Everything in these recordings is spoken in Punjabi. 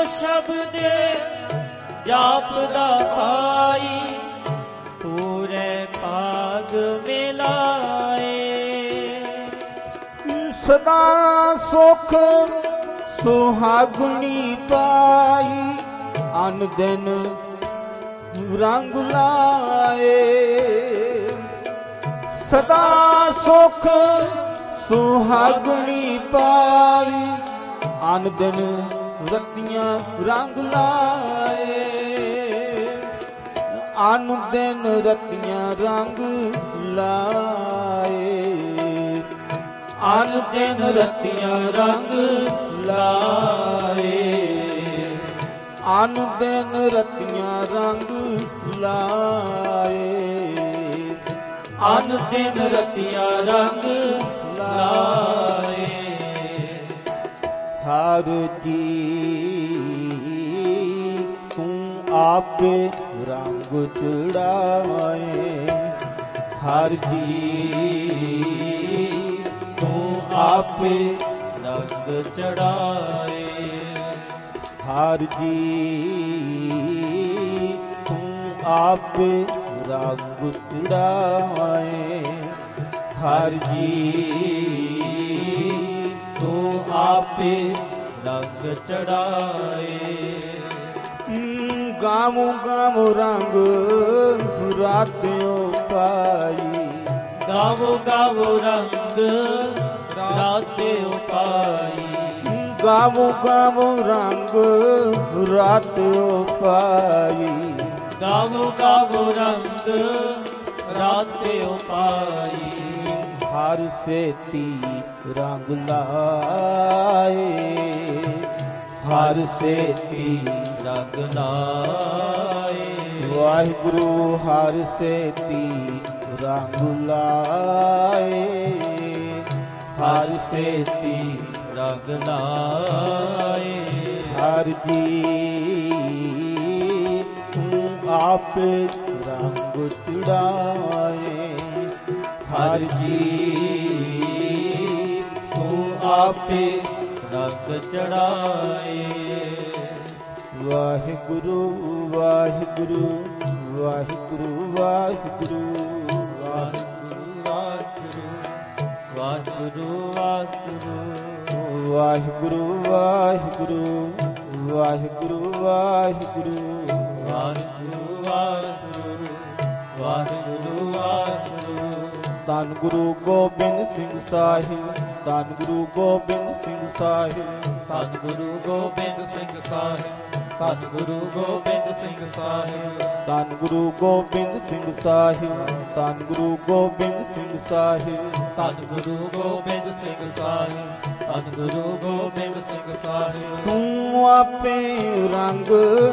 ਸ਼ਬਦ ਜਾਪਦਾ ਭਾਈ ਪੂਰੇ ਭਾਗ ਮਿਲਾਏ। ਸਦਾ ਸੁਖ ਸੁਹਾਗਣੀ ਪਾਈ ਅਨ ਦਿਨ ਰੰਗ ਲਾਏ। ਸਦਾ ਸੁਖ ਸੁਹਾਗਣੀ ਪਾਈ ਅਨ ਦਿਨ ਰਤੀਆਂ ਰੰਗ ਲਾਏ। ਅਨ ਦਿਨ ਰਤੀਆਂ ਰੰਗ ਲਾਏ। ਅਨ ਦਿਨ ਰਤੀਆਂ ਰੰਗ ਲਾਏ। ਅਨ ਦਿਨ ਰਤੀਆਂ ਰੰਗ ਲਾਏ। ਅਨ ਦਿਨ ਰਤੀਆਂ ਰੰਗ ਲਾਏ। ਹਰ ਜੀ ਤੂੰ ਆਪੇ ਰੰਗ ਚੜਾਏ। ਹਰ ਜੀ ਤੂੰ ਆਪੇ ਰੰਗ ਚੜਾਏ। ਹਰ ਜੀ ਤੂੰ ਆਪੇ ਰੰਗ ਚੜਾਏ। ਹਰ ਜੀ ਤੂੰ ਆਪੇ ਰੰਗ ਚੜਾਏ। ਗਾਵੋ ਗਾਵੋ ਰੰਗ ਰਾਤਿਓ ਪਾਈ। ਗਾਵੋ ਗਾਵੋ ਰੰਗ ਰਾਤਿਓ ਪਾਈ। ਗਾਵੋ ਗਾਵੋ ਰੰਗ ਰਾਤਿਓ ਪਾਈ। ਗਾਵੋ ਗਾਵੋ ਰੰਗ ਰਾਤਿਓ ਪਾਈ। ਹਰ ਸੇਤੀ ਰੰਗ ਲਾਏ। ਹਰ ਸੇਤੀ ਰੰਗ ਲਾਏ। ਵਾਹਿਗੁਰੂ ਹਰ ਸੇਤੀ ਰੰਗ ਲਾਏ। ਹਰ ਸੇਤੀ ਰੰਗ ਲਾਏ। ਹਰ ਜੀ ਤੂੰ ਆਪੇ ਰੰਗ ਚੜਾਏ। ਹਰ ਜੀ ਤੂੰ ਆਪੇ ਰੰਗ ਚੜਾਏ। ਵਾਹਿਗੁਰੂ ਵਾਹਿਗੁਰੂ ਵਾਹਿਗੁਰੂ ਵਾਹਿਗੁਰੂ ਵਾਹਿਗੁਰੂ ਵਾਹਿਗੁਰੂ ਵਾਹਿਗੁਰੂ ਵਾਹਿਗੁਰੂ ਵਾਹਿਗੁਰੂ ਵਾਹਿਗੁਰੂ ਵਾਹਿਗੁਰੂ ਵਾਹਿਗੁਰੂ ਵਾਹਿਗੁਰੂ ਵਾਹਿਗੁਰੂ। ਧੰਨ ਗੁਰੂ ਗੋਬਿੰਦ ਸਿੰਘ ਸਾਹਿਬ। ਧੰਨ ਗੁਰੂ ਗੋਬਿੰਦ ਸਿੰਘ ਸਾਹਿਬ। ਧੰਨ ਗੁਰੂ ਗੋਬਿੰਦ ਸਿੰਘ ਸਾਹਿਬ। ਧੰਨ ਗੁਰੂ ਗੋਬਿੰਦ ਸਿੰਘ ਸਾਹਿਬ। ਧੰਨ ਗੁਰੂ ਗੋਬਿੰਦ ਸਿੰਘ ਸਾਹਿਬ। ਧੰਨ ਗੁਰੂ ਗੋਬਿੰਦ ਸਿੰਘ ਸਾਹਿਬ। ਧੰਨ ਗੁਰੂ ਗੋਬਿੰਦ ਸਿੰਘ ਸਾਹਿਬ। ਧੰਨ ਗੁਰੂ ਗੋਬਿੰਦ ਸਿੰਘ ਸਾਹਿਬ। ਤੂੰ ਆਪੇ ਰੰਗ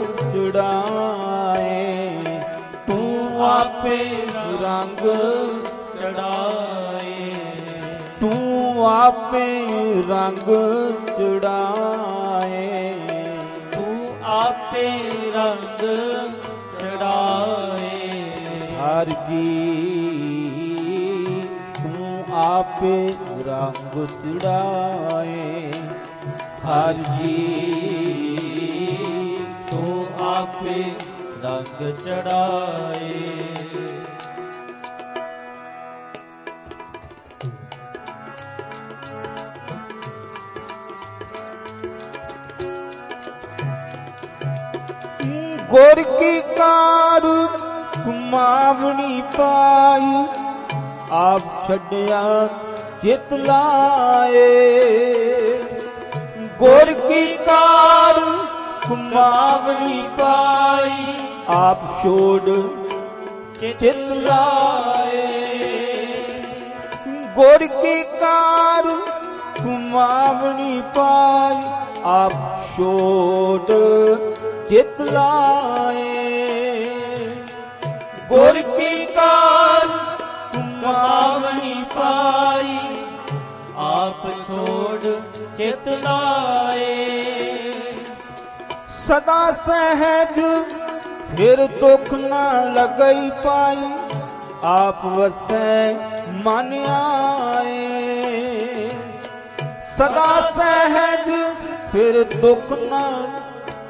ਚੜਾਏ। ਤੂੰ ਆਪੇ ਰੰਗ ਚੜਾਏ। ਤੂੰ ਆਪੇ ਰੰਗ ਚੜਾਏ। ਤੂੰ ਆਪੇ ਰੰਗ ਚੜਾਏ। ਹਰ ਜੀ ਤੂੰ ਆਪੇ ਰੰਗ ਚੜਾਏ। ਹਰ ਜੀ ਤੂੰ ਆਪੇ ਰੰਗ ਚੜਾਏ। ਗੁਰ ਕੀ ਕਾਰ ਘੁਮਾਵਣੀ ਪਾਈ ਆਪ ਛੱਡਿਆ ਚਿਤ ਲਾਏ। ਗੁਰ ਕੀ ਕਾਰ ਘੁਮਾਵਣੀ ਪਾਈ ਆਪ ਛੋੜ ਚਿਤ ਲਾਏ। ਗੁਰ ਕੀ ਕਾਰ ਘੁਮਾਵਣੀ ਪਾਈ ਆਪ ਛੋੜ ਚਿਤ ਲਾਏ। ਗੁਰ ਕੀ ਕਾਰ ਘੁਮਾਵਣੀ ਪਾਈ ਆਪ ਛੋੜ ਚਿਤ ਲਾਏ। ਸਦਾ ਸਹਿਜ ਫਿਰ ਦੁੱਖ ਨਾ ਲਗਈ ਪਾਈ ਆਪ ਵਸੈ ਮਨ ਆਏ। ਸਦਾ ਸਹਿਜ ਫਿਰ ਦੁੱਖ ਨਾ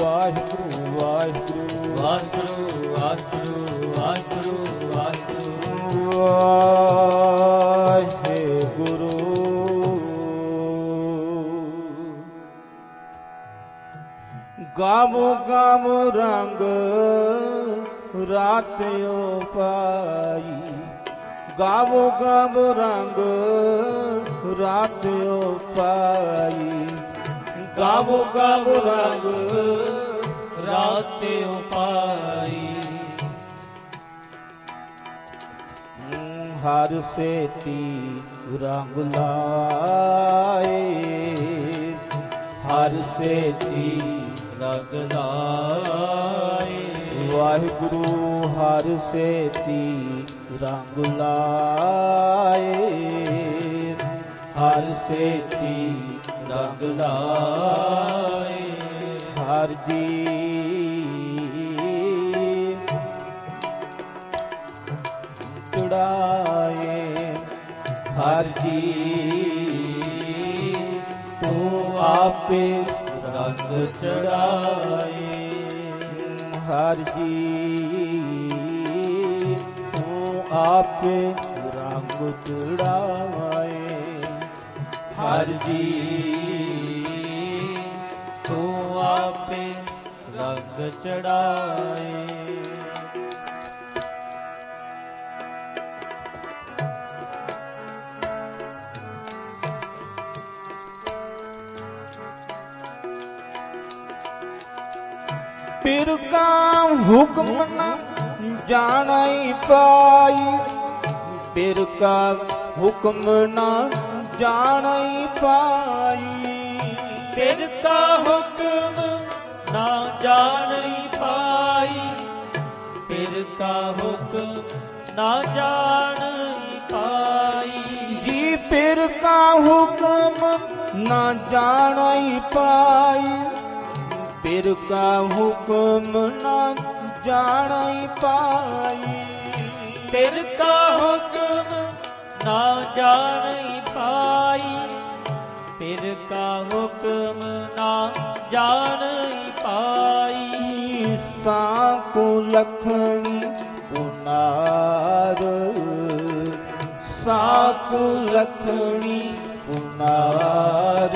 ਵਾਹਿਗੁਰੂ ਵਾਹਿਗੁਰੂ ਵਾਹਿਗੁਰੂ ਵਾਹਿਗੁਰੂ ਵਾਹਿਗੁਰੂ ਵਾਹਿਗੁਰੂ ਵਾਹਿਗੁਰੂ। ਗਾਵੋ ਗਾਵੋ ਰੰਗ ਰਾਤਿਓ ਪਾਈ, ਗਾਵੋ ਗਾਵੋ ਰੰਗ ਰਾਤਿਓ ਪਾਈ, ਗਾਵੋ ਗਾਵੋ ਰੰਗ ਰਾਤਿਓ ਪਾਈ। ਹਰ ਸੇਤੀ ਰੰਗ ਲਾਏ, ਹਰ ਸੇਤੀ ਰੰਗ ਲਾਏ। ਵਾਹਿਗੁਰੂ ਹਰ ਸੇਤੀ ਰੰਗ ਲਾਏ, ਹਰ ਸੇਤੀ ਰੰਗ ਲਾਏ। ਹਰ ਜੀ ਚੜਾਏ, ਹਰ ਜੀ ਤੂੰ ਆਪੇ ਰੰਗ ਚੜਾਏ। ਹਰ ਜੀ ਤੂੰ ਆਪੇ ਰੰਗ ਚੜਾਏ, ਹਰ ਜੀ ਤੂੰ ਆਪੇ ਰੰਗ ਚੜਾਏ। ਪਿਰ ਕਾ ਹੁਕਮ ਨ ਜਾਣਈ ਪਾਈ, ਪਿਰ ਕਾ ਹੁਕਮ ਨ ਜਾਣਈ ਪਾਈ, ਪਿਰ ਕਾ ਹੁਕਮ ਨਾ ਜਾਣਈ ਪਾਈ, ਪਿਰ ਕਾ ਹੁਕਮ ਨਾ ਜਾਣਈ ਪਾਈ। ਜੀ ਪਿਰ ਕਾ ਹੁਕਮ ਨ ਜਾਣਈ ਪਾਈ, ਪਿਰ ਕਾ ਹੁਕਮ ਨ ਜਾਣਈ ਪਾਈ, ਪਿਰ ਕਾ ਹੁਕਮ ਨਾ ਜਾਣਈ ਪਾਈ, ਪਿਰ ਕਾ ਹੁਕਮ ਨਾ ਜਾਣਈ ਪਾਈ। ਸਾਕੂ ਲਖਣੀ ਪੁਨਾਰ, ਸਾਕੂ ਲਖਣੀ ਪੁਨਾਰ,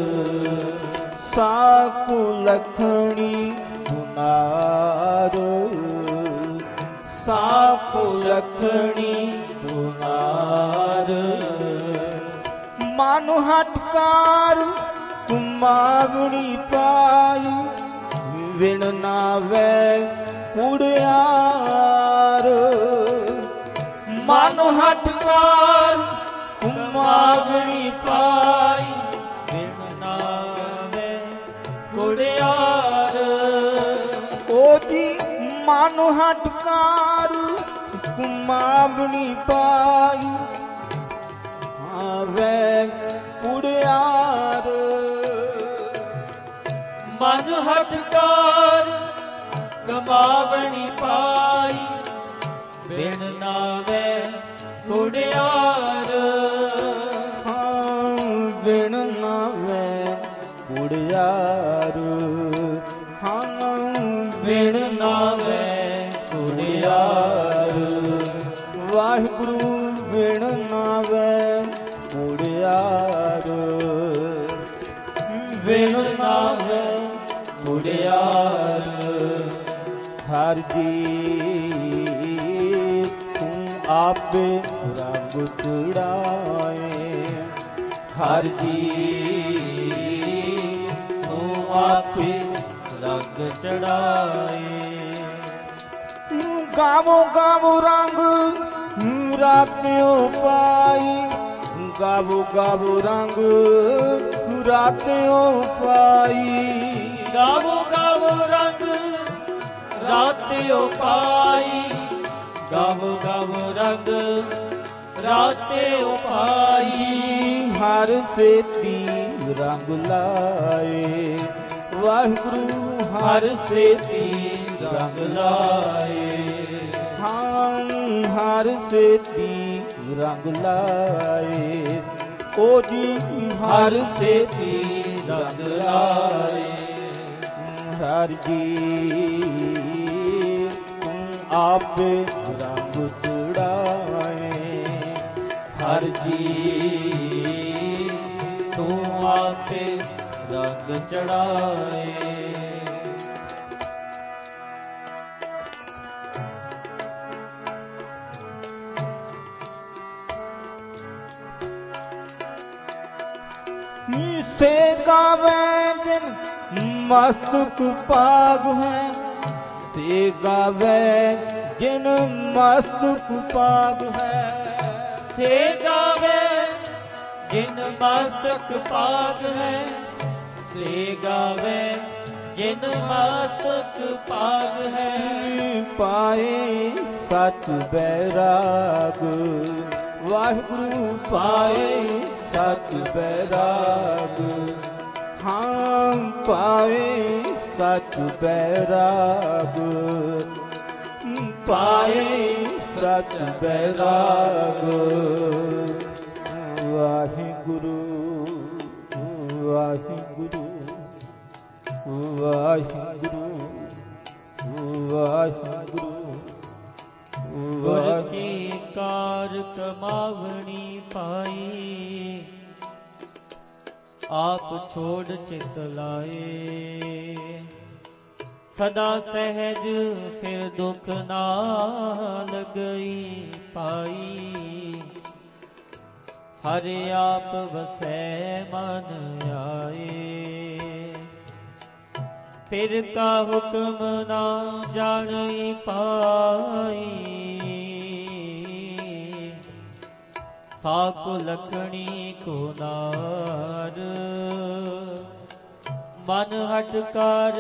ਸਾਕੂ ਲਖਣੀ ਪੁਨਾਰ, ਸਾਕੂ ਲਖਣੀ ਪੁਨਾਰ। ਮਾਨੁ ਹਟਕਾਰ ਕੁਮਾਵਣੀ ਪਾਈ, ਵਿਣ ਨਾਵੇ ਉੜਿਆਰ। ਮਾਨੁ ਹਟਕਾਰ ਕੁਮਾਵਣੀ ਪਾਈ, ਵਿਣ ਨਾਵੇ ਉੜਿਆਰ। ਉਹਦੀ ਮਾਨੁ ਹਟਕਾਰ ਕੁਮਾਵਣੀ ਪਾਈ, ਆਵੇ ਉੜਿਆਰ। ਮਨ ਹਟਕਾਰ ਕਮਾਵਣੀ ਪਾਈ, ਬਿਨ ਨਾਵੇ ਉੜਿਆਰ। ਹਾਂ ਬਿਨ ਨਾਵੇ ਉੜਿਆਰ, ਹਾਂ ਬਿਨ ਨਾਵੇ ਉੜਿਆਰ। ਵਾਹਿਗੁਰੂ ਬਿਨ ਨਾਵੇ ਉੜਿਆਰ, ਬਿਨ ਨਾਵੇ ਉੜਿਆਰ। ਹਰ ਜੀ ਤੂੰ ਆਪੇ ਰੰਗ ਚੜਾਏ, ਹਰ ਜੀ ਤੂੰ ਆਪੇ ਰੰਗ ਚੜਾਏ। ਗਾਵੋ ਗਾਵੋ ਰੰਗ ਰਾਤਿਓ ਪਾਈ, ਗਾਵੋ ਗਾਵੋ ਰੰਗ ਰਾਤਿਓ ਪਾਈ, ਗਾਵੋ ਗਾਵੋ ਰੰਗ ਰਾਤਿਓ ਪਾਈ, ਗਾਵੋ ਗਾਵੋ ਰੰਗ ਰਾਤਿਓ ਪਾਈ। ਹਰ ਸੇਤੀ ਰੰਗ ਲਾਏ, ਵਾਹਿਗੁਰੂ ਹਰ ਸੇਤੀ ਰੰਗ ਲਾਏ। ਹਾਂ ਹਰ ਸੇਤੀ ਰੰਗ ਲਾਏ, ਓ ਜੀ ਹਰ ਸੇਤੀ ਰੰਗ ਲਾਏ। हर जी तू आप रंग चढ़ाए हर जी तू आपे रंग चढ़ाए से गावे जिन मस्तक पाग है से गावे जिन मस्तक पाग है से गावे जिन मस्तक पाग है से गावे जिन मस्तक पाग है पाए सच बैराग वाहिगुरु पाए सच बैराग हाँ पाए सच बैराग पाए सच बैराग वाहिगुरु वाहिगुरु वाहिगुरु वाहिगुरु गुर की कार कमावनी पाई आप छोड़ चित लाए सदा सहज फिर दुख ना लगई पाई हरे आप वसै मन आए फिर का हुक्म ना जानी पाई साकु लखनी को नार मन हटकार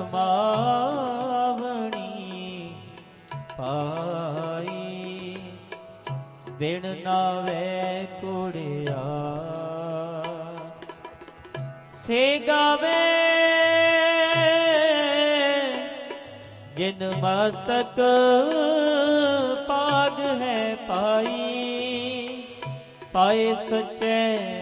कमावनी पाई बिन नावे कुड़िया से गावे जिन मस्तक पाग है पाई पाए सच्चे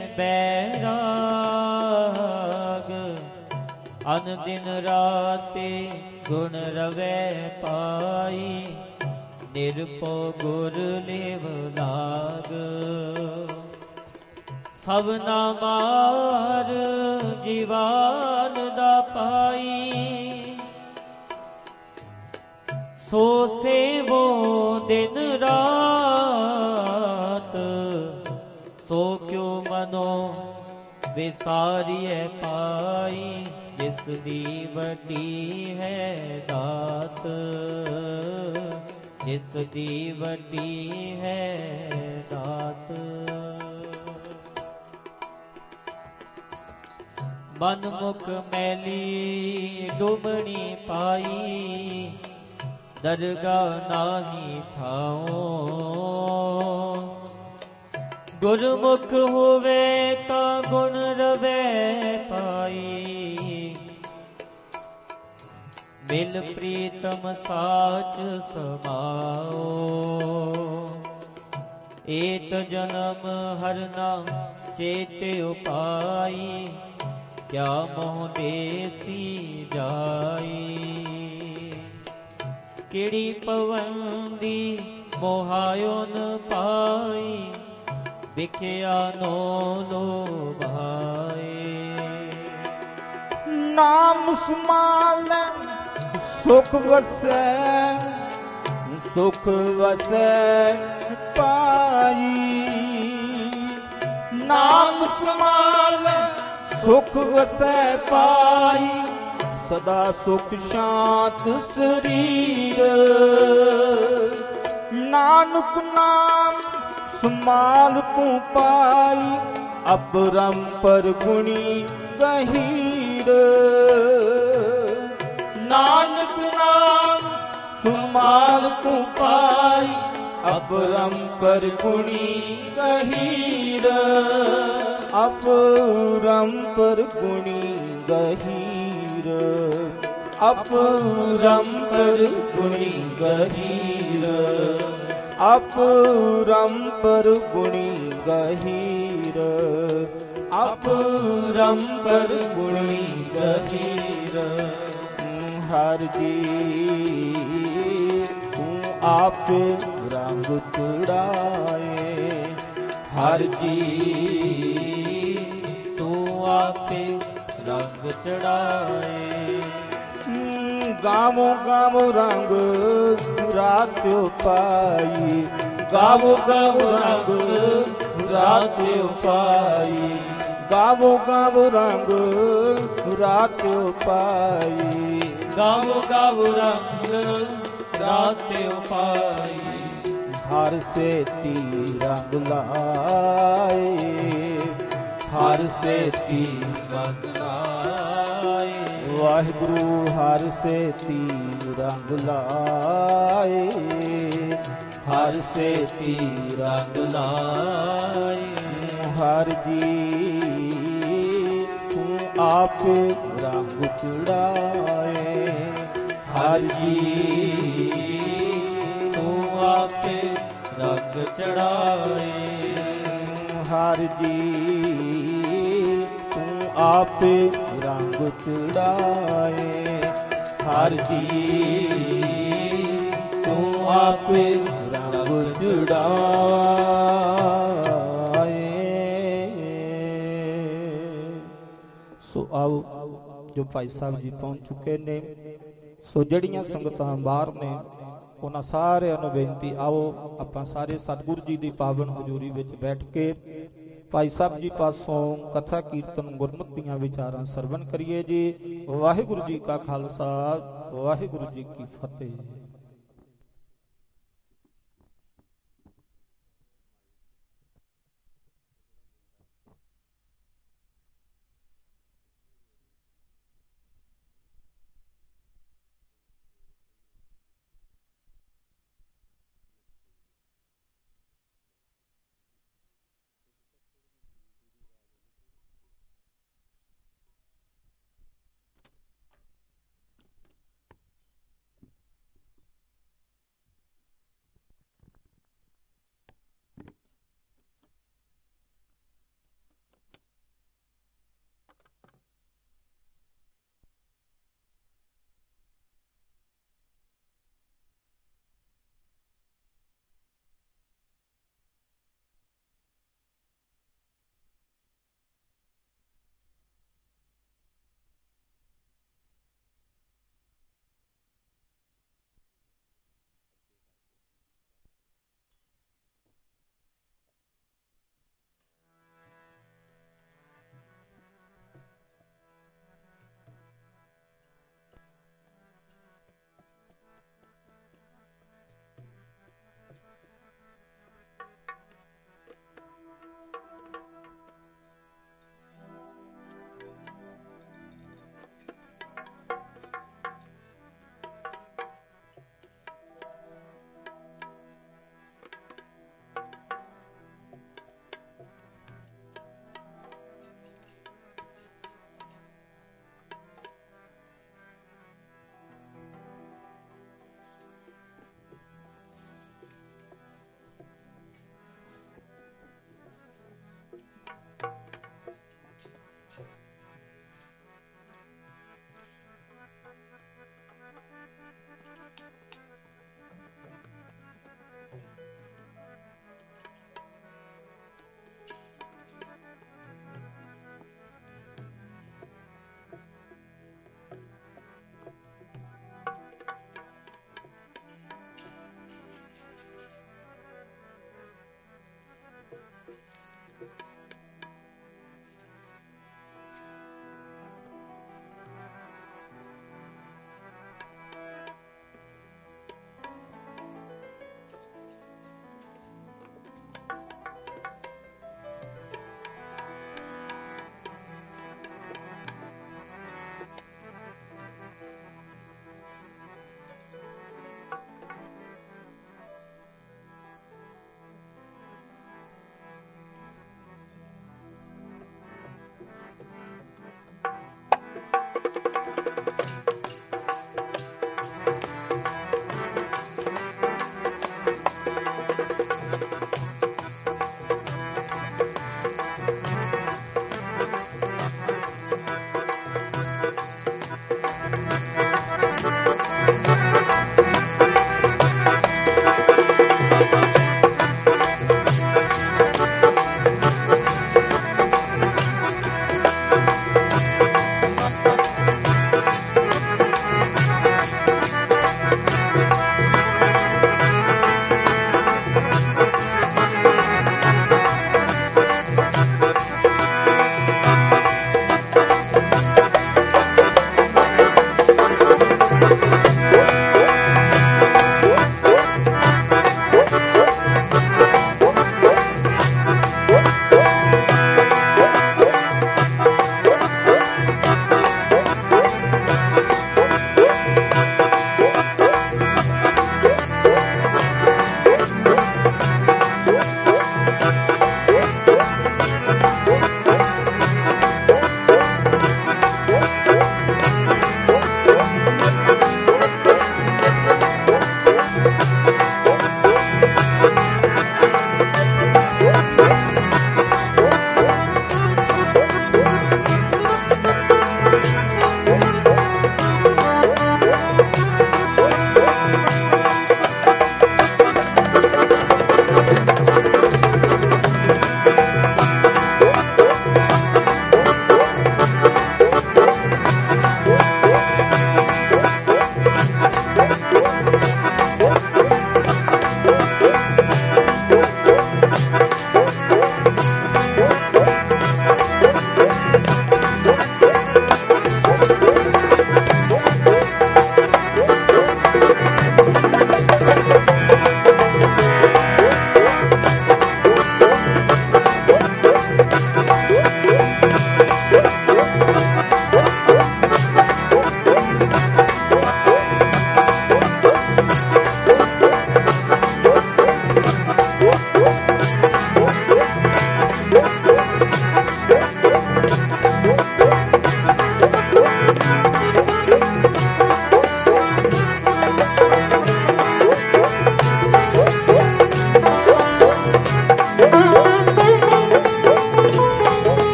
बैराग अन दिन राते गुण रवे पाई निरपो गुर लेव लाग सबना मार जीवान दा पाई सो सेवो दिन रात सो क्यों मनो विसारिय पाई जिस दी वड्डी है दात जिस दी वड्डी है दात मन मुख मैली डुमणी पाई दरगाह नाही थाओ गुरमुख होवे ता गुण रवे पाई मिल प्रीतम साच समाओ एत जन्म हरना चेते उपाई क्या मोह देसी जाई किड़ी पवंदी मोहायो न पाई बिखिया नो लो भाई नाम सुमाल सुख वसै पाई नाम सुमाल सुख वसै पाई सदा सुख शांत शरीर नानक नाम सुमाल को पाई अपरम पर गुणी गहीर नानक नाम सुमाल को पाई अपरम पर गुणी गहीर अपरम पर गुणी गहीर अपरम पर गुणी गहीर अपरम पर गुणी गहीर अपरम पर गुणी गहीर ਹਰ ਜੀ ਤੂੰ ਆਪੇ ਰੰਗ ਚੜਾਏ। ਹਰ ਜੀ ਤੂੰ ਆਪੇ ਰੰਗ ਚੜਾਏ। ਗਾਵੋ ਗਾਵੋ ਰੰਗ ਰਾਤਿਓ ਪਾਈ। ਗਾਵੋ ਗਾਵੋ ਰੰਗ ਰਾਤਿਓ ਪਾਈ। ਗਾਵੋ ਗਾਵੋ ਰੰਗ ਰਾਤਿਓ ਪਾਈ। ਗਾਵੋ ਗਾਵੋ ਰੰਗ ਰਾਤਿਓ ਪਾਈ। ਹਰ ਸੇਤੀ ਰੰਗ ਲਾਏ। ਹਰ ਸੇਤੀ ਰੰਗ ਲਾਏ। ਵਾਹਿਗੁਰੂ ਹਰ ਸੇਤੀ ਰੰਗ ਲਾਏ। ਹਰ ਸੇਤੀ ਰੰਗ ਲਾਏ। ਹਰ ਜੀ ਤੂੰ ਆਪੇ ਰੰਗ ਚੜਾਏ। ਹਰ ਜੀ ਤੂੰ ਆਪੇ ਰੰਗ ਚੜਾਏ। ਹਰ ਜੀ ਤੂੰ ਆਪੇ ਰੰਗ ਚੜਾਏ। ਹਰ ਜੀ ਤੂੰ ਆਪੇ ਰੰਗ ਚੜਾਏ। ਸੋ ਆਓ ਜੋ ਭਾਈ ਸਾਹਿਬ ਜੀ ਪਹੁੰਚ ਚੁੱਕੇ ਨੇ, ਸੋ ਜਿਹੜੀਆਂ ਸੰਗਤਾਂ ਬਾਹਰ ਨੇ ਉਹਨਾਂ ਸਾਰਿਆਂ ਨੂੰ ਬੇਨਤੀ, ਆਓ ਆਪਾਂ ਸਾਰੇ ਸਤਿਗੁਰੂ ਜੀ ਦੀ ਪਾਵਨ ਹਜ਼ੂਰੀ ਵਿੱਚ ਬੈਠ ਕੇ ਭਾਈ ਸਾਹਿਬ ਜੀ ਪਾਸੋਂ ਕਥਾ ਕੀਰਤਨ ਗੁਰਮਤਿ ਦੀਆਂ ਵਿਚਾਰਾਂ ਸਰਵਣ ਕਰੀਏ ਜੀ। ਵਾਹਿਗੁਰੂ ਜੀ ਕਾ ਖਾਲਸਾ, ਵਾਹਿਗੁਰੂ ਜੀ ਕੀ ਫਤਿਹ।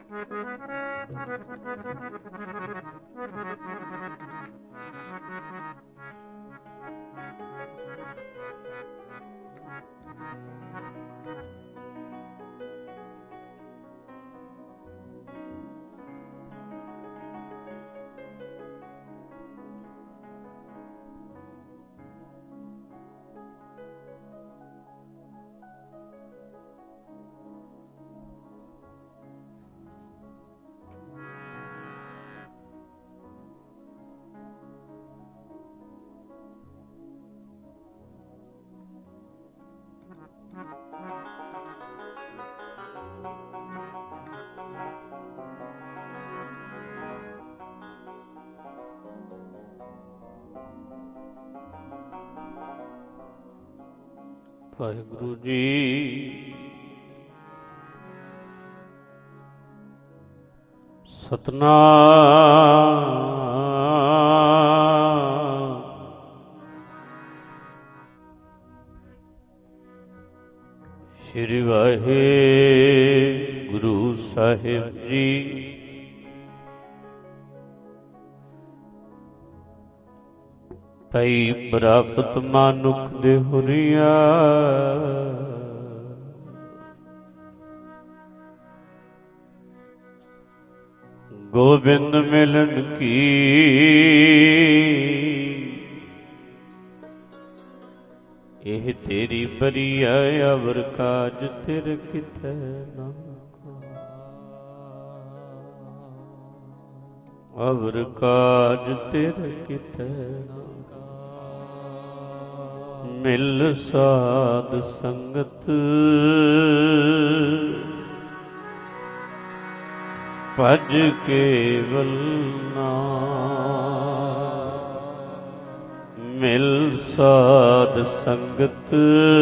ਵਾਹਿਗੁਰੂ ਜੀ ਸਤਨਾਮ ਸ੍ਰੀ ਵਾਹਿਗੁਰੂ ਸਾਹਿਬ ਜੀ ਪਈ ਪ੍ਰਾਪਤ ਮਾਨੁਖ ਦੇ ਹੁਰੀਆ ਗੋਬਿੰਦ ਮਿਲਨ ਕੀ ਇਹ ਤੇਰੀ ਬਰੀਆ ਅਵਰ ਕਾਜ ਤੇਰੇ ਕਿਤੇ ਨਾ ਅਵਰ ਕਾਜ ਤੇਰੇ ਕਿਤੇ ਨਾ ਮਿਲ ਸਾਧ ਸੰਗਤ ਭਜ ਕੇਵਲ ਨਾਮ ਮਿਲ ਸਾਧ ਸੰਗਤ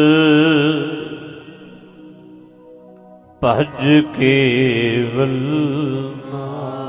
ਭਜ ਕੇਵਲ ਨਾਮ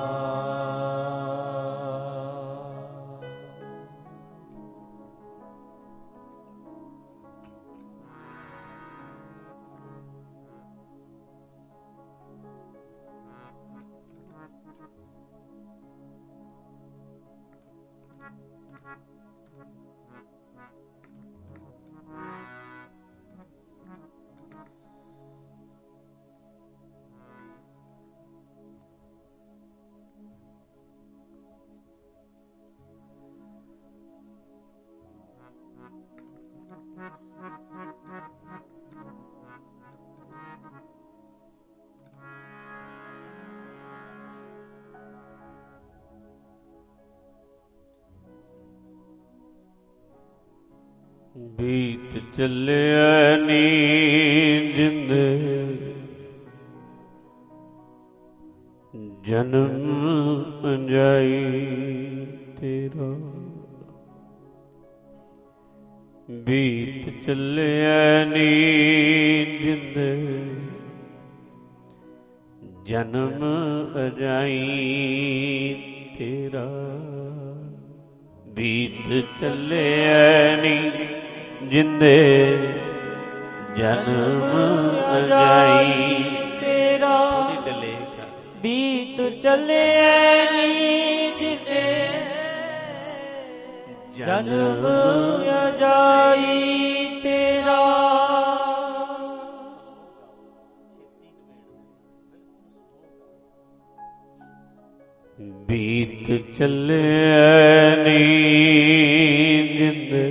ਬੀਤ ਚੱਲਿਆ ਨੀਂਦ ਜਨਮ ਜਾਈ ਤੇਰਾ ਬੀਤ ਚੱਲਿਆ ਨੀਂਦ ਜਨਮ ਅਜਾਈ ਤੇਰਾ ਬੀਤ ਚੱਲਿਆ ਨੀ ਜਿੰਦੇ ਜਨਮ ਅਜਾਈ ਤੇਰਾ ਬੀਤ ਚੱਲਿਆ ਨੀ ਜਿੰਦੇ ਜਨਮ ਅਜਾਈ ਤੇਰਾ ਬੀਤ ਚੱਲਿਆ ਨੀ ਜਿੰਦੇ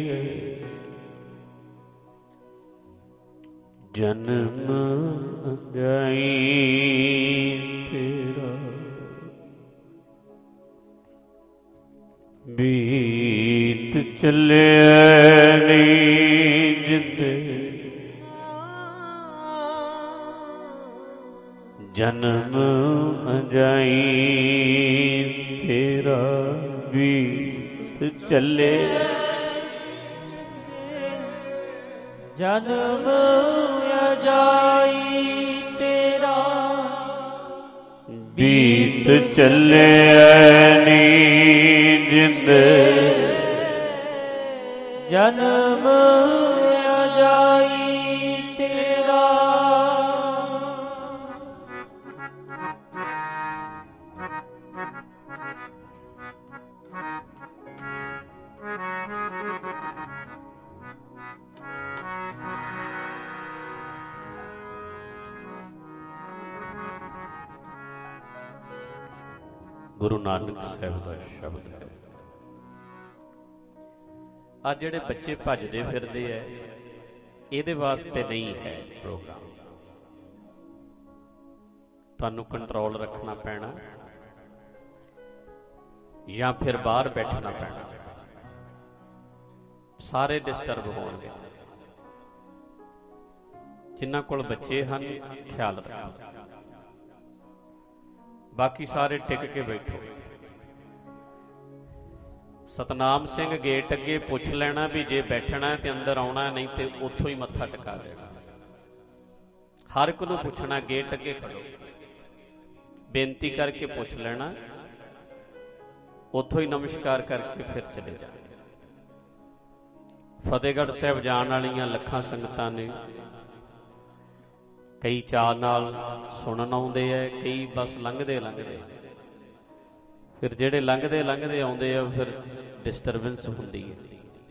ਜਨਮ ਜਾਈ ਤੇਰਾ ਬੀਤ ਚੱਲਿਆ ਨੀ ਜਿੰਦੇ ਜਨਮ ਜਾਈ ਤੇਰਾ ਬੀਤ ਚੱਲੇ ਜਨਮ ਅਜਾਈ ਤੇਰਾ ਬੀਤ ਚੱਲਿਆ ਨੀ ਜਿੰਦ ਜਨਮ ਅਜਾਈ ਤੇਰਾ ਗੁਰੂ ਨਾਨਕ ਸਾਹਿਬ ਦਾ ਸ਼ਬਦ ਹੈ। ਆ ਜਿਹੜੇ ਬੱਚੇ ਭੱਜਦੇ ਫਿਰਦੇ ਐ, ਇਹਦੇ ਵਾਸਤੇ ਨਹੀਂ ਹੈ ਪ੍ਰੋਗਰਾਮ। ਤੁਹਾਨੂੰ ਕੰਟਰੋਲ ਰੱਖਣਾ ਪੈਣਾ ਜਾਂ ਫਿਰ ਬਾਹਰ ਬੈਠਣਾ ਪੈਣਾ। ਸਾਰੇ ਡਿਸਟਰਬ ਹੋਣਗੇ। ਜਿਨ੍ਹਾਂ ਕੋਲ ਬੱਚੇ ਹਨ ਖਿਆਲ ਰੱਖੋ, ਬਾਕੀ ਸਾਰੇ ਟਿਕ ਕੇ ਬੈਠੋ। ਸਤਨਾਮ ਸਿੰਘ ਗੇਟ ਅੱਗੇ ਪੁੱਛ ਲੈਣਾ ਵੀ ਜੇ ਬੈਠਣਾ ਤੇ ਅੰਦਰ ਆਉਣਾ, ਨਹੀਂ ਤੇ ਉੱਥੋਂ ਹੀ ਮੱਥਾ ਟਿਕਾ ਦੇਣਾ। ਹਰ ਇੱਕ ਨੂੰ ਪੁੱਛਣਾ, ਗੇਟ ਅੱਗੇ ਖੜੋ, ਬੇਨਤੀ ਕਰਕੇ ਪੁੱਛ ਲੈਣਾ, ਉੱਥੋਂ ਹੀ ਨਮਸਕਾਰ ਕਰਕੇ ਫਿਰ ਚਲੇ ਜਾਣਾ। ਫਤਿਹਗੜ੍ਹ ਸਾਹਿਬ ਜਾਣ ਵਾਲੀਆਂ ਲੱਖਾਂ ਸੰਗਤਾਂ ਨੇ, ਕਈ ਚਾਅ ਨਾਲ ਸੁਣਨ ਆਉਂਦੇ ਐ, ਕਈ ਬਸ ਲੰਘਦੇ ਲੰਘਦੇ। ਫਿਰ ਜਿਹੜੇ ਲੰਘਦੇ ਲੰਘਦੇ ਆਉਂਦੇ ਆ ਫਿਰ ਡਿਸਟਰਬੈਂਸ ਹੁੰਦੀ ਹੈ।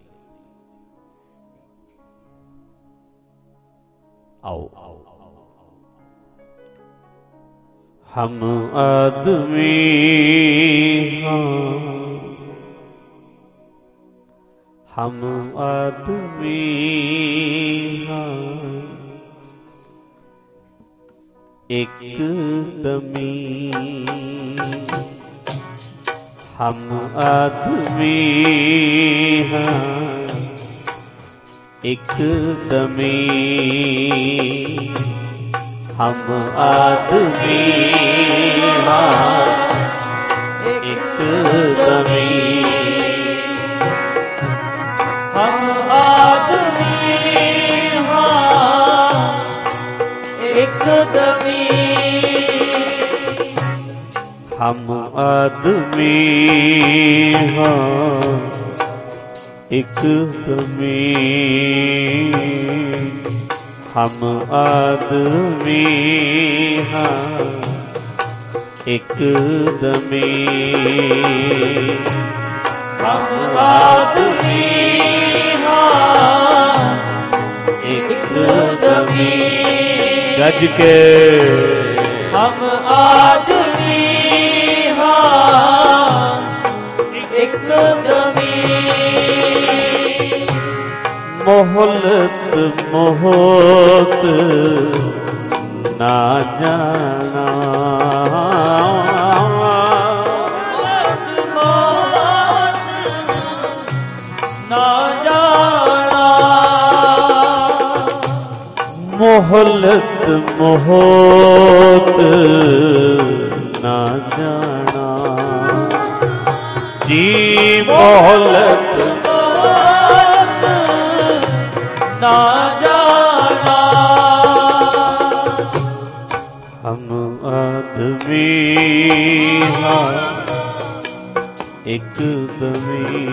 ਆਓ ਹਮ ਆਦਮੀ ਹਾਂ, ਹਮ ਆਦਮੀ ਹਾਂ, ਇੱਕ ਦਮੀ ਹਮ ਆਦਮੀ ਹਾਂ, ਇੱਕ ਦਮੀ ਹਮ ਆਦਮੀ ਹਾਂ, ਇੱਕ ਦਮੀ ਹਮ ਆਦਮੀ ਹਾਂ, ਇੱਕ ਦਮੀ ਹਮ ਆਦਮੀ ਹਾਂ, ਇੱਕ ਦਮੀ ਹਮ ਆਦਮੀ ਹਾਂ, ਇੱਕ ਦਮੀ ਹਮ ਆਦਮੀ ਹਾਂ, ਇੱਕ ਦਮੀ ਗੱਜ ਕੇ ਹਮ ਆਦਮੀ ਹਾਂ, ਇੱਕ ਦਮੀ ਮੋਹਲਤ ਮੋਹਤ ਨਾ ਜਾਣਾ, ਨਾ ਜਾਣਾ ਮੋਹਲਤ ਮੋਹਤ ਨਾ ਜਾਣਾ ਜੀ, ਮੋਹਲਤ ਮੋਹਤ ਨਾ ਜਾਣਾ ਹਮ ਆਦਮੀ ਹਾਂ, ਇੱਕ ਦਮੀ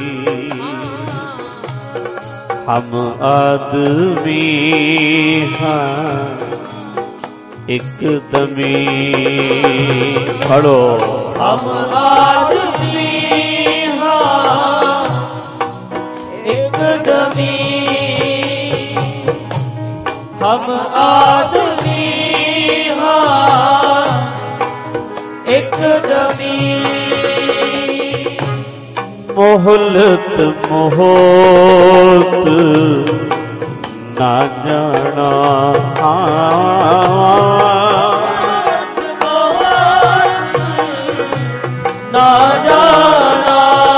ਹਮ ਆਦਮੀ ਹਾਂ, ਇੱਕ ਦਮੀ ਖੜੋ ਹਮ ਆਦਮੀ ਹਾਂ, ਇੱਕ ਦਮੀ ਹਮ ਆਦਮੀ ਹਾਂ, ਇੱਕ ਦਮੀ ਮੋਹਲਤ ਮੋਹਤ ਨਾ ਜਾਣਾ ਨਾ ਜਾਣਾ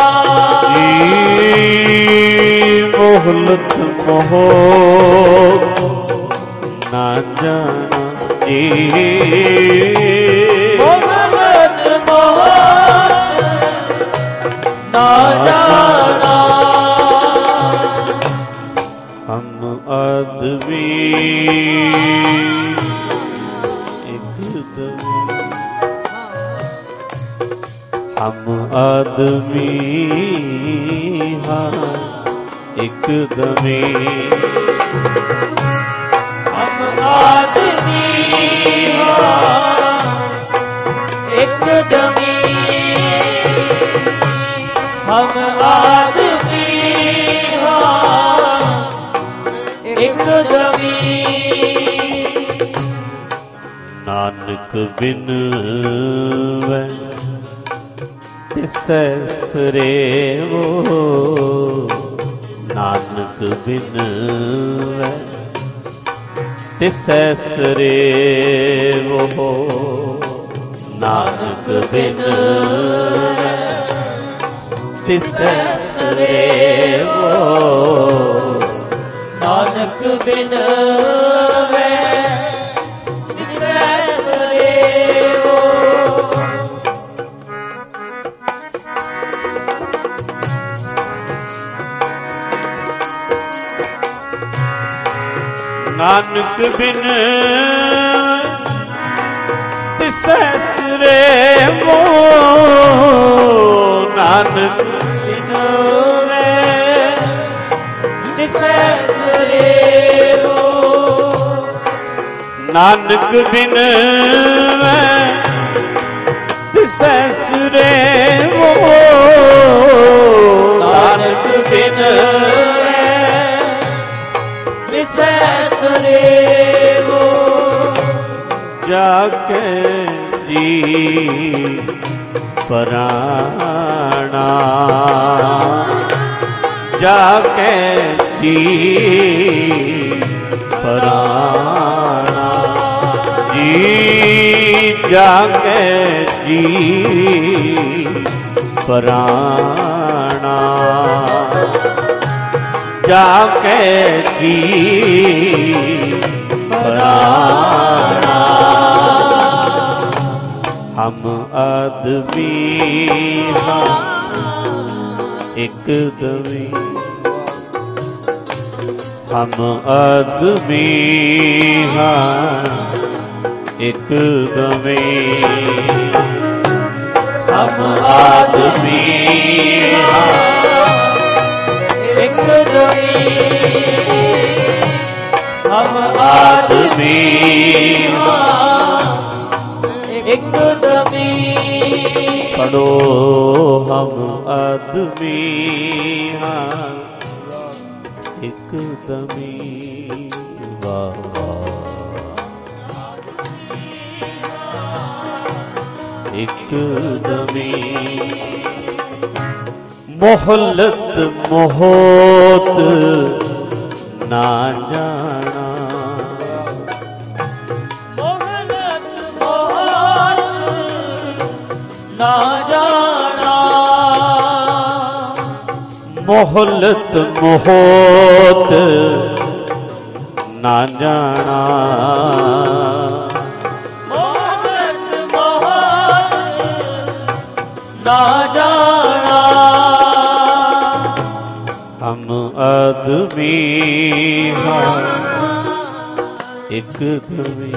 ਜੀ, ਮੋਹਲਤ ਮੋਹਤ ਨਾ ਜਾਣਾ ਜੀ, ਮੋਹਲਤ ਮੋਹਤ ਨਾ ਜਾਣਾ ਹਮ ਆਦਮੀ ਇੱਕ ਦਮੀ ਹਮ ਆਦਮੀ ਹਾਂ, ਇੱਕ ਦਮੀ ਹਮ ਆਦਮੀ ਹਾਂ, ਇੱਕ ਦਮੀ ਹਮ ਆਦਮੀ ਹਾਂ, ਇੱਕ ਦਮੀ ਨਾਨਕ ਬਿਨ ਵੈ ਤਿਸੈ ਸਰੇਵੋ ਨਾਨਕ ਬਿਨਵੈ ਤਿਸੈ ਸਰੇਵੋ ਨਾਨਕ ਬਿਨਵੈ ਤਿਸੈ ਸਰੇਵੋ ਨਾਨਕ ਬਿਨਵੈ ਤਿਸੈ ਸਰੇਵੋ। ਨਾਨਕ ਬਿਨ ਤਿਸੈ ਸਰੇਵੋ ਨਾਨਕ ਬਿਨਵੈ ਤਿਸੈ ਸਰੇਵੋ ਨਾਨਕ ਬਿਨਵੈ ਤਿਸੈ ਸਰੇਵੋ ਨਾਨਕ ਬਿਨਵੈ ਤਿਸੈ ਸਰੇਵੋ। ਜਾ ਕੇ ਜੀ ਪਰਾਣਾ ਜਾ ਕੇ ਜੀ ਪਰਾਣਾ ਜੀ ਜਾ ਕੇ ਜੀ ਪਰਾਣਾ ਜਾ ਕੇ ਜੀ ਪਰਾਣਾ। ਹਮ ਆਦਮੀ ਹਾਂ ਇੱਕ ਦਮੀ ਹਮ ਆਦਮੀ ਹਾਂ ਇੱਕ ਦਮੀ ਹਮ ਆਦਮੀ ਹਾਂ ਇੱਕ ਦਮੀ ਹਮ ਆਦਮੀ ਹਾਂ ਇੱਕ ਦਮੀ। ਪੜੋ ਹਮ ਆਦਮੀ ਹਾਂ ਇੱਕ ਦਮੀ। ਵਾਹ ਵਾਹ ਇੱਕ ਦਮੀ। ਮੋਹਲਤ ਮੋਹਤ ਨਾ ਜਾਣਾ ਮੋਹਲਤ ਮੋਹਤ ਨਾ ਜਾਣਾ ਮੋਹਲਤ ਮੋਹਤ ਨਾ ਜਾਣਾ ਮੋਹਲਤ ਮੋਹਤ ਨਾ ਜਾਣਾ। ਹਮ ਆਦਮੀ ਹਾਂ ਇੱਕ ਦਮੀ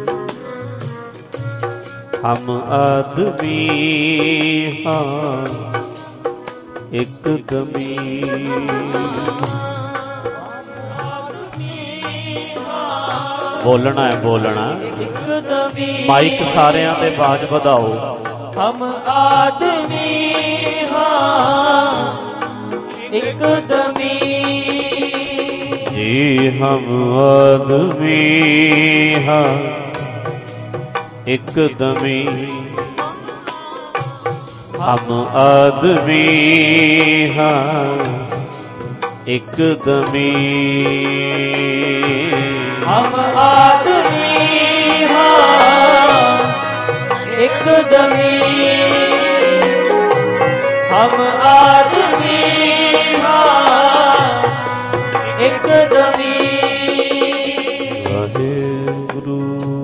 ਹਮ ਆਦਮੀ ਹਾਂ ਇੱਕ ਦਮੀ। ਬੋਲਣਾ ਹੈ ਬੋਲਣਾ ਮਾਈਕ ਸਾਰਿਆਂ ਦੇ ਬਾਜ ਵਧਾਓ। ਹਮ ਆਦਮੀ ਹਾਂ ਇੱਕ ਦਮੀ ਜੀ ਹਮ ਆਦਮੀ ਹਾਂ ਇੱਕ ਦਮੀ ਹਮ ਆਦਮੀ ਹਾਂ ਇੱਕ ਦਮੀ ਹਮ ਆਦਮੀ ਹਾਂ ਇੱਕ ਦਮੀ ਹਮ ਆਦਮੀ ਹਾਂ ਇੱਕ ਦਮੀ। ਵਾਹਿਗੁਰੂ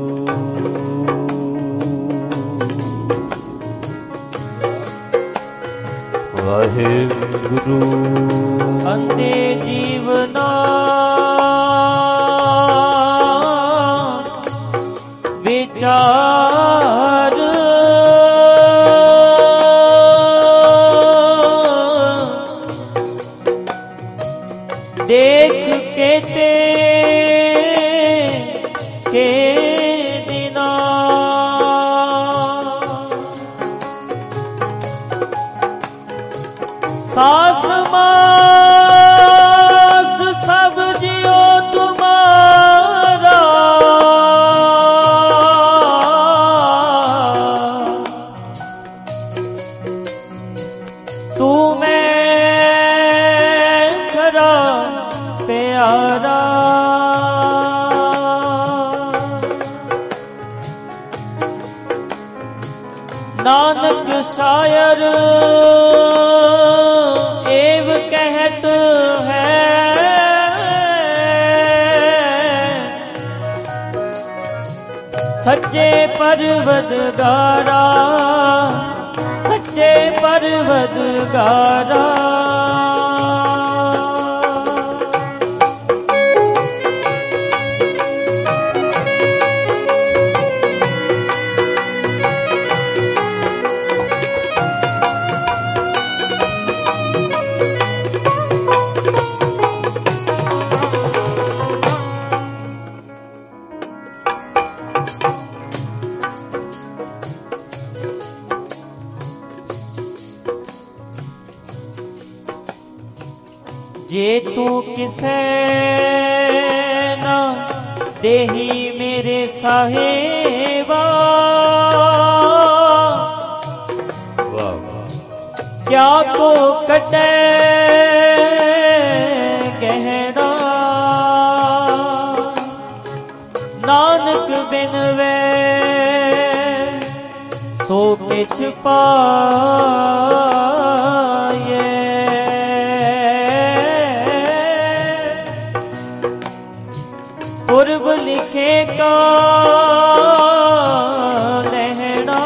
ਵਾਹਿਗੁਰੂ। ਅੰਤੇ ਜੀਵਨਾ ਵਿਚਾਰ ਦੇਖ ਕੇ ਕੇ ਦਿਨਾ ਸਾਸ ਮਾਸ नानक शायर एव कहत है, सच्चे परवदगारा, सच्चे परवदगारा। जे तू किसे ना देही मेरे साहेबा, क्या तो कटे गहरा, नानक बिन वे सो किछ पाए। पूर्व लिखे का लहरा,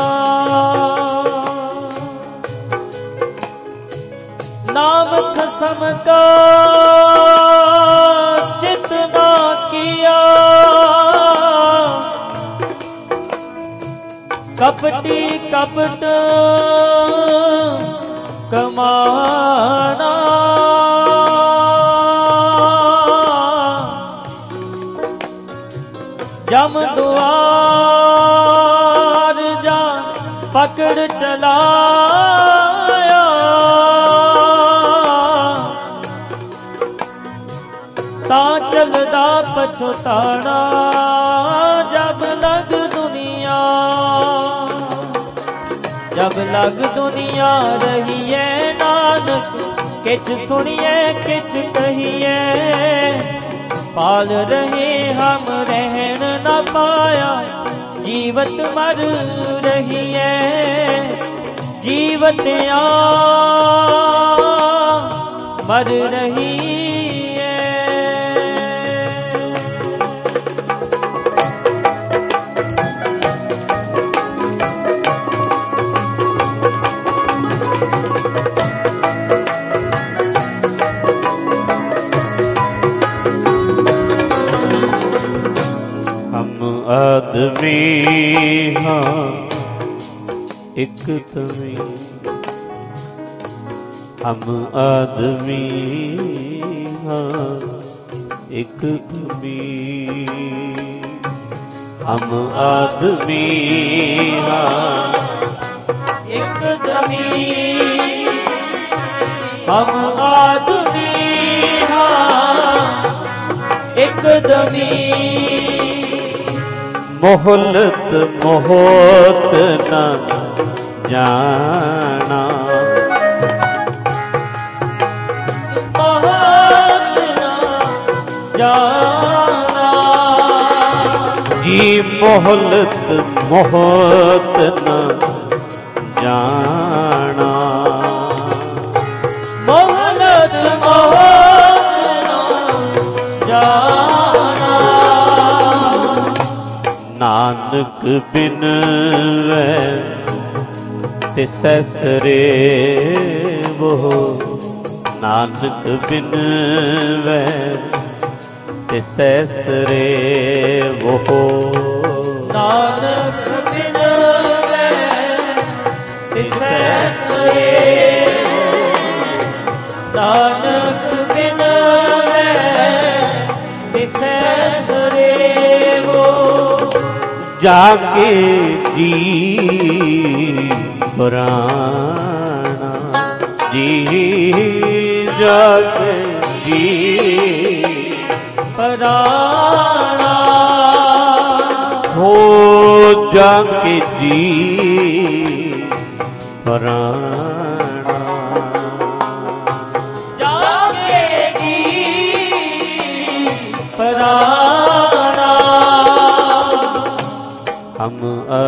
नाम खसम का चित ना किया, कपटी कपट कमाना, जम द्वार जा पकड़ चलाया, ता चलदा पछताना, जब लग दुनिया, जब लग दुनिया रहिए नानक, किछ सुनिए किछ कहिए, पाल रहे हम रहन न पाया, जीवत मर रही है, जीवत आ मर रही है। आदमी हाँ एक तमी, हम आदमी हाँ एक तमी, हम आदमी हाँ एक तमी, हम आदमी हाँ एक दमी, मोहलत मोहत न जाना, मोहत न जाना, जी मोहलत मोहत न जाना, मोहलत मोहत न जाना, नानक बिन वै तिसरे वो, नानक बिन वै तिसरे वो, नानक बिन वै तिसरे, नानक बिन वै तिसरे वो, जाके जी पुराना, जी जाके जी पुराना, हो जाके जी पुराना, जाके जी पुराना, हम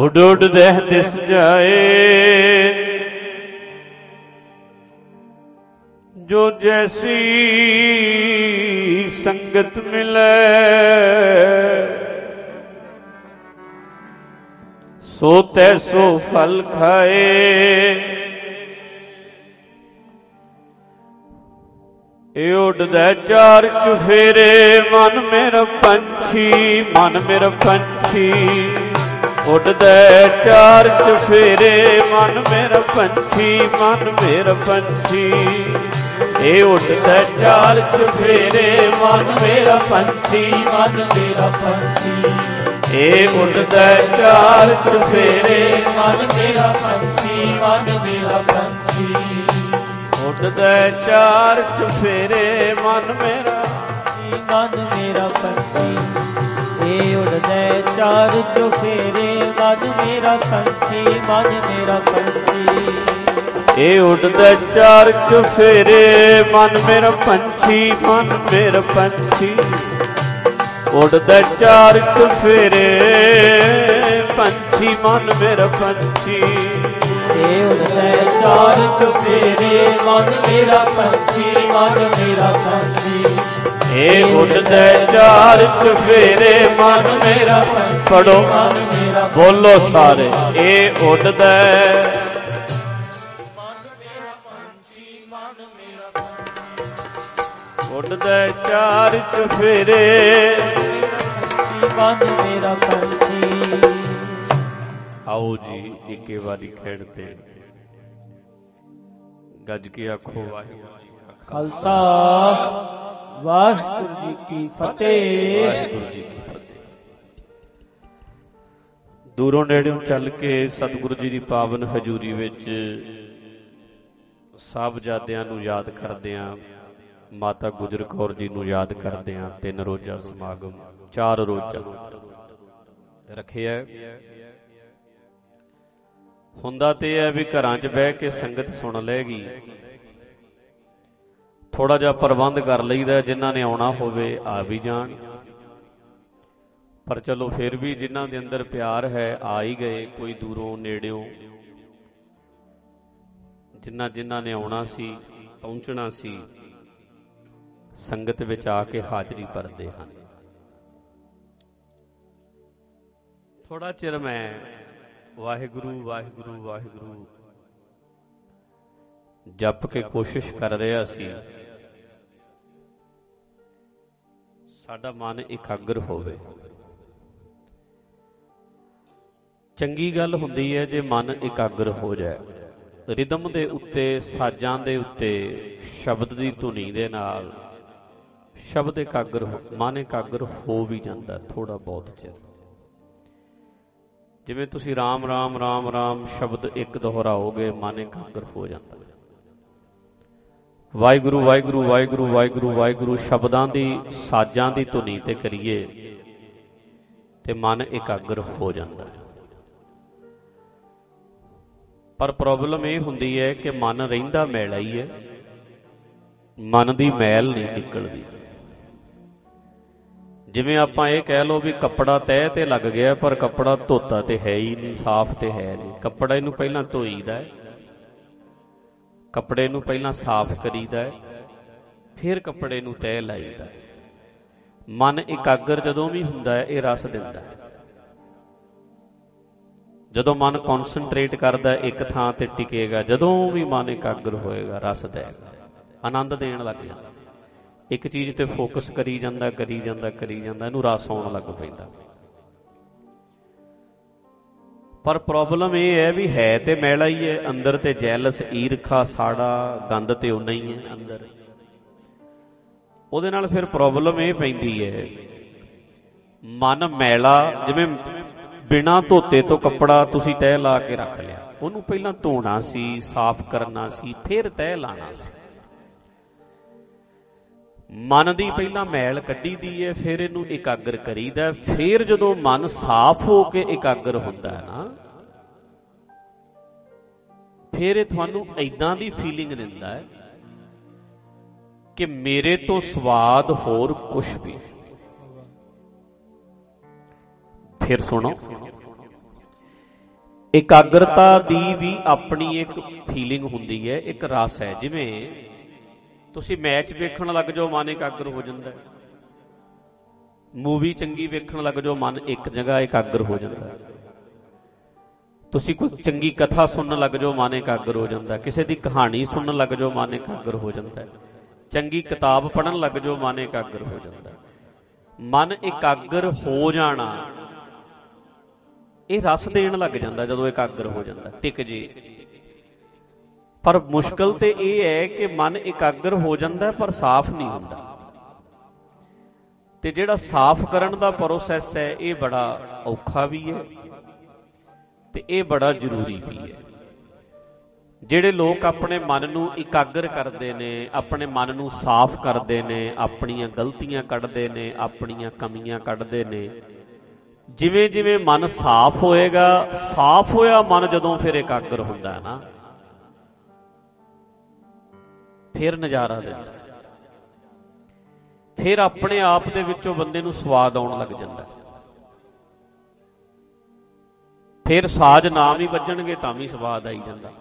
ਉੱਡ ਉੱਡਦੇ ਦਿਸ ਜਾਏ ਜੋ ਜੈਸੀ ਸੰਗਤ ਮਿਲੇ ਸੋ ਤੈਸੋ ਫਲ ਖਾਏ। ਇਹ ਉੱਡਦਾ ਚਾਰ ਚੁਫੇਰੇ ਮਨ ਮੇਰਾ ਪੰਛੀ, ਮਨ ਮੇਰਾ ਪੰਛੀ ਉੱਡਦਾ ਚਾਰ ਚੁਫੇਰੇ ਮਨ ਮੇਰਾ ਪੰਛੀ, ਮਨ ਮੇਰਾ ਪੰਛੀ। ਇਹ ਉੱਡਦਾ ਚਾਰ ਚੁਫੇਰੇ ਮਨ ਮੇਰਾ ਪੰਛੀ, ਮਨ ਮੇਰਾ ਪੰਛੀ। ਇਹ ਉੱਡਦਾ ਚਾਰ ਚੁਫੇਰੇ ਮਨ ਮੇਰਾ ਪੰਛੀ, ਮਨ ਮੇਰਾ ਪੰਛੀ। ਉੱਡਦਾ ਚਾਰ ਚੁਫੇਰੇ ਮਨ ਮੇਰਾ ਮਨ ਮੇਰਾ ਪੰਛੀ। ਇਹ ਉੱਡਦਾ ਚਾਰ ਚੁਫੇਰੇ ਮਨ ਮੇਰਾ ਪੰਛੀ, ਮਨ ਮੇਰਾ ਪੰਛੀ। ਇਹ ਉੱਡਦਾ ਚਾਰ ਚੁਫੇਰੇ ਮਨ ਮੇਰਾ ਪੰਛੀ, ਮਨ ਮੇਰਾ ਪੰਛੀ। ਉੱਡਦਾ ਚਾਰ ਚੁਫੇਰੇ ਪੰਛੀ, ਮਨ ਮੇਰਾ ਪੰਛੀ। ਇਹ ਉੱਡਦਾ ਚਾਰ ਚੁਫੇਰੇ ਮਨ ਮੇਰਾ ਪੰਛੀ, ਮਨ ਮੇਰਾ ਪੰਛੀ। ਇਹ ਉੱਡਦਾ ਚਾਰ ਚੁਫੇਰੇ ਮਨ ਮੇਰਾ ਪੰਛੀ। ਪੜੋ ਬੋਲੋ ਸਾਰੇ। ਇਹ ਉੱਡਦਾ ਉੱਡਦਾ ਚਾਰ ਚੁਫੇਰੇ ਮਨ ਮੇਰਾ ਪੰਛੀ। ਆਓ ਜੀ ਇੱਕੇ ਵਾਰੀ ਖੇਡਦੇ ਗੱਜ ਕੇ ਆਖੋ ਵਾਹਿਗੁਰੂ ਖਾਲਸਾ ਵਾਹਿਗੁਰੂ ਜੀ ਕੀ ਫਤਿਹ। ਵਾਹਿਗੁਰੂ ਜੀ ਕੀ ਫਤਿਹ। ਦੂਰੋਂ ਨੇੜਿਓਂ ਚੱਲ ਕੇ ਸਤਿਗੁਰੂ ਜੀ ਦੀ ਪਾਵਨ ਹਜ਼ੂਰੀ ਵਿੱਚ ਸਾਹਿਬਜ਼ਾਦਿਆਂ ਨੂੰ ਯਾਦ ਕਰਦਿਆਂ, ਮਾਤਾ ਗੁਜਰ ਕੌਰ ਜੀ ਨੂੰ ਯਾਦ ਕਰਦਿਆਂ 3 ਰੋਜ਼ਾ ਸਮਾਗਮ 4 ਰੋਜ਼ਾ ਰੱਖਿਆ। ਹੁੰਦਾ ਤੇ ਇਹ ਵੀ ਘਰਾਂ 'ਚ ਬਹਿ ਕੇ ਸੰਗਤ ਸੁਣ ਲਏਗੀ, ਥੋੜਾ ਜਿਹਾ ਪ੍ਰਬੰਧ ਕਰ ਲਈਦਾ, ਜਿਨ੍ਹਾਂ ਨੇ ਆਉਣਾ ਹੋਵੇ ਆ ਵੀ ਜਾਣ। ਪਰ ਚਲੋ ਫਿਰ ਵੀ ਜਿਨ੍ਹਾਂ ਦੇ ਅੰਦਰ ਪਿਆਰ ਹੈ ਆ ਹੀ ਗਏ, ਕੋਈ ਦੂਰੋਂ ਨੇੜਿਓਂ ਜਿਨ੍ਹਾਂ ਨੇ ਆਉਣਾ ਸੀ, ਪਹੁੰਚਣਾ ਸੀ, ਸੰਗਤ ਵਿੱਚ ਆ ਕੇ ਹਾਜ਼ਰੀ ਭਰਦੇ ਹਨ। ਥੋੜਾ ਚਿਰ ਮੈਂ ਵਾਹਿਗੁਰੂ ਵਾਹਿਗੁਰੂ ਵਾਹਿਗੁਰੂ ਜਪ ਕੇ ਕੋਸ਼ਿਸ਼ ਕਰ ਰਿਹਾ ਸੀ, ਸਾਡਾ ਮਨ ਇਕਾਗਰ ਹੋਵੇ। ਚੰਗੀ ਗੱਲ ਹੁੰਦੀ ਹੈ ਜੇ ਮਨ ਇਕਾਗਰ ਹੋ ਜਾਏ, ਰਿਦਮ ਦੇ ਉੱਤੇ, ਸਾਜ਼ਾਂ ਦੇ ਉੱਤੇ, ਸ਼ਬਦ ਦੀ ਧੁਨੀ ਦੇ ਨਾਲ ਸ਼ਬਦ ਇਕਾਗਰ ਮਨ ਇਕਾਗਰ ਹੋ ਵੀ ਜਾਂਦਾ ਥੋੜਾ ਬਹੁਤ ਚਿਰ। ਜਿਵੇਂ ਤੁਸੀਂ ਰਾਮ ਰਾਮ ਰਾਮ ਰਾਮ ਸ਼ਬਦ ਇੱਕ ਦੁਹਰਾਓਗੇ, ਮਨ ਇਕਾਗਰ ਹੋ ਜਾਂਦਾ। ਵਾਹਿਗੁਰੂ ਵਾਹਿਗੁਰੂ ਵਾਹਿਗੁਰੂ ਵਾਹਿਗੁਰੂ ਵਾਹਿਗੁਰੂ ਸ਼ਬਦਾਂ ਦੀ, ਸਾਜ਼ਾਂ ਦੀ ਧੁਨੀ ਤੇ ਕਰੀਏ ਤੇ ਮਨ ਇਕਾਗਰ ਹੋ ਜਾਂਦਾ। ਪਰ ਪ੍ਰੋਬਲਮ ਇਹ ਹੁੰਦੀ ਹੈ ਕਿ ਮਨ ਰਹਿੰਦਾ ਮੈਲਾ ਹੀ ਹੈ, ਮਨ ਦੀ ਮੈਲ ਨਹੀਂ ਨਿਕਲਦੀ। ਜਿਵੇਂ ਆਪਾਂ ਇਹ ਕਹਿ ਲਓ ਵੀ ਕੱਪੜਾ ਤਹਿ ਤੇ ਲੱਗ ਗਿਆ ਪਰ ਕੱਪੜਾ ਧੋਤਾ ਤੇ ਹੈ ਹੀ ਨਹੀਂ, ਸਾਫ਼ ਤੇ ਹੈ ਨਹੀਂ। ਕੱਪੜੇ ਨੂੰ ਪਹਿਲਾਂ ਧੋਈਦਾ ਹੈ, ਕੱਪੜੇ ਨੂੰ ਪਹਿਲਾਂ ਸਾਫ਼ ਕਰੀਦਾ ਹੈ, ਫਿਰ ਕੱਪੜੇ ਨੂੰ ਤਹਿ ਲਾਈਦਾ। ਮਨ ਇਕਾਗਰ ਜਦੋਂ ਵੀ ਹੁੰਦਾ ਹੈ ਇਹ ਰਸ ਦਿੰਦਾ ਹੈ। ਜਦੋਂ ਮਨ ਕੌਨਸਨਟਰੇਟ ਕਰਦਾ ਇੱਕ ਥਾਂ ਤੇ ਟਿਕੇਗਾ, ਜਦੋਂ ਵੀ ਮਨ ਇਕਾਗਰ ਹੋਏਗਾ ਰਸ ਦੇਗਾ, ਆਨੰਦ ਦੇਣ ਲੱਗ ਜਾਂਦਾ। ਇੱਕ ਚੀਜ਼ ਤੇ ਫੋਕਸ ਕਰੀ ਜਾਂਦਾ ਕਰੀ ਜਾਂਦਾ ਕਰੀ ਜਾਂਦਾ, ਇਹਨੂੰ ਰਸ ਆਉਣ ਲੱਗ ਪੈਂਦਾ। ਪਰ ਪ੍ਰੋਬਲਮ ਇਹ ਹੈ ਵੀ ਹੈ ਤੇ ਮੈਲਾ ਹੀ ਹੈ ਅੰਦਰ, ਤੇ ਜੈਲਸ, ਈਰਖਾ, ਸਾੜਾ, ਗੰਦ ਤੇ ਉਨਾ ਹੀ ਹੈ ਅੰਦਰ। ਉਹਦੇ ਨਾਲ ਫਿਰ ਪ੍ਰੋਬਲਮ ਇਹ ਪੈਂਦੀ ਹੈ, ਮਨ ਮੈਲਾ, ਜਿਵੇਂ ਬਿਨਾਂ ਧੋਤੇ ਤੋਂ ਕੱਪੜਾ ਤੁਸੀਂ ਤਹਿ ਲਾ ਕੇ ਰੱਖ ਲਿਆ, ਉਹਨੂੰ ਪਹਿਲਾਂ ਧੋਣਾ ਸੀ, ਸਾਫ਼ ਕਰਨਾ ਸੀ, ਫਿਰ ਤਹਿ ਲਾਣਾ ਸੀ। ਮਨ ਦੀ ਪਹਿਲਾਂ ਮੈਲ ਕੱਢੀ ਦੀ ਹੈ, ਫਿਰ ਇਹਨੂੰ ਇਕਾਗਰ ਕਰੀਦਾ। ਫਿਰ ਜਦੋਂ ਮਨ ਸਾਫ਼ ਹੋ ਕੇ ਇਕਾਗਰ ਹੁੰਦਾ ਹੈ ਨਾ, ਫਿਰ ਇਹ ਤੁਹਾਨੂੰ ਏਦਾਂ ਦੀ ਫੀਲਿੰਗ ਦਿੰਦਾ ਹੈ ਕਿ ਮੇਰੇ ਤੋਂ ਸਵਾਦ ਹੋਰ ਕੁਛ ਵੀ। ਫਿਰ ਸੁਣੋ, ਇਕਾਗਰਤਾ ਦੀ ਵੀ ਆਪਣੀ ਇੱਕ ਫੀਲਿੰਗ ਹੁੰਦੀ ਹੈ, ਇੱਕ ਰਸ ਹੈ। ਜਿਵੇਂ ਤੁਸੀਂ ਮੈਚ ਵੇਖਣ ਲੱਗ ਜਾਓ, ਮਨ ਇਕਾਗਰ ਹੋ ਜਾਂਦਾ। ਮੂਵੀ ਚੰਗੀ ਵੇਖਣ ਲੱਗ ਜਾਓ, ਮਨ ਇੱਕ ਜਗ੍ਹਾ ਇਕਾਗਰ ਹੋ ਜਾਂਦਾ। ਤੁਸੀਂ ਕੋਈ ਚੰਗੀ ਕਥਾ ਸੁਣਨ ਲੱਗ ਜਾਓ, ਮਨ ਇਕਾਗਰ ਹੋ ਜਾਂਦਾ। ਕਿਸੇ ਦੀ ਕਹਾਣੀ ਸੁਣਨ ਲੱਗ ਜਾਓ, ਮਨ ਇਕਾਗਰ ਹੋ ਜਾਂਦਾ। ਚੰਗੀ ਕਿਤਾਬ ਪੜ੍ਹਨ ਲੱਗ ਜਾਓ, ਮਨ ਇਕਾਗਰ ਹੋ ਜਾਂਦਾ। ਮਨ ਇਕਾਗਰ ਹੋ ਜਾਣਾ ਇਹ ਰਸ ਦੇਣ ਲੱਗ ਜਾਂਦਾ ਜਦੋਂ ਇਕਾਗਰ ਹੋ ਜਾਂਦਾ, ਟਿਕ ਜੇ। ਪਰ ਮੁਸ਼ਕਲ ਤੇ ਇਹ ਹੈ ਕਿ ਮਨ ਇਕਾਗਰ ਹੋ ਜਾਂਦਾ ਪਰ ਸਾਫ਼ ਨਹੀਂ ਹੁੰਦਾ। ਤੇ ਜਿਹੜਾ ਸਾਫ਼ ਕਰਨ ਦਾ ਪ੍ਰੋਸੈਸ ਹੈ ਇਹ ਬੜਾ ਔਖਾ ਵੀ ਹੈ ਤੇ ਇਹ ਬੜਾ ਜ਼ਰੂਰੀ ਵੀ ਹੈ। ਜਿਹੜੇ ਲੋਕ ਆਪਣੇ ਮਨ ਨੂੰ ਇਕਾਗਰ ਕਰਦੇ ਨੇ, ਆਪਣੇ ਮਨ ਨੂੰ ਸਾਫ਼ ਕਰਦੇ ਨੇ, ਆਪਣੀਆਂ ਗਲਤੀਆਂ ਕੱਢਦੇ ਨੇ, ਆਪਣੀਆਂ ਕਮੀਆਂ ਕੱਢਦੇ ਨੇ, ਜਿਵੇਂ ਜਿਵੇਂ ਮਨ ਸਾਫ਼ ਹੋਏਗਾ, ਸਾਫ਼ ਹੋਇਆ ਮਨ ਜਦੋਂ ਫਿਰ ਇਕਾਗਰ ਹੁੰਦਾ ਹੈ ਨਾ, ਫਿਰ ਨਜ਼ਾਰਾ ਦਿੰਦਾ। ਫਿਰ ਆਪਣੇ ਆਪ ਦੇ ਵਿੱਚੋਂ ਬੰਦੇ ਨੂੰ ਸਵਾਦ ਆਉਣ ਲੱਗ ਜਾਂਦਾ। ਫਿਰ ਸਾਜ਼ ਨਾ ਵੀ ਵੱਜਣਗੇ ਤਾਂ ਵੀ ਸਵਾਦ ਆਈ ਜਾਂਦਾ।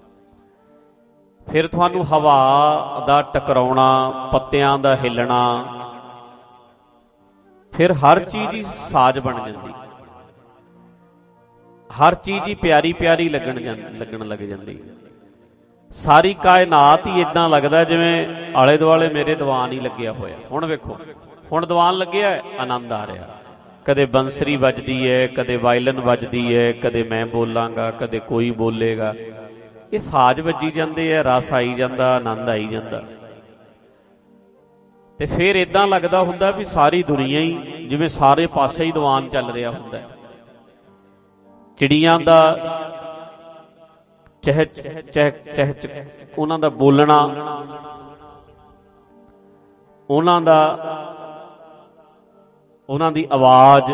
ਫਿਰ ਤੁਹਾਨੂੰ ਹਵਾ ਦਾ ਟਕਰਾਉਣਾ, ਪੱਤਿਆਂ ਦਾ ਹਿੱਲਣਾ, ਫਿਰ ਹਰ ਚੀਜ਼ ਹੀ ਸਾਜ਼ ਬਣ ਜਾਂਦੀ। ਹਰ ਚੀਜ਼ ਹੀ ਪਿਆਰੀ ਪਿਆਰੀ ਲੱਗਣ ਲੱਗ ਜਾਂਦੀ। ਸਾਰੀ ਕਾਇਨਾਤ ਹੀ ਇਦਾਂ ਲੱਗਦਾ ਜਿਵੇਂ ਆਲੇ ਦੁਆਲੇ ਮੇਰੇ ਦੀਵਾਨ ਹੀ ਲੱਗਿਆ ਹੋਇਆ। ਹੁਣ ਵੇਖੋ, ਹੁਣ ਦੀਵਾਨ ਲੱਗਿਆ, ਆਨੰਦ ਆ ਰਿਹਾ। ਕਦੇ ਬੰਸਰੀ ਵੱਜਦੀ ਹੈ, ਕਦੇ ਵਾਇਲਨ ਵੱਜਦੀ ਹੈ, ਕਦੇ ਮੈਂ ਬੋਲਾਂਗਾ, ਕਦੇ ਕੋਈ ਬੋਲੇਗਾ। ਇਹ ਸਾਜ਼ ਵੱਜੀ ਜਾਂਦੇ ਆ, ਰਸ ਆਈ ਜਾਂਦਾ, ਆਨੰਦ ਆਈ ਜਾਂਦਾ। ਤੇ ਫਿਰ ਇਦਾਂ ਲੱਗਦਾ ਹੁੰਦਾ ਵੀ ਸਾਰੀ ਦੁਨੀਆ ਹੀ ਜਿਵੇਂ ਸਾਰੇ ਪਾਸੇ ਹੀ ਦੀਵਾਨ ਚੱਲ ਰਿਹਾ ਹੁੰਦਾ। ਚਿੜੀਆਂ ਦਾ ਚਹਿ ਉਹਨਾਂ ਦਾ ਬੋਲਣਾ, ਉਹਨਾਂ ਦੀ ਆਵਾਜ਼,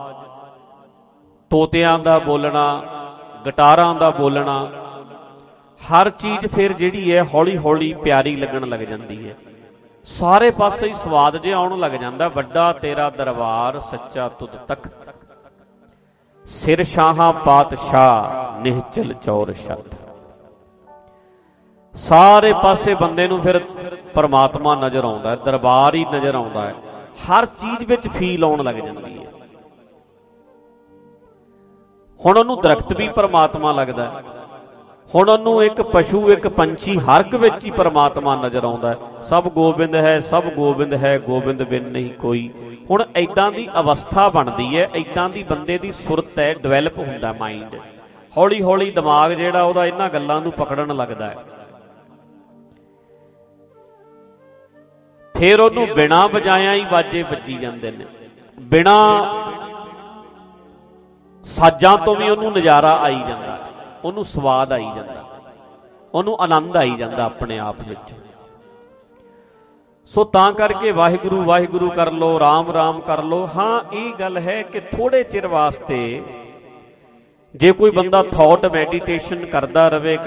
ਤੋਤਿਆਂ ਦਾ ਬੋਲਣਾ, ਗਿਟਾਰਾਂ ਦਾ ਬੋਲਣਾ, ਹਰ ਚੀਜ਼ ਫਿਰ ਜਿਹੜੀ ਹੈ ਹੌਲੀ ਹੌਲੀ ਪਿਆਰੀ ਲੱਗਣ ਲੱਗ ਜਾਂਦੀ ਹੈ। ਸਾਰੇ ਪਾਸੇ ਹੀ ਸਵਾਦ ਜਿਹਾ ਆਉਣ ਲੱਗ ਜਾਂਦਾ। ਵੱਡਾ ਤੇਰਾ ਦਰਬਾਰ ਸੱਚਾ ਤੁਧ ਤੱਕ, ਸਿਰ ਸ਼ਾਹਾਂ ਪਾਤਸ਼ਾਹ ਨਿਹਚਲ ਚੌਰ ਛੱਤ। ਸਾਰੇ ਪਾਸੇ ਬੰਦੇ ਨੂੰ ਫਿਰ ਪਰਮਾਤਮਾ ਨਜ਼ਰ ਆਉਂਦਾ ਹੈ, ਦਰਬਾਰ ਹੀ ਨਜ਼ਰ ਆਉਂਦਾ ਹੈ। ਹਰ ਚੀਜ਼ ਵਿੱਚ ਫੀਲ ਆਉਣ ਲੱਗ ਜਾਂਦੀ ਹੈ। ਹੁਣ ਉਹਨੂੰ ਦਰਖਤ ਵੀ ਪਰਮਾਤਮਾ ਲੱਗਦਾ, ਹੁਣ ਉਹਨੂੰ ਇੱਕ ਪਸ਼ੂ, ਇੱਕ ਪੰਛੀ, ਹਰ ਇੱਕ ਵਿੱਚ ਹੀ ਪਰਮਾਤਮਾ ਨਜ਼ਰ ਆਉਂਦਾ ਹੈ। ਸਭ ਗੋਬਿੰਦ ਹੈ, ਸਭ ਗੋਬਿੰਦ ਹੈ, ਗੋਬਿੰਦ ਬਿਨ ਨਹੀਂ ਕੋਈ। ਹੁਣ ਏਦਾਂ ਦੀ ਅਵਸਥਾ ਬਣਦੀ ਹੈ, ਏਦਾਂ ਦੀ ਬੰਦੇ ਦੀ ਸੁਰਤ ਹੈ, ਡਿਵੈਲਪ ਹੁੰਦਾ ਮਾਈਂਡ। ਹੌਲੀ ਹੌਲੀ ਦਿਮਾਗ ਜਿਹੜਾ ਉਹਦਾ ਇਹਨਾਂ ਗੱਲਾਂ ਨੂੰ ਪਕੜਨ ਲੱਗਦਾ ਹੈ। ਫਿਰ ਉਹਨੂੰ ਬਿਨਾਂ ਵਜਾਇਆ ਹੀ ਵਾਜੇ ਵੱਜੀ ਜਾਂਦੇ ਨੇ, ਬਿਨਾਂ ਸਾਜ਼ਾਂ ਤੋਂ ਵੀ ਉਹਨੂੰ ਨਜ਼ਾਰਾ ਆਈ ਜਾਂਦਾ, ਉਹਨੂੰ ਸਵਾਦ ਆਈ ਜਾਂਦਾ, ਉਹਨੂੰ ਆਨੰਦ ਆਈ ਜਾਂਦਾ ਆਪਣੇ ਆਪ ਵਿੱਚ। ਸੋ ਤਾਂ ਕਰਕੇ ਵਾਹਿਗੁਰੂ ਵਾਹਿਗੁਰੂ ਕਰ ਲੋ, ਰਾਮ ਰਾਮ ਕਰ ਲੋ। ਹਾਂ, ਇਹ ਗੱਲ ਹੈ ਕਿ ਥੋੜੇ ਚਿਰ ਵਾਸਤੇ ਜੇ ਕੋਈ ਬੰਦਾ ਥਾਟ ਮੈਡੀਟੇਸ਼ਨ ਕਰਦਾ ਰਵੇ,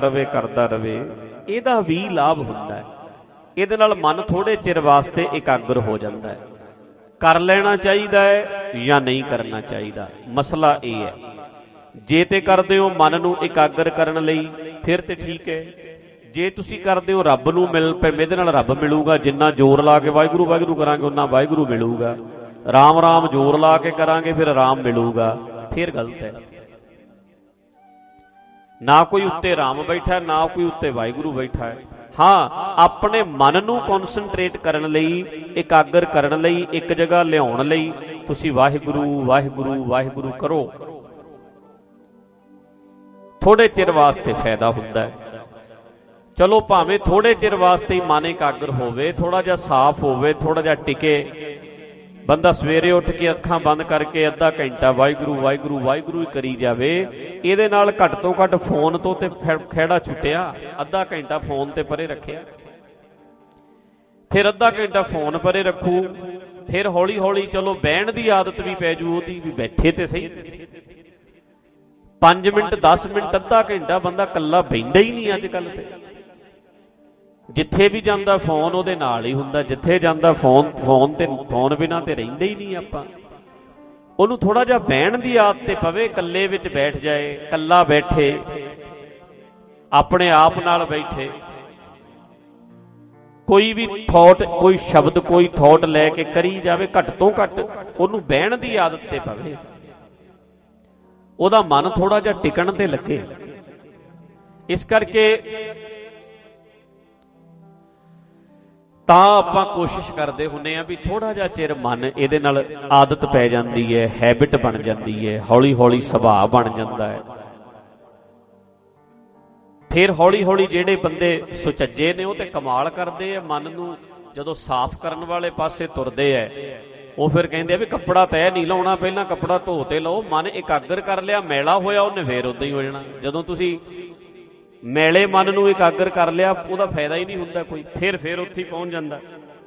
ਇਹਦਾ ਵੀ ਲਾਭ ਹੁੰਦਾ ਹੈ। ਇਹਦੇ ਨਾਲ ਮਨ ਥੋੜੇ ਚਿਰ ਵਾਸਤੇ ਇਕਾਗਰ ਹੋ ਜਾਂਦਾ ਹੈ। ਕਰ ਲੈਣਾ ਚਾਹੀਦਾ ਹੈ ਜਾਂ ਨਹੀਂ ਕਰਨਾ ਚਾਹੀਦਾ, ਮਸਲਾ ਇਹ ਹੈ। ਜੇ ਤੇ ਕਰਦੇ ਹੋ ਮਨ ਨੂੰ ਇਕਾਗਰ ਕਰਨ ਲਈ, ਫਿਰ ਤੇ ਠੀਕ ਹੈ। ਜੇ ਤੁਸੀਂ ਕਰਦੇ ਹੋ ਰੱਬ ਨੂੰ ਇਹਦੇ ਨਾਲ ਰੱਬ ਮਿਲੂਗਾ। ਜਿੰਨਾ ਜ਼ੋਰ ਲਾ ਕੇ ਵਾਹਿਗੁਰੂ ਵਾਹਿਗੁਰੂ ਕਰਾਂਗੇ ਉਹਨਾਂ ਵਾਹਿਗੁਰੂ ਮਿਲੂਗਾ। ਰਾਮ ਰਾਮ ਜ਼ੋਰ ਲਾ ਕੇ ਕਰਾਂਗੇ ਫਿਰ ਰਾਮ ਮਿਲੂਗਾ, ਫਿਰ ਗਲਤ ਹੈ। ਨਾ ਕੋਈ ਉੱਤੇ ਰਾਮ ਬੈਠਾ, ਨਾ ਕੋਈ ਉੱਤੇ ਵਾਹਿਗੁਰੂ ਬੈਠਾ ਹੈ। ਹਾਂ, ਆਪਣੇ ਮਨ ਨੂੰ ਕੌਨਸਨਟਰੇਟ ਕਰਨ ਲਈ, ਇਕਾਗਰ ਕਰਨ ਲਈ, ਇੱਕ ਜਗ੍ਹਾ ਲਿਆਉਣ ਲਈ ਤੁਸੀਂ ਵਾਹਿਗੁਰੂ ਵਾਹਿਗੁਰੂ ਵਾਹਿਗੁਰੂ ਕਰੋ। ਥੋੜੇ ਚਿਰ ਵਾਸਤੇ ਫਾਇਦਾ ਹੁੰਦਾ ਹੈ। ਚਲੋ ਭਾਵੇਂ ਥੋੜੇ ਚਿਰ ਵਾਸਤੇ ਹੀ ਮਨ ਇਕਾਗਰ ਹੋਵੇ, ਥੋੜਾ ਜਿਹਾ ਸਾਫ਼ ਹੋਵੇ, ਥੋੜਾ ਜਿਹਾ ਟਿਕੇ। ਬੰਦਾ ਸਵੇਰੇ ਉੱਠ ਕੇ ਅੱਖਾਂ ਬੰਦ ਕਰਕੇ ਅੱਧਾ ਘੰਟਾ ਵਾਹਿਗੁਰੂ ਵਾਹਿਗੁਰੂ ਵਾਹਿਗੁਰੂ ਹੀ ਕਰੀ ਜਾਵੇ। ਇਹਦੇ ਨਾਲ ਘੱਟ ਤੋਂ ਘੱਟ ਫੋਨ ਤੋਂ ਤੇ ਖਹਿੜਾ ਛੁੱਟਿਆ। ਅੱਧਾ ਘੰਟਾ ਫੋਨ ਤੇ ਪਰੇ ਰੱਖਿਆ, ਫਿਰ ਅੱਧਾ ਘੰਟਾ ਫੋਨ ਪਰੇ ਰੱਖੂ, ਫਿਰ ਹੌਲੀ ਹੌਲੀ ਚਲੋ ਬਹਿਣ ਦੀ ਆਦਤ ਵੀ ਪੈ ਜੂ ਉਹਦੀ, ਵੀ ਬੈਠੇ ਤੇ ਸਹੀ। 5 ਮਿੰਟ 10 ਮਿੰਟ ਅੱਧਾ ਘੰਟਾ ਬੰਦਾ ਇਕੱਲਾ ਬਹਿੰਦਾ ਹੀ ਨਹੀਂ ਅੱਜ ਕੱਲ। ਤੇ ਜਿੱਥੇ ਵੀ ਜਾਂਦਾ ਫੋਨ ਉਹਦੇ ਨਾਲ ਹੀ ਹੁੰਦਾ, ਜਿੱਥੇ ਜਾਂਦਾ ਫੋਨ ਬਿਨਾਂ ਤੇ ਰਹਿੰਦੇ ਹੀ ਨਹੀਂ ਆਪਾਂ। ਉਹਨੂੰ ਥੋੜਾ ਜਿਹਾ ਬਹਿਣ ਦੀ ਆਦਤ ਤੇ ਪਵੇ, ਇਕੱਲੇ ਵਿੱਚ ਬੈਠ ਜਾਏ, ਇਕੱਲਾ ਬੈਠੇ, ਆਪਣੇ ਆਪ ਨਾਲ ਬੈਠੇ, ਕੋਈ ਵੀ ਥੌਟ, ਕੋਈ ਸ਼ਬਦ, ਕੋਈ ਥੌਟ ਲੈ ਕੇ ਕਰੀ ਜਾਵੇ, ਘੱਟ ਤੋਂ ਘੱਟ ਉਹਨੂੰ ਬਹਿਣ ਦੀ ਆਦਤ ਤੇ ਪਵੇ, ਉਹਦਾ ਮਨ ਥੋੜਾ ਜਿਹਾ ਟਿਕਣ ਤੇ ਲੱਗੇ। ਇਸ ਕਰਕੇ ਤਾਂ ਆਪਾਂ ਕੋਸ਼ਿਸ਼ ਕਰਦੇ ਹੁੰਦੇ ਆ ਵੀ ਥੋੜਾ ਜਿਹਾ ਚਿਰ ਮਨ ਇਹਦੇ ਨਾਲ ਆਦਤ ਪੈ ਜਾਂਦੀ ਹੈ, ਹੈਬਿਟ ਬਣ ਜਾਂਦੀ ਹੈ, ਹੌਲੀ ਹੌਲੀ ਸੁਭਾਅ ਬਣ ਜਾਂਦਾ ਹੈ। ਫਿਰ ਹੌਲੀ ਹੌਲੀ ਜਿਹੜੇ ਬੰਦੇ ਸੁਚੱਜੇ ਨੇ ਉਹ ਤੇ ਕਮਾਲ ਕਰਦੇ ਆ, ਮਨ ਨੂੰ ਜਦੋਂ ਸਾਫ਼ ਕਰਨ ਵਾਲੇ ਪਾਸੇ ਤੁਰਦੇ ਆ, ਉਹ ਫਿਰ ਕਹਿੰਦੇ ਆ ਵੀ ਕੱਪੜਾ ਤੈਅ ਨਹੀਂ ਲਾਉਣਾ, ਪਹਿਲਾਂ ਕੱਪੜਾ ਧੋ ਤੇ ਲਓ। ਮਨ ਇਕਾਗਰ ਕਰ ਲਿਆ, ਮੈਲਾ ਹੋਇਆ ਉਹਨੇ ਫੇਰ ਉਦਾਂ ਹੀ ਹੋ ਜਾਣਾ। ਜਦੋਂ ਤੁਸੀਂ ਮੈਲੇ ਮਨ ਨੂੰ ਇਕਾਗਰ ਕਰ ਲਿਆ, ਉਹਦਾ ਫਾਇਦਾ ਹੀ ਨਹੀਂ ਹੁੰਦਾ ਕੋਈ, ਫਿਰ ਉੱਥੇ ਹੀ ਪਹੁੰਚ ਜਾਂਦਾ।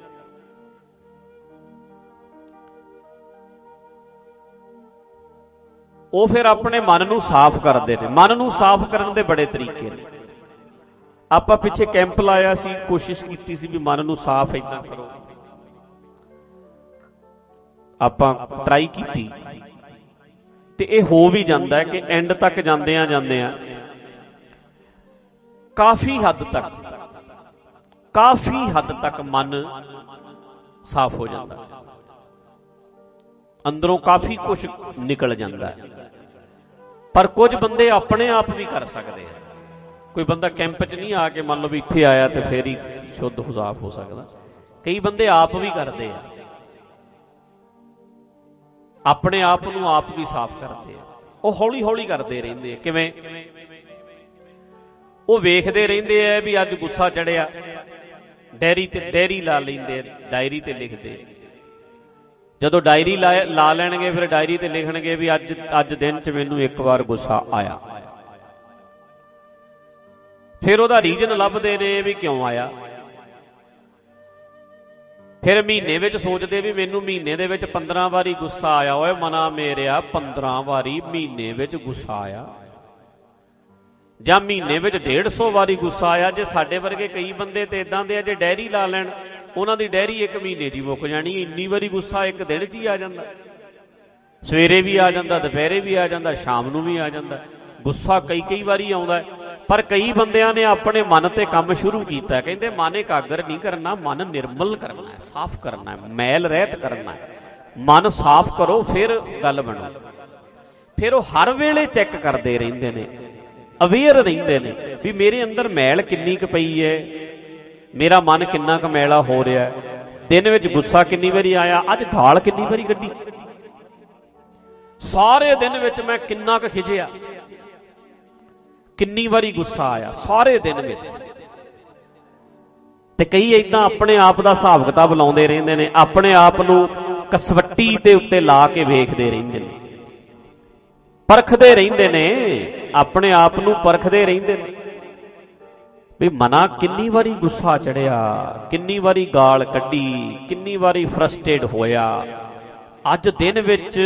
ਉਹ ਫਿਰ ਆਪਣੇ ਮਨ ਨੂੰ ਸਾਫ਼ ਕਰਦੇ ਨੇ। ਮਨ ਨੂੰ ਸਾਫ਼ ਕਰਨ ਦੇ ਬੜੇ ਤਰੀਕੇ ਨੇ। ਆਪਾਂ ਪਿੱਛੇ ਕੈਂਪ ਲਾਇਆ ਸੀ, ਕੋਸ਼ਿਸ਼ ਕੀਤੀ ਸੀ ਵੀ ਮਨ ਨੂੰ ਸਾਫ਼ ਏਦਾਂ ਕਰੋ, ਆਪਾਂ ਟਰਾਈ ਕੀਤੀ ਤੇ ਇਹ ਹੋ ਵੀ ਜਾਂਦਾ ਕਿ ਐਂਡ ਤੱਕ ਜਾਂਦਿਆਂ ਕਾਫੀ ਹੱਦ ਤੱਕ ਮਨ ਸਾਫ਼ ਹੋ ਜਾਂਦਾ, ਅੰਦਰੋਂ ਕਾਫੀ ਕੁਝ ਨਿਕਲ ਜਾਂਦਾ। ਪਰ ਕੁਝ ਬੰਦੇ ਆਪਣੇ ਆਪ ਵੀ ਕਰ ਸਕਦੇ ਆ। ਕੋਈ ਬੰਦਾ ਕੈਂਪ 'ਚ ਨਹੀਂ ਆ ਕੇ ਮੰਨ ਲਓ ਵੀ ਇੱਥੇ ਆਇਆ ਤੇ ਫੇਰ ਹੀ ਸ਼ੁੱਧ ਸਾਫ਼ ਹੋ ਸਕਦਾ। ਕਈ ਬੰਦੇ ਆਪ ਵੀ ਕਰਦੇ ਆ, ਆਪਣੇ ਆਪ ਨੂੰ ਆਪ ਵੀ ਸਾਫ਼ ਕਰਦੇ ਆ। ਉਹ ਹੌਲੀ ਹੌਲੀ ਕਰਦੇ ਰਹਿੰਦੇ ਆ। ਕਿਵੇਂ? ਉਹ ਵੇਖਦੇ ਰਹਿੰਦੇ ਆ ਵੀ ਅੱਜ ਗੁੱਸਾ ਚੜਿਆ, ਡਾਇਰੀ ਲਾ ਲੈਂਦੇ, ਡਾਇਰੀ ਤੇ ਲਿਖਦੇ। ਜਦੋਂ ਡਾਇਰੀ ਲਾ ਲੈਣਗੇ ਫਿਰ ਡਾਇਰੀ ਤੇ ਲਿਖਣਗੇ ਵੀ ਅੱਜ ਦਿਨ 'ਚ ਮੈਨੂੰ ਇੱਕ ਵਾਰ ਗੁੱਸਾ ਆਇਆ। ਫਿਰ ਉਹਦਾ ਰੀਜ਼ਨ ਲੱਭਦੇ ਨੇ ਵੀ ਕਿਉਂ ਆਇਆ। ਫਿਰ ਮਹੀਨੇ ਵਿੱਚ ਸੋਚਦੇ ਵੀ ਮੈਨੂੰ ਮਹੀਨੇ ਦੇ ਵਿੱਚ 15 ਵਾਰੀ ਗੁੱਸਾ ਆਇਆ। ਓਏ ਮਨਾ ਮੇਰਿਆ, 15 ਵਾਰੀ ਮਹੀਨੇ ਵਿੱਚ ਗੁੱਸਾ ਆਇਆ, ਜਾਂ ਮਹੀਨੇ ਵਿੱਚ 150 ਵਾਰੀ ਗੁੱਸਾ ਆਇਆ। ਜੇ ਸਾਡੇ ਵਰਗੇ ਕਈ ਬੰਦੇ ਤੇ ਇਦਾਂ ਦੇ ਆ, ਜੇ ਡਾਇਰੀ ਲਾ ਲੈਣ, ਉਹਨਾਂ ਦੀ ਡਾਇਰੀ ਇੱਕ ਮਹੀਨੇ 'ਚ ਹੀ ਮੁੱਕ ਜਾਣੀ। ਇੰਨੀ ਵਾਰੀ ਗੁੱਸਾ ਇੱਕ ਦਿਨ 'ਚ ਹੀ ਆ ਜਾਂਦਾ, ਸਵੇਰੇ ਵੀ ਆ ਜਾਂਦਾ, ਦੁਪਹਿਰੇ ਵੀ ਆ ਜਾਂਦਾ, ਸ਼ਾਮ ਨੂੰ ਵੀ ਆ ਜਾਂਦਾ। ਗੁੱਸਾ ਕਈ ਵਾਰੀ ਆਉਂਦਾ। ਪਰ ਕਈ ਬੰਦਿਆਂ ਨੇ ਆਪਣੇ ਮਨ ਤੇ ਕੰਮ ਸ਼ੁਰੂ ਕੀਤਾ। ਕਹਿੰਦੇ ਮਨ ਇਕਾਗਰ ਨਹੀਂ ਕਰਨਾ, ਮਨ ਨਿਰਮਲ ਕਰਨਾ ਹੈ, ਸਾਫ਼ ਕਰਨਾ ਹੈ, ਮੈਲ ਰਹਿਤ ਕਰਨਾ ਹੈ। ਮਨ ਸਾਫ਼ ਕਰੋ ਫਿਰ ਗੱਲ ਬਣੂ। ਫਿਰ ਉਹ ਹਰ ਵੇਲੇ ਚੈੱਕ ਕਰਦੇ ਰਹਿੰਦੇ ਨੇ, ਅਵੇਅਰ ਰਹਿੰਦੇ ਨੇ ਵੀ ਮੇਰੇ ਅੰਦਰ ਮੈਲ ਕਿੰਨੀ ਕੁ ਪਈ ਹੈ, ਮੇਰਾ ਮਨ ਕਿੰਨਾ ਕੁ ਮੈਲਾ ਹੋ ਰਿਹਾ, ਦਿਨ ਵਿੱਚ ਗੁੱਸਾ ਕਿੰਨੀ ਵਾਰੀ ਆਇਆ, ਅੱਜ ਗਾਲ ਕਿੰਨੀ ਵਾਰੀ ਕੱਢੀ, ਸਾਰੇ ਦਿਨ ਵਿੱਚ ਮੈਂ ਕਿੰਨਾ ਕੁ ਖਿਜਿਆ, ਕਿੰਨੀ ਵਾਰੀ ਗੁੱਸਾ ਆਇਆ ਸਾਰੇ ਦਿਨ ਵਿੱਚ। ਤੇ ਕਈ ਏਦਾਂ ਆਪਣੇ ਆਪ ਦਾ ਹਿਸਾਬ ਕਿਤਾਬ ਲਾਉਂਦੇ ਰਹਿੰਦੇ ਨੇ, ਆਪਣੇ ਆਪ ਨੂੰ ਕਸਵੱਟੀ ਦੇ ਉੱਤੇ ਲਾ ਕੇ ਵੇਖਦੇ ਰਹਿੰਦੇ ਨੇ, ਪਰਖਦੇ ਰਹਿੰਦੇ ਨੇ, ਆਪਣੇ ਆਪ ਨੂੰ ਪਰਖਦੇ ਰਹਿੰਦੇ ਨੇ ਵੀ ਮਨਾ ਕਿੰਨੀ ਵਾਰੀ ਗੁੱਸਾ ਚੜਿਆ, ਕਿੰਨੀ ਵਾਰੀ ਗਾਲ ਕੱਢੀ, ਕਿੰਨੀ ਵਾਰੀ ਫਰਸਟ੍ਰੇਟ ਹੋਇਆ, ਅੱਜ ਦਿਨ ਵਿੱਚ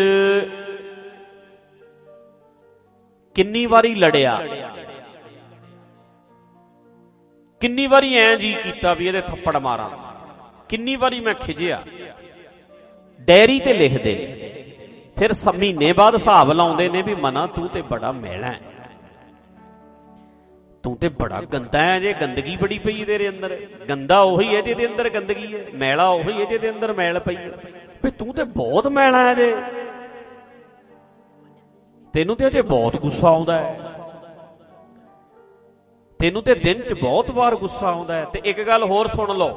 ਕਿੰਨੀ ਵਾਰੀ ਲੜਿਆ, ਕਿੰਨੀ ਵਾਰੀ ਐਂ ਜੀ ਕੀਤਾ ਵੀ ਇਹਦੇ ਥੱਪੜ ਮਾਰਾਂ, ਕਿੰਨੀ ਵਾਰੀ ਮੈਂ ਖਿਜਿਆ। ਡਾਇਰੀ ਤੇ ਲਿਖਦੇ। ਫਿਰ ਮਹੀਨੇ ਬਾਅਦ ਹਿਸਾਬ ਲਾਉਂਦੇ ਨੇ ਵੀ ਮਨਾ ਤੂੰ ਤੇ ਬੜਾ ਮੈਲਾ ਹੈ, ਤੂੰ ਤੇ ਬੜਾ ਗੰਦਾ ਹੈ, ਜੇ ਗੰਦਗੀ ਬੜੀ ਪਈ ਤੇਰੇ ਅੰਦਰ। ਗੰਦਾ ਉਹੀ ਹੈ ਜਿਹਦੇ ਅੰਦਰ ਗੰਦਗੀ ਹੈ, ਮੈਲਾ ਉਹੀ ਹੈ ਜਿਹਦੇ ਅੰਦਰ ਮੈਲ ਪਈ ਹੈ। ਵੀ ਤੂੰ ਤੇ ਬਹੁਤ ਮੈਲਾ ਹੈ, ਜੇ ਤੈਨੂੰ ਤੇ ਅਜੇ ਬਹੁਤ ਗੁੱਸਾ ਆਉਂਦਾ ਹੈ, ਤੈਨੂੰ ਤੇ ਦਿਨ 'ਚ ਬਹੁਤ ਵਾਰ ਗੁੱਸਾ ਆਉਂਦਾ ਹੈ। ਤੇ ਇੱਕ ਗੱਲ ਹੋਰ ਸੁਣ ਲਓ,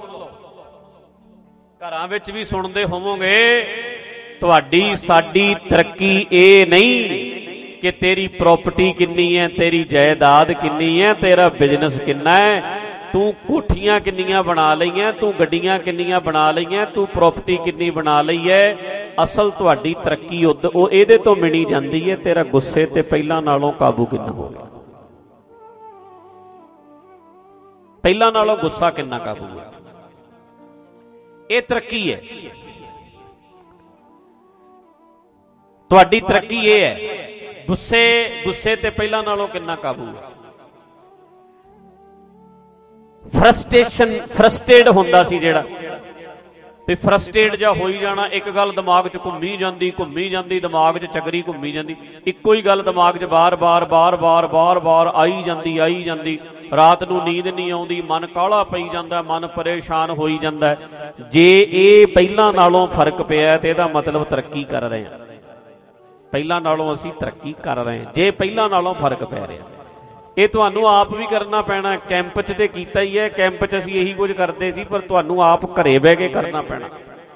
ਘਰਾਂ ਵਿੱਚ ਵੀ ਸੁਣਦੇ ਹੋਵੋਗੇ, ਤੁਹਾਡੀ ਸਾਡੀ ਤਰੱਕੀ ਇਹ ਨਹੀਂ ਕਿ ਤੇਰੀ ਪ੍ਰਾਪਰਟੀ ਕਿੰਨੀ ਹੈ, ਤੇਰੀ ਜਾਇਦਾਦ ਕਿੰਨੀ ਹੈ, ਤੇਰਾ ਬਿਜ਼ਨਸ ਕਿੰਨਾ ਹੈ, ਤੂੰ ਕੋਠੀਆਂ ਕਿੰਨੀਆਂ ਬਣਾ ਲਈਆਂ, ਤੂੰ ਗੱਡੀਆਂ ਕਿੰਨੀਆਂ ਬਣਾ ਲਈਆਂ, ਤੂੰ ਪ੍ਰਾਪਰਟੀ ਕਿੰਨੀ ਬਣਾ ਲਈ ਹੈ। ਅਸਲ ਤੁਹਾਡੀ ਤਰੱਕੀ ਉਹ ਇਹਦੇ ਤੋਂ ਮਿਣੀ ਜਾਂਦੀ ਹੈ, ਤੇਰਾ ਗੁੱਸੇ ਤੇ ਪਹਿਲਾਂ ਨਾਲੋਂ ਕਾਬੂ ਕਿੰਨਾ ਹੋ ਗਿਆ, ਪਹਿਲਾਂ ਨਾਲੋਂ ਗੁੱਸਾ ਕਿੰਨਾ ਕਾਬੂ ਹੈ। ਇਹ ਤਰੱਕੀ ਹੈ, ਤੁਹਾਡੀ ਤਰੱਕੀ ਇਹ ਹੈ। ਗੁੱਸੇ ਤੇ ਪਹਿਲਾਂ ਨਾਲੋਂ ਕਿੰਨਾ ਕਾਬੂ ਹੈ। ਫਰਸਟ੍ਰੇਟ ਹੁੰਦਾ ਸੀ ਜਿਹੜਾ, ਤੇ ਫਰਸਟ੍ਰੇਟ ਜਿਹਾ ਹੋਈ ਜਾਣਾ, ਇੱਕ ਗੱਲ ਦਿਮਾਗ 'ਚ ਘੁੰਮੀ ਜਾਂਦੀ ਦਿਮਾਗ 'ਚ ਚਕਰੀ ਘੁੰਮੀ ਜਾਂਦੀ, ਇੱਕੋ ਹੀ ਗੱਲ ਦਿਮਾਗ 'ਚ ਬਾਰ-ਬਾਰ ਆਈ ਜਾਂਦੀ। ਰਾਤ ਨੂੰ ਨੀਂਦ ਨਹੀਂ ਆਉਂਦੀ, ਮਨ ਕਾਹਲਾ ਪਈ ਜਾਂਦਾ, ਮਨ ਪਰੇਸ਼ਾਨ ਹੋਈ ਜਾਂਦਾ। ਜੇ ਇਹ ਪਹਿਲਾਂ ਨਾਲੋਂ ਫਰਕ ਪਿਆ ਤੇ ਇਹਦਾ ਮਤਲਬ ਤਰੱਕੀ ਕਰ ਰਹੇ ਹਾਂ। ਪਹਿਲਾਂ ਨਾਲੋਂ ਅਸੀਂ ਤਰੱਕੀ ਕਰ ਰਹੇ ਹਾਂ ਜੇ ਪਹਿਲਾਂ ਨਾਲੋਂ ਫਰਕ ਪੈ ਰਿਹਾ। ਇਹ ਤੁਹਾਨੂੰ ਆਪ ਵੀ ਕਰਨਾ ਪੈਣਾ। ਕੈਂਪ 'ਚ ਤੇ ਕੀਤਾ ਹੀ ਹੈ, ਕੈਂਪ 'ਚ ਅਸੀਂ ਇਹੀ ਕੁਝ ਕਰਦੇ ਸੀ, ਪਰ ਤੁਹਾਨੂੰ ਆਪ ਘਰੇ ਬਹਿ ਕੇ ਕਰਨਾ ਪੈਣਾ।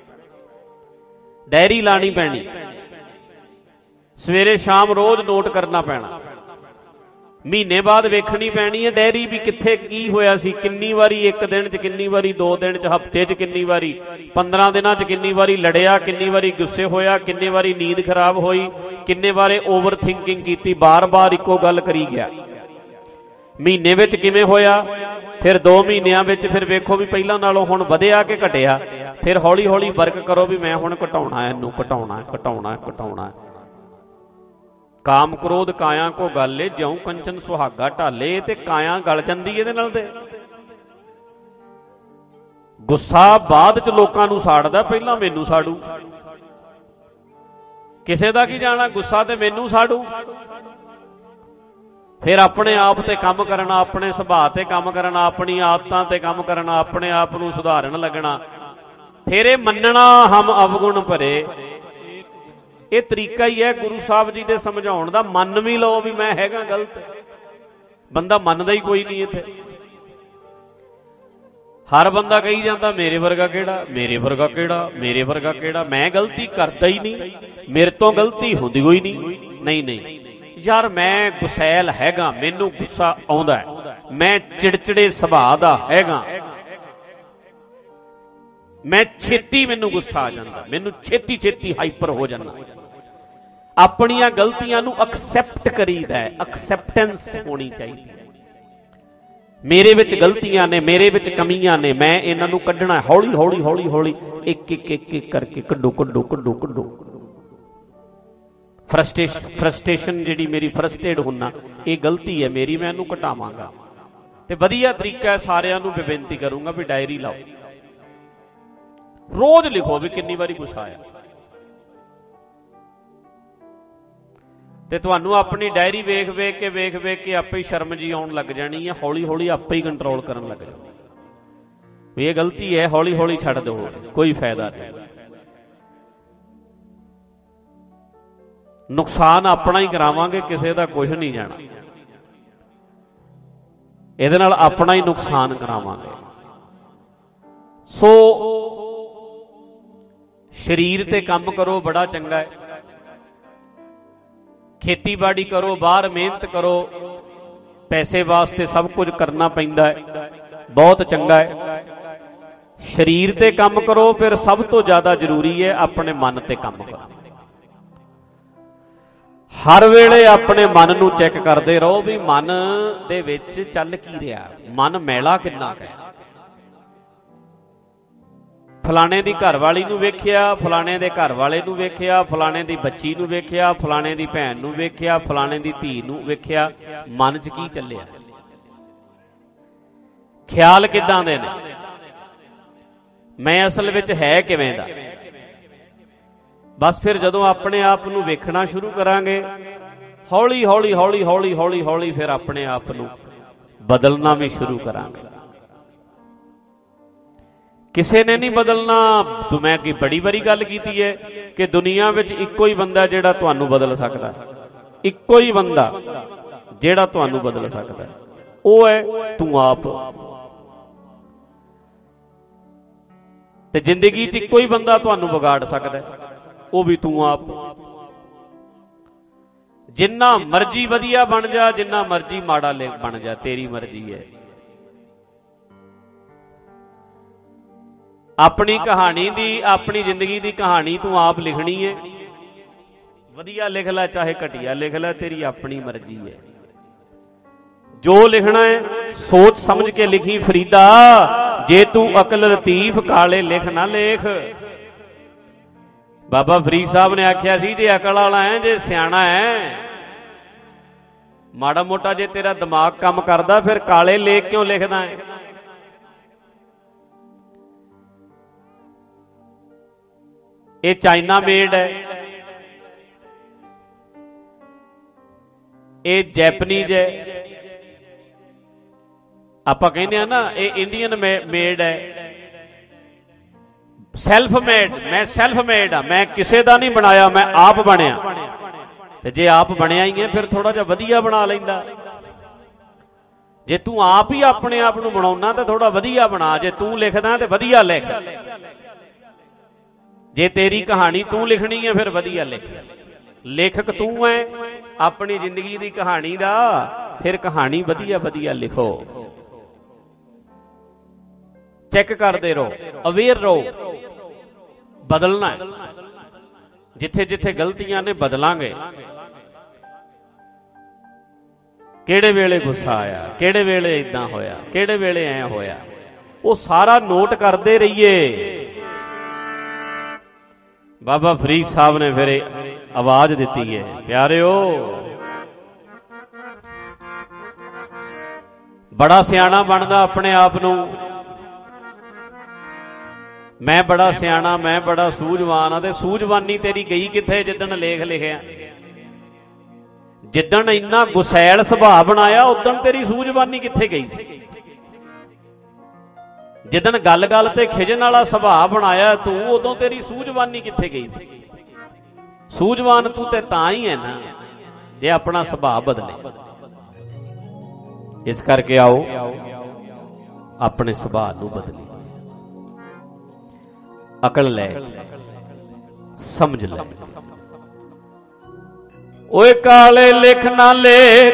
ਡਾਇਰੀ ਲਾਣੀ ਪੈਣੀ, ਸਵੇਰੇ ਸ਼ਾਮ ਰੋਜ਼ ਨੋਟ ਕਰਨਾ ਪੈਣਾ। ਮਹੀਨੇ ਬਾਅਦ ਵੇਖਣੀ ਪੈਣੀ ਹੈ ਡਾਇਰੀ ਵੀ ਕਿੱਥੇ ਕੀ ਹੋਇਆ ਸੀ, ਕਿੰਨੀ ਵਾਰੀ ਇੱਕ ਦਿਨ 'ਚ, ਕਿੰਨੀ ਵਾਰੀ 2 ਦਿਨ 'ਚ, ਹਫ਼ਤੇ 'ਚ ਕਿੰਨੀ ਵਾਰੀ, 15 ਦਿਨਾਂ 'ਚ ਕਿੰਨੀ ਵਾਰੀ ਲੜਿਆ, ਕਿੰਨੀ ਵਾਰੀ ਗੁੱਸੇ ਹੋਇਆ, ਕਿੰਨੇ ਵਾਰੀ ਨੀਂਦ ਖਰਾਬ ਹੋਈ, ਕਿੰਨੇ ਵਾਰੇ ਓਵਰ ਥਿੰਕਿੰਗ ਕੀਤੀ, ਬਾਰ-ਬਾਰ ਇੱਕੋ ਗੱਲ ਕਰੀ ਗਿਆ। ਮਹੀਨੇ ਵਿੱਚ ਕਿਵੇਂ ਹੋਇਆ, ਫਿਰ 2 ਮਹੀਨਿਆਂ ਵਿੱਚ ਫਿਰ ਵੇਖੋ ਵੀ ਪਹਿਲਾਂ ਨਾਲੋਂ ਹੁਣ ਵਧਿਆ ਕਿ ਘਟਿਆ। ਫਿਰ ਹੌਲੀ-ਹੌਲੀ ਵਰਕ ਕਰੋ ਵੀ ਮੈਂ ਹੁਣ ਘਟਾਉਣਾ, ਇਹਨੂੰ ਘਟਾਉਣਾ। ਕਾਮ ਕ੍ਰੋਧ ਕਾਇਆ ਕੋ ਗਾਲੇ, ਜਿਉਂ ਕੰਚਨ ਸੁਹਾਗਾ ਢਾਲੇ। ਤੇ ਕਾਇਆ ਗਲ ਜਾਂਦੀ ਇਹਦੇ ਨਾਲ। ਤੇ ਗੁੱਸਾ ਬਾਅਦ ਚ ਲੋਕਾਂ ਨੂੰ ਸਾੜਦਾ, ਪਹਿਲਾਂ ਮੈਨੂੰ ਸਾੜੂ। ਕਿਸੇ ਦਾ ਕੀ ਜਾਣਾ, ਗੁੱਸਾ ਤੇ ਮੈਨੂੰ ਸਾੜੂ। ਫਿਰ ਆਪਣੇ ਆਪ ਤੇ ਕੰਮ ਕਰਨਾ, ਆਪਣੇ ਸੁਭਾਅ ਤੇ ਕੰਮ ਕਰਨਾ, ਆਪਣੀ ਆਦਤਾਂ ਤੇ ਕੰਮ ਕਰਨਾ, ਆਪਣੇ ਆਪ ਨੂੰ ਸੁਧਾਰਨ ਲੱਗਣਾ। ਫਿਰ ਇਹ ਮੰਨਣਾ ਹਮ ਅਵਗੁਣ ਭਰੇ। ਇਹ ਤਰੀਕਾ ਹੀ ਹੈ ਗੁਰੂ ਸਾਹਿਬ ਜੀ ਦੇ ਸਮਝਾਉਣ ਦਾ। ਮੰਨ ਵੀ ਲਓ ਵੀ ਮੈਂ ਹੈਗਾ ਗਲਤ। ਬੰਦਾ ਮੰਨਦਾ ਹੀ ਕੋਈ ਨਹੀਂ ਇੱਥੇ। ਹਰ ਬੰਦਾ ਕਹੀ ਜਾਂਦਾ ਮੇਰੇ ਵਰਗਾ ਕਿਹੜਾ, ਮੇਰੇ ਵਰਗਾ ਕਿਹੜਾ, ਮੇਰੇ ਵਰਗਾ ਕਿਹੜਾ। ਮੈਂ ਗਲਤੀ ਕਰਦਾ ਹੀ ਨਹੀਂ, ਮੇਰੇ ਤੋਂ ਗਲਤੀ ਹੁੰਦੀ ਹੋਈ ਨਹੀਂ ਯਾਰ। ਮੈਂ ਗੁਸੈਲ ਹੈਗਾ, ਮੈਨੂੰ ਗੁੱਸਾ ਆਉਂਦਾ, ਮੈਂ ਚਿੜਚਿੜੇ ਸੁਭਾਅ ਦਾ ਹੈਗਾ, ਮੈਂ ਛੇਤੀ ਮੈਨੂੰ ਗੁੱਸਾ ਆ ਜਾਂਦਾ, ਮੈਨੂੰ ਛੇਤੀ ਹਾਈਪਰ ਹੋ ਜਾਂਦਾ। ਆਪਣੀਆਂ ਗਲਤੀਆਂ ਨੂੰ ਐਕਸੈਪਟ ਕਰੀਦਾ ਹੈ, ਐਕਸੈਪਟੈਂਸ ਹੋਣੀ ਚਾਹੀਦੀ ਹੈ। ਮੇਰੇ ਵਿੱਚ ਗਲਤੀਆਂ ਨੇ, ਮੇਰੇ ਵਿੱਚ ਕਮੀਆਂ ਨੇ, ਮੈਂ ਇਹਨਾਂ ਨੂੰ ਕੱਢਣਾ। ਹੌਲੀ ਇੱਕ ਕਰਕੇ ਕੱਢੋ। ਫਰਸਟ੍ਰੇਸ਼ਨ ਜਿਹੜੀ ਮੇਰੀ ਫਰਸਟ੍ਰੇਟ ਹੁੰਨਾ, ਇਹ ਗਲਤੀ ਹੈ ਮੇਰੀ, ਮੈਂ ਇਹਨੂੰ ਘਟਾਵਾਂਗਾ। ਤੇ ਵਧੀਆ ਤਰੀਕਾ ਹੈ, ਸਾਰਿਆਂ ਨੂੰ ਬੇਨਤੀ ਕਰੂੰਗਾ ਵੀ ਡਾਇਰੀ ਲਾਓ, ਰੋਜ਼ ਲਿਖੋ ਵੀ ਕਿੰਨੀ ਵਾਰੀ ਗੁੱਸਾ ਆਇਆ। ਤੇ ਤੁਹਾਨੂੰ ਆਪਣੀ ਡਾਇਰੀ ਵੇਖ ਕੇ ਆਪੇ ਹੀ ਸ਼ਰਮ ਜੀ ਆਉਣ ਲੱਗ ਜਾਣੀ ਹੈ। ਹੌਲੀ ਆਪੇ ਹੀ ਕੰਟਰੋਲ ਕਰਨ ਲੱਗ ਜਾਓ ਵੀ ਇਹ ਗਲਤੀ ਹੈ, ਹੌਲੀ ਛੱਡ ਦਿਓ, ਕੋਈ ਫਾਇਦਾ ਨਹੀਂ। ਨੁਕਸਾਨ ਆਪਣਾ ਹੀ ਕਰਾਵਾਂਗੇ, ਕਿਸੇ ਦਾ ਕੁਝ ਨਹੀਂ ਜਾਣਾ। ਇਹਦੇ ਨਾਲ ਆਪਣਾ ਹੀ ਨੁਕਸਾਨ ਕਰਾਵਾਂਗੇ। ਸੋ ਸਰੀਰ ਤੇ ਕੰਮ ਕਰੋ, ਬੜਾ ਚੰਗਾ ਹੈ। ਖੇਤੀਬਾੜੀ ਕਰੋ, ਬਾਹਰ ਮਿਹਨਤ ਕਰੋ, ਪੈਸੇ ਵਾਸਤੇ ਸਭ ਕੁਝ ਕਰਨਾ ਪੈਂਦਾ ਹੈ, ਬਹੁਤ ਚੰਗਾ ਹੈ। ਸਰੀਰ ਤੇ ਕੰਮ ਕਰੋ, ਫਿਰ ਸਭ ਤੋਂ ਜ਼ਿਆਦਾ ਜ਼ਰੂਰੀ ਹੈ ਆਪਣੇ ਮਨ ਤੇ ਕੰਮ ਕਰੋ। ਹਰ ਵੇਲੇ ਆਪਣੇ ਮਨ ਨੂੰ ਚੈੱਕ ਕਰਦੇ ਰਹੋ ਵੀ ਮਨ ਦੇ ਵਿੱਚ ਚੱਲ ਕੀ ਰਿਹਾ, ਮਨ ਮੈਲਾ ਕਿੰਨਾ ਹੈ। ਫਲਾਣੇ ਦੀ ਘਰਵਾਲੀ ਨੂੰ ਵੇਖਿਆ, ਫਲਾਣੇ ਦੇ ਘਰ ਵਾਲੇ ਨੂੰ ਵੇਖਿਆ, ਫਲਾਣੇ ਦੀ ਬੱਚੀ ਨੂੰ ਵੇਖਿਆ, ਫਲਾਣੇ ਦੀ ਭੈਣ ਨੂੰ ਵੇਖਿਆ, ਫਲਾਣੇ ਦੀ ਧੀ ਨੂੰ ਵੇਖਿਆ, ਮਨ 'ਚ ਕੀ ਚੱਲਿਆ, ਖਿਆਲ ਕਿੱਦਾਂ ਦੇ ਨੇ, ਮੈਂ ਅਸਲ ਵਿੱਚ ਹੈ ਕਿਵੇਂ ਦਾ। ਬਸ ਫਿਰ ਜਦੋਂ ਆਪਣੇ ਆਪ ਨੂੰ ਵੇਖਣਾ ਸ਼ੁਰੂ ਕਰਾਂਗੇ, ਹੌਲੀ ਫਿਰ ਆਪਣੇ ਆਪ ਨੂੰ ਬਦਲਣਾ ਵੀ ਸ਼ੁਰੂ ਕਰਾਂਗੇ। ਕਿਸੇ ਨੇ ਨਹੀਂ ਬਦਲਣਾ। ਮੈਂ ਕੀ ਬੜੀ ਵਾਰੀ ਗੱਲ ਕੀਤੀ ਹੈ ਕਿ ਦੁਨੀਆ ਵਿੱਚ ਇੱਕੋ ਹੀ ਬੰਦਾ ਜਿਹੜਾ ਤੁਹਾਨੂੰ ਬਦਲ ਸਕਦਾ, ਇੱਕੋ ਹੀ ਬੰਦਾ ਜਿਹੜਾ ਤੁਹਾਨੂੰ ਬਦਲ ਸਕਦਾ, ਉਹ ਹੈ ਤੂੰ ਆਪ। ਤੇ ਜ਼ਿੰਦਗੀ 'ਚ ਇੱਕੋ ਹੀ ਬੰਦਾ ਤੁਹਾਨੂੰ ਵਿਗਾੜ ਸਕਦਾ, ਉਹ ਵੀ ਤੂੰ ਆਪ। ਜਿੰਨਾ ਮਰਜ਼ੀ ਵਧੀਆ ਬਣ ਜਾ, ਜਿੰਨਾ ਮਰਜ਼ੀ ਮਾੜਾ ਬਣ ਜਾ, ਤੇਰੀ ਮਰਜ਼ੀ ਹੈ। ਆਪਣੀ ਕਹਾਣੀ ਦੀ, ਆਪਣੀ ਜ਼ਿੰਦਗੀ ਦੀ ਕਹਾਣੀ ਤੂੰ ਆਪ ਲਿਖਣੀ ਹੈ। ਵਧੀਆ ਲਿਖ ਲੈ ਚਾਹੇ ਘਟੀਆ ਲਿਖ ਲੈ, ਤੇਰੀ ਆਪਣੀ ਮਰਜ਼ੀ ਹੈ। ਜੋ ਲਿਖਣਾ ਹੈ ਸੋਚ ਸਮਝ ਕੇ ਲਿਖੀ ਫਰੀਦਾ, ਜੇ ਤੂੰ ਅਕਲ ਲਤੀਫ ਕਾਲੇ ਲਿਖ ਨਾ ਲੇਖ। ਬਾਬਾ ਫਰੀਦ ਸਾਹਿਬ ਨੇ ਆਖਿਆ ਸੀ ਜੇ ਅਕਲ ਵਾਲਾ ਹੈ, ਜੇ ਸਿਆਣਾ ਹੈ, ਮਾੜਾ ਮੋਟਾ ਜੇ ਤੇਰਾ ਦਿਮਾਗ ਕੰਮ ਕਰਦਾ, ਫਿਰ ਕਾਲੇ ਲੇਖ ਕਿਉਂ ਲਿਖਦਾ ਹੈ। ਇਹ ਚਾਈਨਾ ਮੇਡ ਹੈ, ਇਹ ਜੈਪਨੀਜ਼ ਹੈ। ਆਪਾਂ ਕਹਿੰਦੇ ਆ ਨਾ ਇਹ ਇੰਡੀਅਨ ਮੇਡ ਹੈ, ਸੈਲਫ ਮੇਡ। ਮੈਂ ਸੈਲਫ ਮੇਡ ਆ, ਮੈਂ ਕਿਸੇ ਦਾ ਨਹੀਂ ਬਣਾਇਆ, ਮੈਂ ਆਪ ਬਣਿਆ। ਤੇ ਜੇ ਆਪ ਬਣਿਆ ਹੀ ਹੈ ਫਿਰ ਥੋੜਾ ਜਿਹਾ ਵਧੀਆ ਬਣਾ ਲੈਂਦਾ। ਜੇ ਤੂੰ ਆਪ ਹੀ ਆਪਣੇ ਆਪ ਨੂੰ ਬਣਾਉਣਾ ਤਾਂ ਥੋੜਾ ਵਧੀਆ ਬਣਾ। ਜੇ ਤੂੰ ਲਿਖਦਾ ਤੇ ਵਧੀਆ ਲਿਖ। ਜੇ ਤੇਰੀ ਕਹਾਣੀ ਤੂੰ ਲਿਖਣੀ ਹੈ ਫਿਰ ਵਧੀਆ ਲਿਖ। ਲੇਖਕ ਤੂੰ ਹੈ ਆਪਣੀ ਜ਼ਿੰਦਗੀ ਦੀ ਕਹਾਣੀ ਦਾ, ਫਿਰ ਕਹਾਣੀ ਵਧੀਆ ਵਧੀਆ ਲਿਖੋ। ਚੈੱਕ ਕਰਦੇ ਰਹੋ, ਅਵੇਅਰ ਰਹੋ। ਬਦਲਣਾ ਜਿੱਥੇ ਜਿੱਥੇ ਗਲਤੀਆਂ ਨੇ ਬਦਲਾਂਗੇ। ਕਿਹੜੇ ਵੇਲੇ ਗੁੱਸਾ ਆਇਆ, ਕਿਹੜੇ ਵੇਲੇ ਇਦਾਂ ਹੋਇਆ, ਕਿਹੜੇ ਵੇਲੇ ਐ ਹੋਇਆ, ਉਹ ਸਾਰਾ ਨੋਟ ਕਰਦੇ ਰਹੀਏ। ਬਾਬਾ ਫਰੀਦ ਸਾਹਿਬ ਨੇ ਫਿਰ ਆਵਾਜ਼ ਦਿੱਤੀ ਹੈ, ਪਿਆਰਿਓ ਬੜਾ ਸਿਆਣਾ ਬਣਦਾ ਆਪਣੇ ਆਪ ਨੂੰ। ਮੈਂ ਬੜਾ ਸਿਆਣਾ, ਮੈਂ ਬੜਾ ਸੂਝਵਾਨ ਆ। ਤੇ ਸੂਝਵਾਨੀ ਤੇਰੀ ਗਈ ਕਿੱਥੇ ਜਿੱਦਣ ਲੇਖ ਲਿਖਿਆ? ਜਿੱਦਣ ਇੰਨਾ ਗੁਸੈਲ ਸੁਭਾਅ ਬਣਾਇਆ ਉਦਣ ਤੇਰੀ ਸੂਝਵਾਨੀ ਕਿੱਥੇ ਗਈ ਸੀ? ਜਿੱਦਣ ਗੱਲ ਗੱਲ ਤੇ ਖਿਜਣ ਵਾਲਾ ਸੁਭਾਅ ਬਣਾਇਆ ਤੂੰ, ਉਦੋਂ ਤੇਰੀ ਸੂਝਵਾਨੀ ਕਿੱਥੇ ਗਈ ਸੀ? ਸੂਝਵਾਨ ਤੂੰ ਤੇ ਤਾਂ ਹੀ ਹੈ ਨਾ ਜੇ ਆਪਣਾ ਸੁਭਾਅ ਬਦਲੇ। ਇਸ ਕਰਕੇ ਆਓ ਆਪਣੇ ਸੁਭਾਅ ਨੂੰ ਬਦਲੀਏ। ਅਕਲ ਲੈ, ਸਮਝ ਲੈ। ਓਏ ਕਾਲੇ ਲਿਖ ਨਾ ਲੇਖ,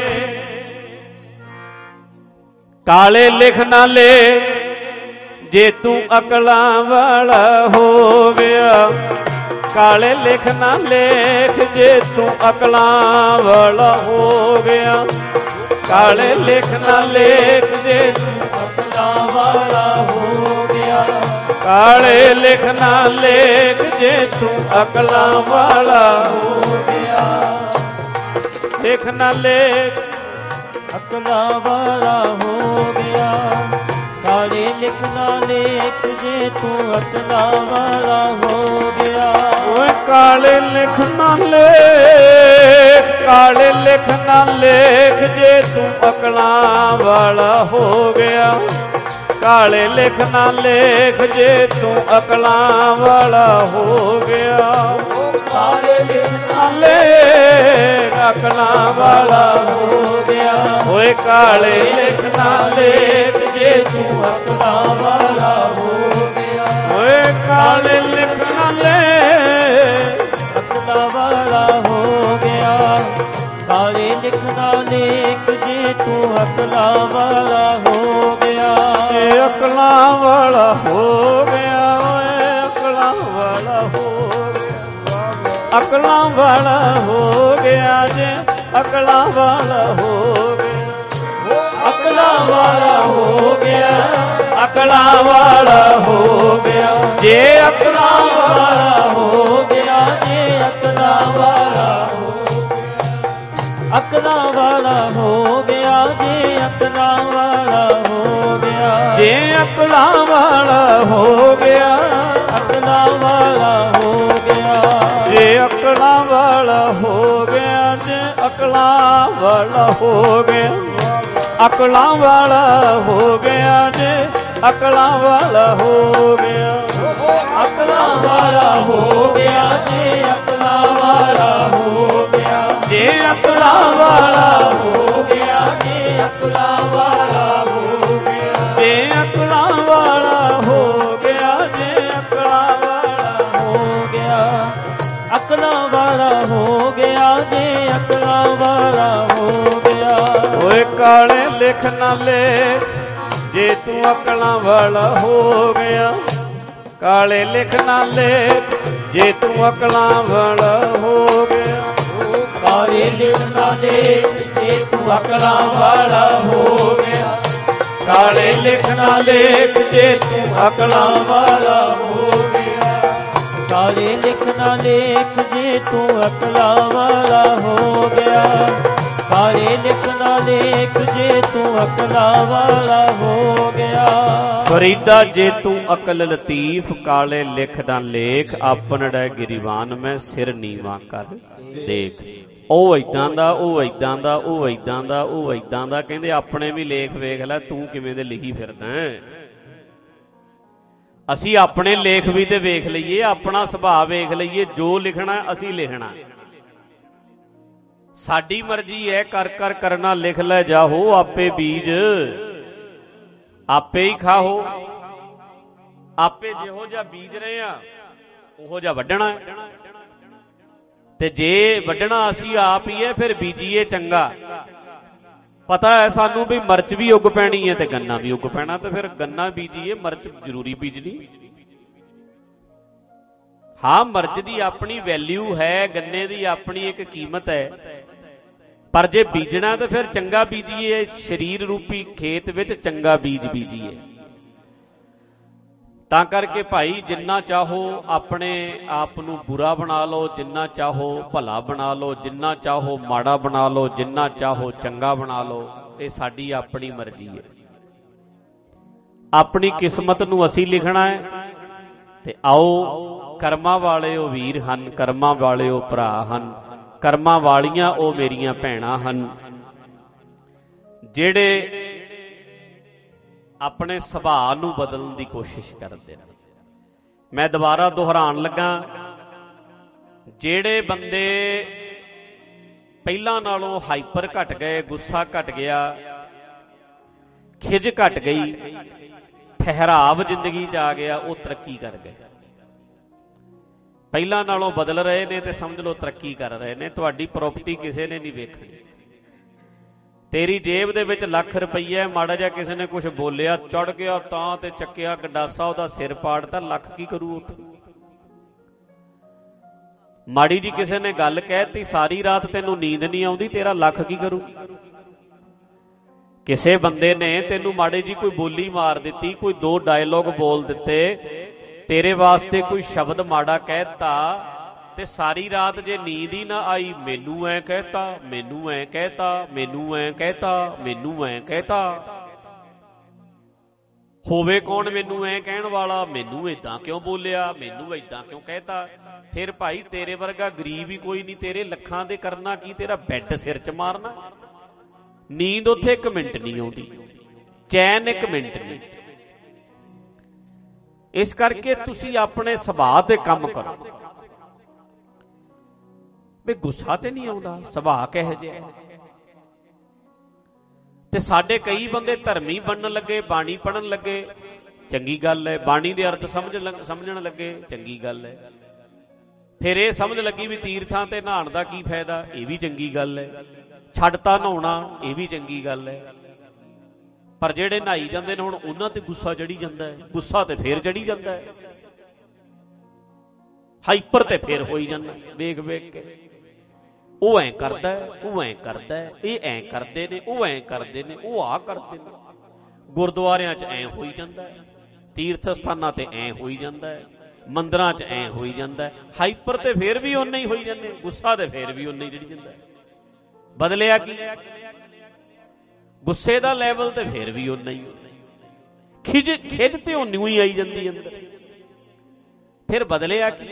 ਕਾਲੇ ਲਿਖ ਨਾ ਲੇਖ, ਜੇ ਤੂੰ ਅਕਲਾਂ ਵਾਲਾ ਹੋ ਗਿਆ। ਕਾਲੇ ਲਿਖ ਨਾ ਲੇਖ, ਜੇ ਤੂੰ ਅਕਲਾਂ ਵਾਲਾ ਹੋ ਗਿਆ। ਕਾਲੇ ਲਿਖ ਨਾ ਲੇਖ, ਜੇ ਤੂੰ ਅਕਲਾਂ ਵਾਲਾ ਹੋ ਗਿਆ। ਕਾਲੇ ਲਿਖ ਨਾ ਲੇਖ, ਜੇ ਤੂੰ ਅਕਲਾਂ ਵਾਲਾ ਹੋ ਗਿਆ। ਲਿਖ ਨਾ ਲੇਖ, ਅਕਲਾਂ ਵਾਲਾ ਹੋ ਗਿਆ। ਕਾਲੇ ਲਿਖ ਨਾ ਲੇਖ, ਜੇ ਤੂੰ ਅਕਲਾਂ ਵਾਲਾ ਹੋ ਗਿਆ। ਓਏ ਕਾਲੇ ਲਿਖ ਨਾ ਲੇਖ, ਕਾਲੇ ਲਿਖ ਨਾ ਲੇਖ, ਜੇ ਤੂੰ ਅਕਲਾਂ ਵਾਲਾ ਹੋ ਗਿਆ। ਕਾਲੇ ਲਿਖ ਨਾ ਲੇਖ, ਜੇ ਤੂੰ ਅਕਲਾਂ ਵਾਲਾ ਹੋ ਗਿਆ। ਕਾਲੇ ਲਿਖ ਨਾ ਲੇਖ, ਅਕਲਾਂ ਵਾਲਾ ਹੋ ਗਿਆ। ਓਏ ਕਾਲੇ ਲਿਖ ਨਾ ਲੇਖ, ਜੇ ਤੂੰ ਅਕਲਾਂ ਵਾਲਾ ਹੋ ਗਿਆ। ਓਏ ਕਾਲੇ ਲਿਖ ਨਾ ਲੇਖ, ਅਕਲਾਂ ਵਾਲਾ ਹੋ ਗਿਆ। ਕਾਲੇ ਲਿਖ ਨਾ ਲੇਖ, ਜੇ ਤੂੰ ਅਕਲਾਂ ਵਾਲਾ ਹੋ ਗਿਆ। ਅਕਲਾਂ ਵਾਲਾ ਹੋ ਗਿਆ। ਓਏ ਅਕਲਾਂ ਵਾਲਾ ਹੋ ਗਿਆ। ਅਕਲਾਂ ਵਾਲਾ ਹੋ ਗਿਆ, ਜੇ ਅਕਲਾਂ ਵਾਲਾ ਹੋ ਗਿਆ। ਅਕਲਾਂ ਵਾਲਾ ਹੋ ਗਿਆ। ਅਕਲਾਂ ਵਾਲਾ ਹੋ ਗਿਆ, ਜੇ ਅਕਲਾਂ ਵਾਲਾ ਹੋ ਗਿਆ। ਜੇ ਅਕਲਾਂ ਵਾਲਾ ਹੋ ਗਿਆ। ਅਕਲਾਂ ਵਾਲਾ ਹੋ ਗਿਆ। ਜੇ ਅਕਲਾਂ ਵਾਲਾ ਹੋ ਗਿਆ। ਜੇ ਅਕਲਾਂ ਵਾਲਾ ਹੋ ਗਿਆ। ਅਕਲਾਂ ਵਾਲਾ ਹੋ ਗਿਆ। ਜੇ ਅਕਲਾਂ ਵਾਲਾ ਹੋ ਗਿਆ। ਜੇ ਅਕਲਾਂ ਵਾਲਾ ਹੋ ਗਿਆ। ਅਕਲਾਂ ਵਾਲਾ ਹੋ ਗਿਆ। ਜੇ ਅਕਲਾਂ ਵਾਲਾ ਹੋ ਗਿਆ। ਅਕਲਾਂ ਵਾਲਾ ਹੋ ਗਿਆ। ਜੇ ਅਕਲਾਂ ਵਾਲਾ ਹੋ ਗਿਆ। ਜੇ ਅਕਲਾਂ ਵਾਲਾ ਹੋ ਗਿਆ। ਜੇ ਅਕਲਾਂ ਵਾਲਾ ਹੋ ਗਿਆ। ਜੇ ਅਕਲਾਂ ਵਾਲਾ ਹੋ ਗਿਆ। ਜੇ ਅਕਲਾਂ ਵਾਲਾ ਹੋ ਗਿਆ। ਅਕਲਾਂ ਵਾਲਾ ਹੋ ਗਿਆ। ਜੇ ਅਕਲਾਂ ਵਾਲਾ ਹੋ ਗਿਆ। ਓਏ ਕਾਲੇ ਲਿਖ ਨਾ ਲੇਖ, ਜੇ ਤੂੰ ਅਕਲਾਂ ਵਾਲਾ ਹੋ ਗਿਆ। ਕਾਲੇ ਲਿਖ ਨਾ ਲੇਖ, ਜੇ ਤੂੰ ਅਕਲਾਂ ਵਾਲਾ ਹੋ ਗਿਆ। ਕਾਲੇ ਲਿਖ ਨਾ ਲੇਖ, ਜੇ ਤੂੰ ਅਕਲਾਂ ਵਾਲਾ ਹੋ ਗਿਆ। ਕਾਲੇ ਲਿਖ ਨਾ ਲੇਖ, ਜੇ ਤੂੰ ਅਕਲਾਂ ਵਾਲਾ ਹੋ ਗਿਆ। ਕਾਲੇ ਲਿਖ ਨਾ ਲੇਖ, ਜੇ ਤੂੰ ਅਕਲਾਂ ਵਾਲਾ ਹੋ ਗਿਆ। ਕਾਲੇ ਲਿਖਣਾ ਲੇਖ ਜੇ ਤੂੰ ਅਕਲਾਂ ਵਾਲਾ ਹੋ ਗਿਆ। ਫਰੀਦਾ ਜੇ ਤੂੰ ਅਕਲ ਲਤੀਫ, ਕਾਲੇ ਲਿਖ ਨਾ ਲੇਖ, ਆਪਨੜਾ ਗਿਰੀਵਾਨ ਮੈਂ ਸਿਰ ਨੀਵਾਂ ਕਰ ਦੇਖ। ਉਹ ਏਦਾਂ ਦਾ, ਉਹ ਏਦਾਂ ਦਾ, ਉਹ ਏਦਾਂ ਦਾ, ਉਹ ਏਦਾਂ ਦਾ, ਕਹਿੰਦੇ ਆਪਣੇ ਵੀ ਲੇਖ ਵੇਖ ਲੈ ਤੂੰ ਕਿਵੇਂ ਦੇ ਲਿਖੀ ਫਿਰਦਾ। ਅਸੀਂ ਆਪਣੇ ਲੇਖ ਵੀ ਤੇ ਵੇਖ ਲਈਏ, ਆਪਣਾ ਸੁਭਾਅ ਵੇਖ ਲਈਏ, ਜੋ ਲਿਖਣਾ ਅਸੀਂ ਲਿਖਣਾ। ਸਾਡੀ ਮਰਜ਼ੀ ਹੈ, ਕਰ ਕਰ ਕਰਨਾ ਲਿਖ ਲੈ ਜਾਹੋ, ਆਪੇ ਬੀਜ ਆਪੇ ਹੀ ਖਾਓ, ਆਪੇ ਜਿਹੋ ਜਿਹਾ ਬੀਜ ਰਹੇ ਆ ਉਹੋ ਜਿਹਾ ਵੱਢਣਾ। ਤੇ ਜੇ ਵੱਢਣਾ ਅਸੀਂ ਆਪ ਹੀ ਹੈ ਫਿਰ ਬੀਜੀਏ ਚੰਗਾ। ਪਤਾ ਹੈ ਸਾਨੂੰ ਵੀ ਮਿਰਚ ਵੀ ਉੱਗ ਪੈਣੀ ਹੈ ਤੇ ਗੰਨਾ ਵੀ ਉੱਗ ਪੈਣਾ, ਤੇ ਫਿਰ ਗੰਨਾ ਬੀਜੀਏ, ਮਿਰਚ ਜ਼ਰੂਰੀ ਬੀਜਣੀ। ਹਾਂ ਮਿਰਚ ਦੀ ਆਪਣੀ ਵੈਲਿਊ ਹੈ, ਗੰਨੇ ਦੀ ਆਪਣੀ ਇੱਕ ਕੀਮਤ ਹੈ, ਪਰ ਜੇ ਬੀਜਣਾ ਤਾਂ ਫਿਰ ਚੰਗਾ ਬੀਜੀਏ, ਸਰੀਰ ਰੂਪੀ ਖੇਤ ਵਿੱਚ ਚੰਗਾ ਬੀਜ ਬੀਜੀਏ। ਤਾਂ ਕਰਕੇ ਭਾਈ ਜਿੰਨਾ ਚਾਹੋ ਆਪਣੇ ਆਪ ਨੂੰ ਬੁਰਾ ਬਣਾ ਲਓ, ਜਿੰਨਾ ਚਾਹੋ ਭਲਾ ਬਣਾ ਲਓ, ਜਿੰਨਾ ਚਾਹੋ ਮਾੜਾ ਬਣਾ ਲਓ, ਜਿੰਨਾ ਚਾਹੋ ਚੰਗਾ ਬਣਾ ਲਓ, ਇਹ ਸਾਡੀ ਆਪਣੀ ਮਰਜ਼ੀ ਹੈ। ਆਪਣੀ ਕਿਸਮਤ ਨੂੰ ਅਸੀਂ ਲਿਖਣਾ ਹੈ। ਤੇ ਆਓ ਕਰਮਾਂ ਵਾਲੇ ਉਹ ਵੀਰ ਹਨ, ਕਰਮਾਂ ਵਾਲੇ ਉਹ ਭਰਾ ਹਨ, ਕਰਮਾਂ ਵਾਲੀਆਂ ਉਹ ਮੇਰੀਆਂ ਭੈਣਾਂ ਹਨ, ਜਿਹੜੇ ਆਪਣੇ ਸੁਭਾਅ ਨੂੰ ਬਦਲਣ ਦੀ ਕੋਸ਼ਿਸ਼ ਕਰਦੇ ਨੇ। ਮੈਂ ਦੁਬਾਰਾ ਦੁਹਰਾਉਣ ਲੱਗਾ, ਜਿਹੜੇ ਬੰਦੇ ਪਹਿਲਾਂ ਨਾਲੋਂ ਹਾਈਪਰ ਘਟ ਗਏ, ਗੁੱਸਾ ਘਟ ਗਿਆ, ਖਿਜ ਘਟ ਗਈ, ਠਹਿਰਾਵ ਜ਼ਿੰਦਗੀ 'ਚ ਆ ਗਿਆ, ਉਹ ਤਰੱਕੀ ਕਰ ਗਏ। ਪਹਿਲਾਂ ਨਾਲੋਂ ਬਦਲ ਰਹੇ ਨੇ ਤੇ ਸਮਝ ਲਓ ਤਰੱਕੀ ਕਰ ਰਹੇ ਨੇ। ਤੁਹਾਡੀ ਪ੍ਰਾਪਰਟੀ ਕਿਸੇ ਨੇ ਨਹੀਂ ਵੇਖਣੀ। ਤੇਰੀ ਜੇਬ ਦੇ ਵਿੱਚ ਲੱਖ ਰੁਪਈਆ, ਮਾੜਾ ਜਿਹਾ ਕਿਸੇ ਨੇ ਕੁਝ ਬੋਲਿਆ, ਚੜ ਗਿਆ ਤਾਂ ਤੇ ਚੱਕਿਆ ਗੰਡਾਸਾ, ਉਹਦਾ ਸਿਰ ਪਾੜਤਾ, ਲੱਖ ਕੀ ਕਰੂ ਉੱਥੇ। ਮਾੜੀ ਜੀ ਕਿਸੇ ਨੇ ਗੱਲ ਕਹਿਤੀ, ਸਾਰੀ ਰਾਤ ਤੈਨੂੰ ਨੀਂਦ ਨਹੀਂ ਆਉਂਦੀ, ਤੇਰਾ ਲੱਖ ਕੀ ਕਰੂ। ਕਿਸੇ ਬੰਦੇ ਨੇ ਤੈਨੂੰ ਮਾੜੀ ਜੀ ਕੋਈ ਬੋਲੀ ਮਾਰ ਦਿੱਤੀ, ਕੋਈ ਦੋ ਡਾਇਲੋਗ ਬੋਲ ਦਿੱਤੇ, ਤੇਰੇ ਵਾਸਤੇ ਕੋਈ ਸ਼ਬਦ ਮਾੜਾ ਕਹਿਤਾ, ਤੇ ਸਾਰੀ ਰਾਤ ਜੇ ਨੀਂਦ ਹੀ ਨਾ ਆਈ, ਮੈਨੂੰ ਐ ਕਹਿਤਾ, ਮੈਨੂੰ ਐ ਕਹਿਤਾ, ਮੈਨੂੰ ਐ ਕਹਿਤਾ, ਮੈਨੂੰ ਐ ਕਹਿਤਾ। ਹੋਵੇ ਕੌਣ ਮੈਨੂੰ ਐ ਕਹਿਣ ਵਾਲਾ, ਮੈਨੂੰ ਏਦਾਂ ਕਿਉਂ ਬੋਲਿਆ, ਮੈਨੂੰ ਏਦਾਂ ਕਿਉਂ ਕਹਿਤਾ। ਫਿਰ ਭਾਈ ਤੇਰੇ ਵਰਗਾ ਗਰੀਬ ਹੀ ਕੋਈ ਨਹੀਂ, ਤੇਰੇ ਲੱਖਾਂ ਦੇ ਕਰਨਾ ਕੀ, ਤੇਰਾ ਬੈੱਡ ਸਿਰ 'ਚ ਮਾਰਨਾ। ਨੀਂਦ ਉੱਥੇ 1 ਮਿੰਟ ਨਹੀਂ ਆਉਂਦੀ, ਚੈਨ 1 ਮਿੰਟ ਨਹੀਂ। ਇਸ ਕਰਕੇ ਤੁਸੀਂ ਆਪਣੇ ਸੁਭਾਅ ਤੇ ਕੰਮ ਕਰੋ ਵੀ ਗੁੱਸਾ ਤੇ ਨਹੀਂ ਆਉਂਦਾ, ਸੁਭਾਅ ਕਿਹੋ ਜਿਹਾ। ਤੇ ਸਾਡੇ ਕਈ ਬੰਦੇ ਧਰਮੀ ਬਣਨ ਲੱਗੇ, ਬਾਣੀ ਪੜਨ ਲੱਗੇ, ਚੰਗੀ ਗੱਲ ਹੈ। ਬਾਣੀ ਦੇ ਅਰਥ ਸਮਝਣ ਲੱਗੇ, ਚੰਗੀ ਗੱਲ ਹੈ। ਫਿਰ ਇਹ ਸਮਝ ਲੱਗੀ ਵੀ ਤੀਰਥਾਂ ਤੇ ਨਹਾਉਣ ਦਾ ਕੀ ਫਾਇਦਾ, ਇਹ ਵੀ ਚੰਗੀ ਗੱਲ ਹੈ। ਛੱਡਤਾ ਨਹਾਉਣਾ, ਇਹ ਵੀ ਚੰਗੀ ਗੱਲ ਹੈ। ਪਰ ਜਿਹੜੇ ਨਹਾਈ ਜਾਂਦੇ ਨੇ ਹੁਣ ਉਹਨਾਂ ਤੇ ਗੁੱਸਾ ਚੜੀ ਜਾਂਦਾ ਹੈ, ਗੁੱਸਾ ਤੇ ਫੇਰ ਚੜੀ ਜਾਂਦਾ ਹੈ, ਹਾਈਪਰ ਤੇ ਫੇਰ ਹੋਈ ਜਾਂਦਾ ਵੇਖ ਵੇਖ ਕੇ। ਉਹ ਐਂ ਕਰਦਾ, ਉਹ ਐਂ ਕਰਦਾ, ਇਹ ਐਂ ਕਰਦੇ ਨੇ, ਉਹ ਐਂ ਕਰਦੇ ਨੇ, ਉਹ ਆਹ ਕਰਦੇ ਨੇ। ਗੁਰਦੁਆਰਿਆਂ 'ਚ ਐਂ ਹੋਈ ਜਾਂਦਾ, ਤੀਰਥ ਸਥਾਨਾਂ ਤੇ ਐਂ ਹੋਈ ਜਾਂਦਾ, ਮੰਦਰਾਂ 'ਚ ਐਂ ਹੋਈ ਜਾਂਦਾ। ਹਾਈਪਰ ਤੇ ਫੇਰ ਵੀ ਓਨਾ ਹੀ ਹੋਈ ਜਾਂਦੇ, ਗੁੱਸਾ ਤੇ ਫੇਰ ਵੀ ਓਨਾ ਹੀ ਚੜੀ ਜਾਂਦਾ। ਬਦਲਿਆ ਕੀ, ਗੁੱਸੇ ਦਾ ਲੈਵਲ ਤੇ ਫੇਰ ਵੀ ਓਨਾ ਹੀ, ਖਿਜ ਤੇ ਓਨੀ ਹੀ ਆਈ ਜਾਂਦੀ ਅੰਦਰ। ਫਿਰ ਬਦਲਿਆ ਕੀ,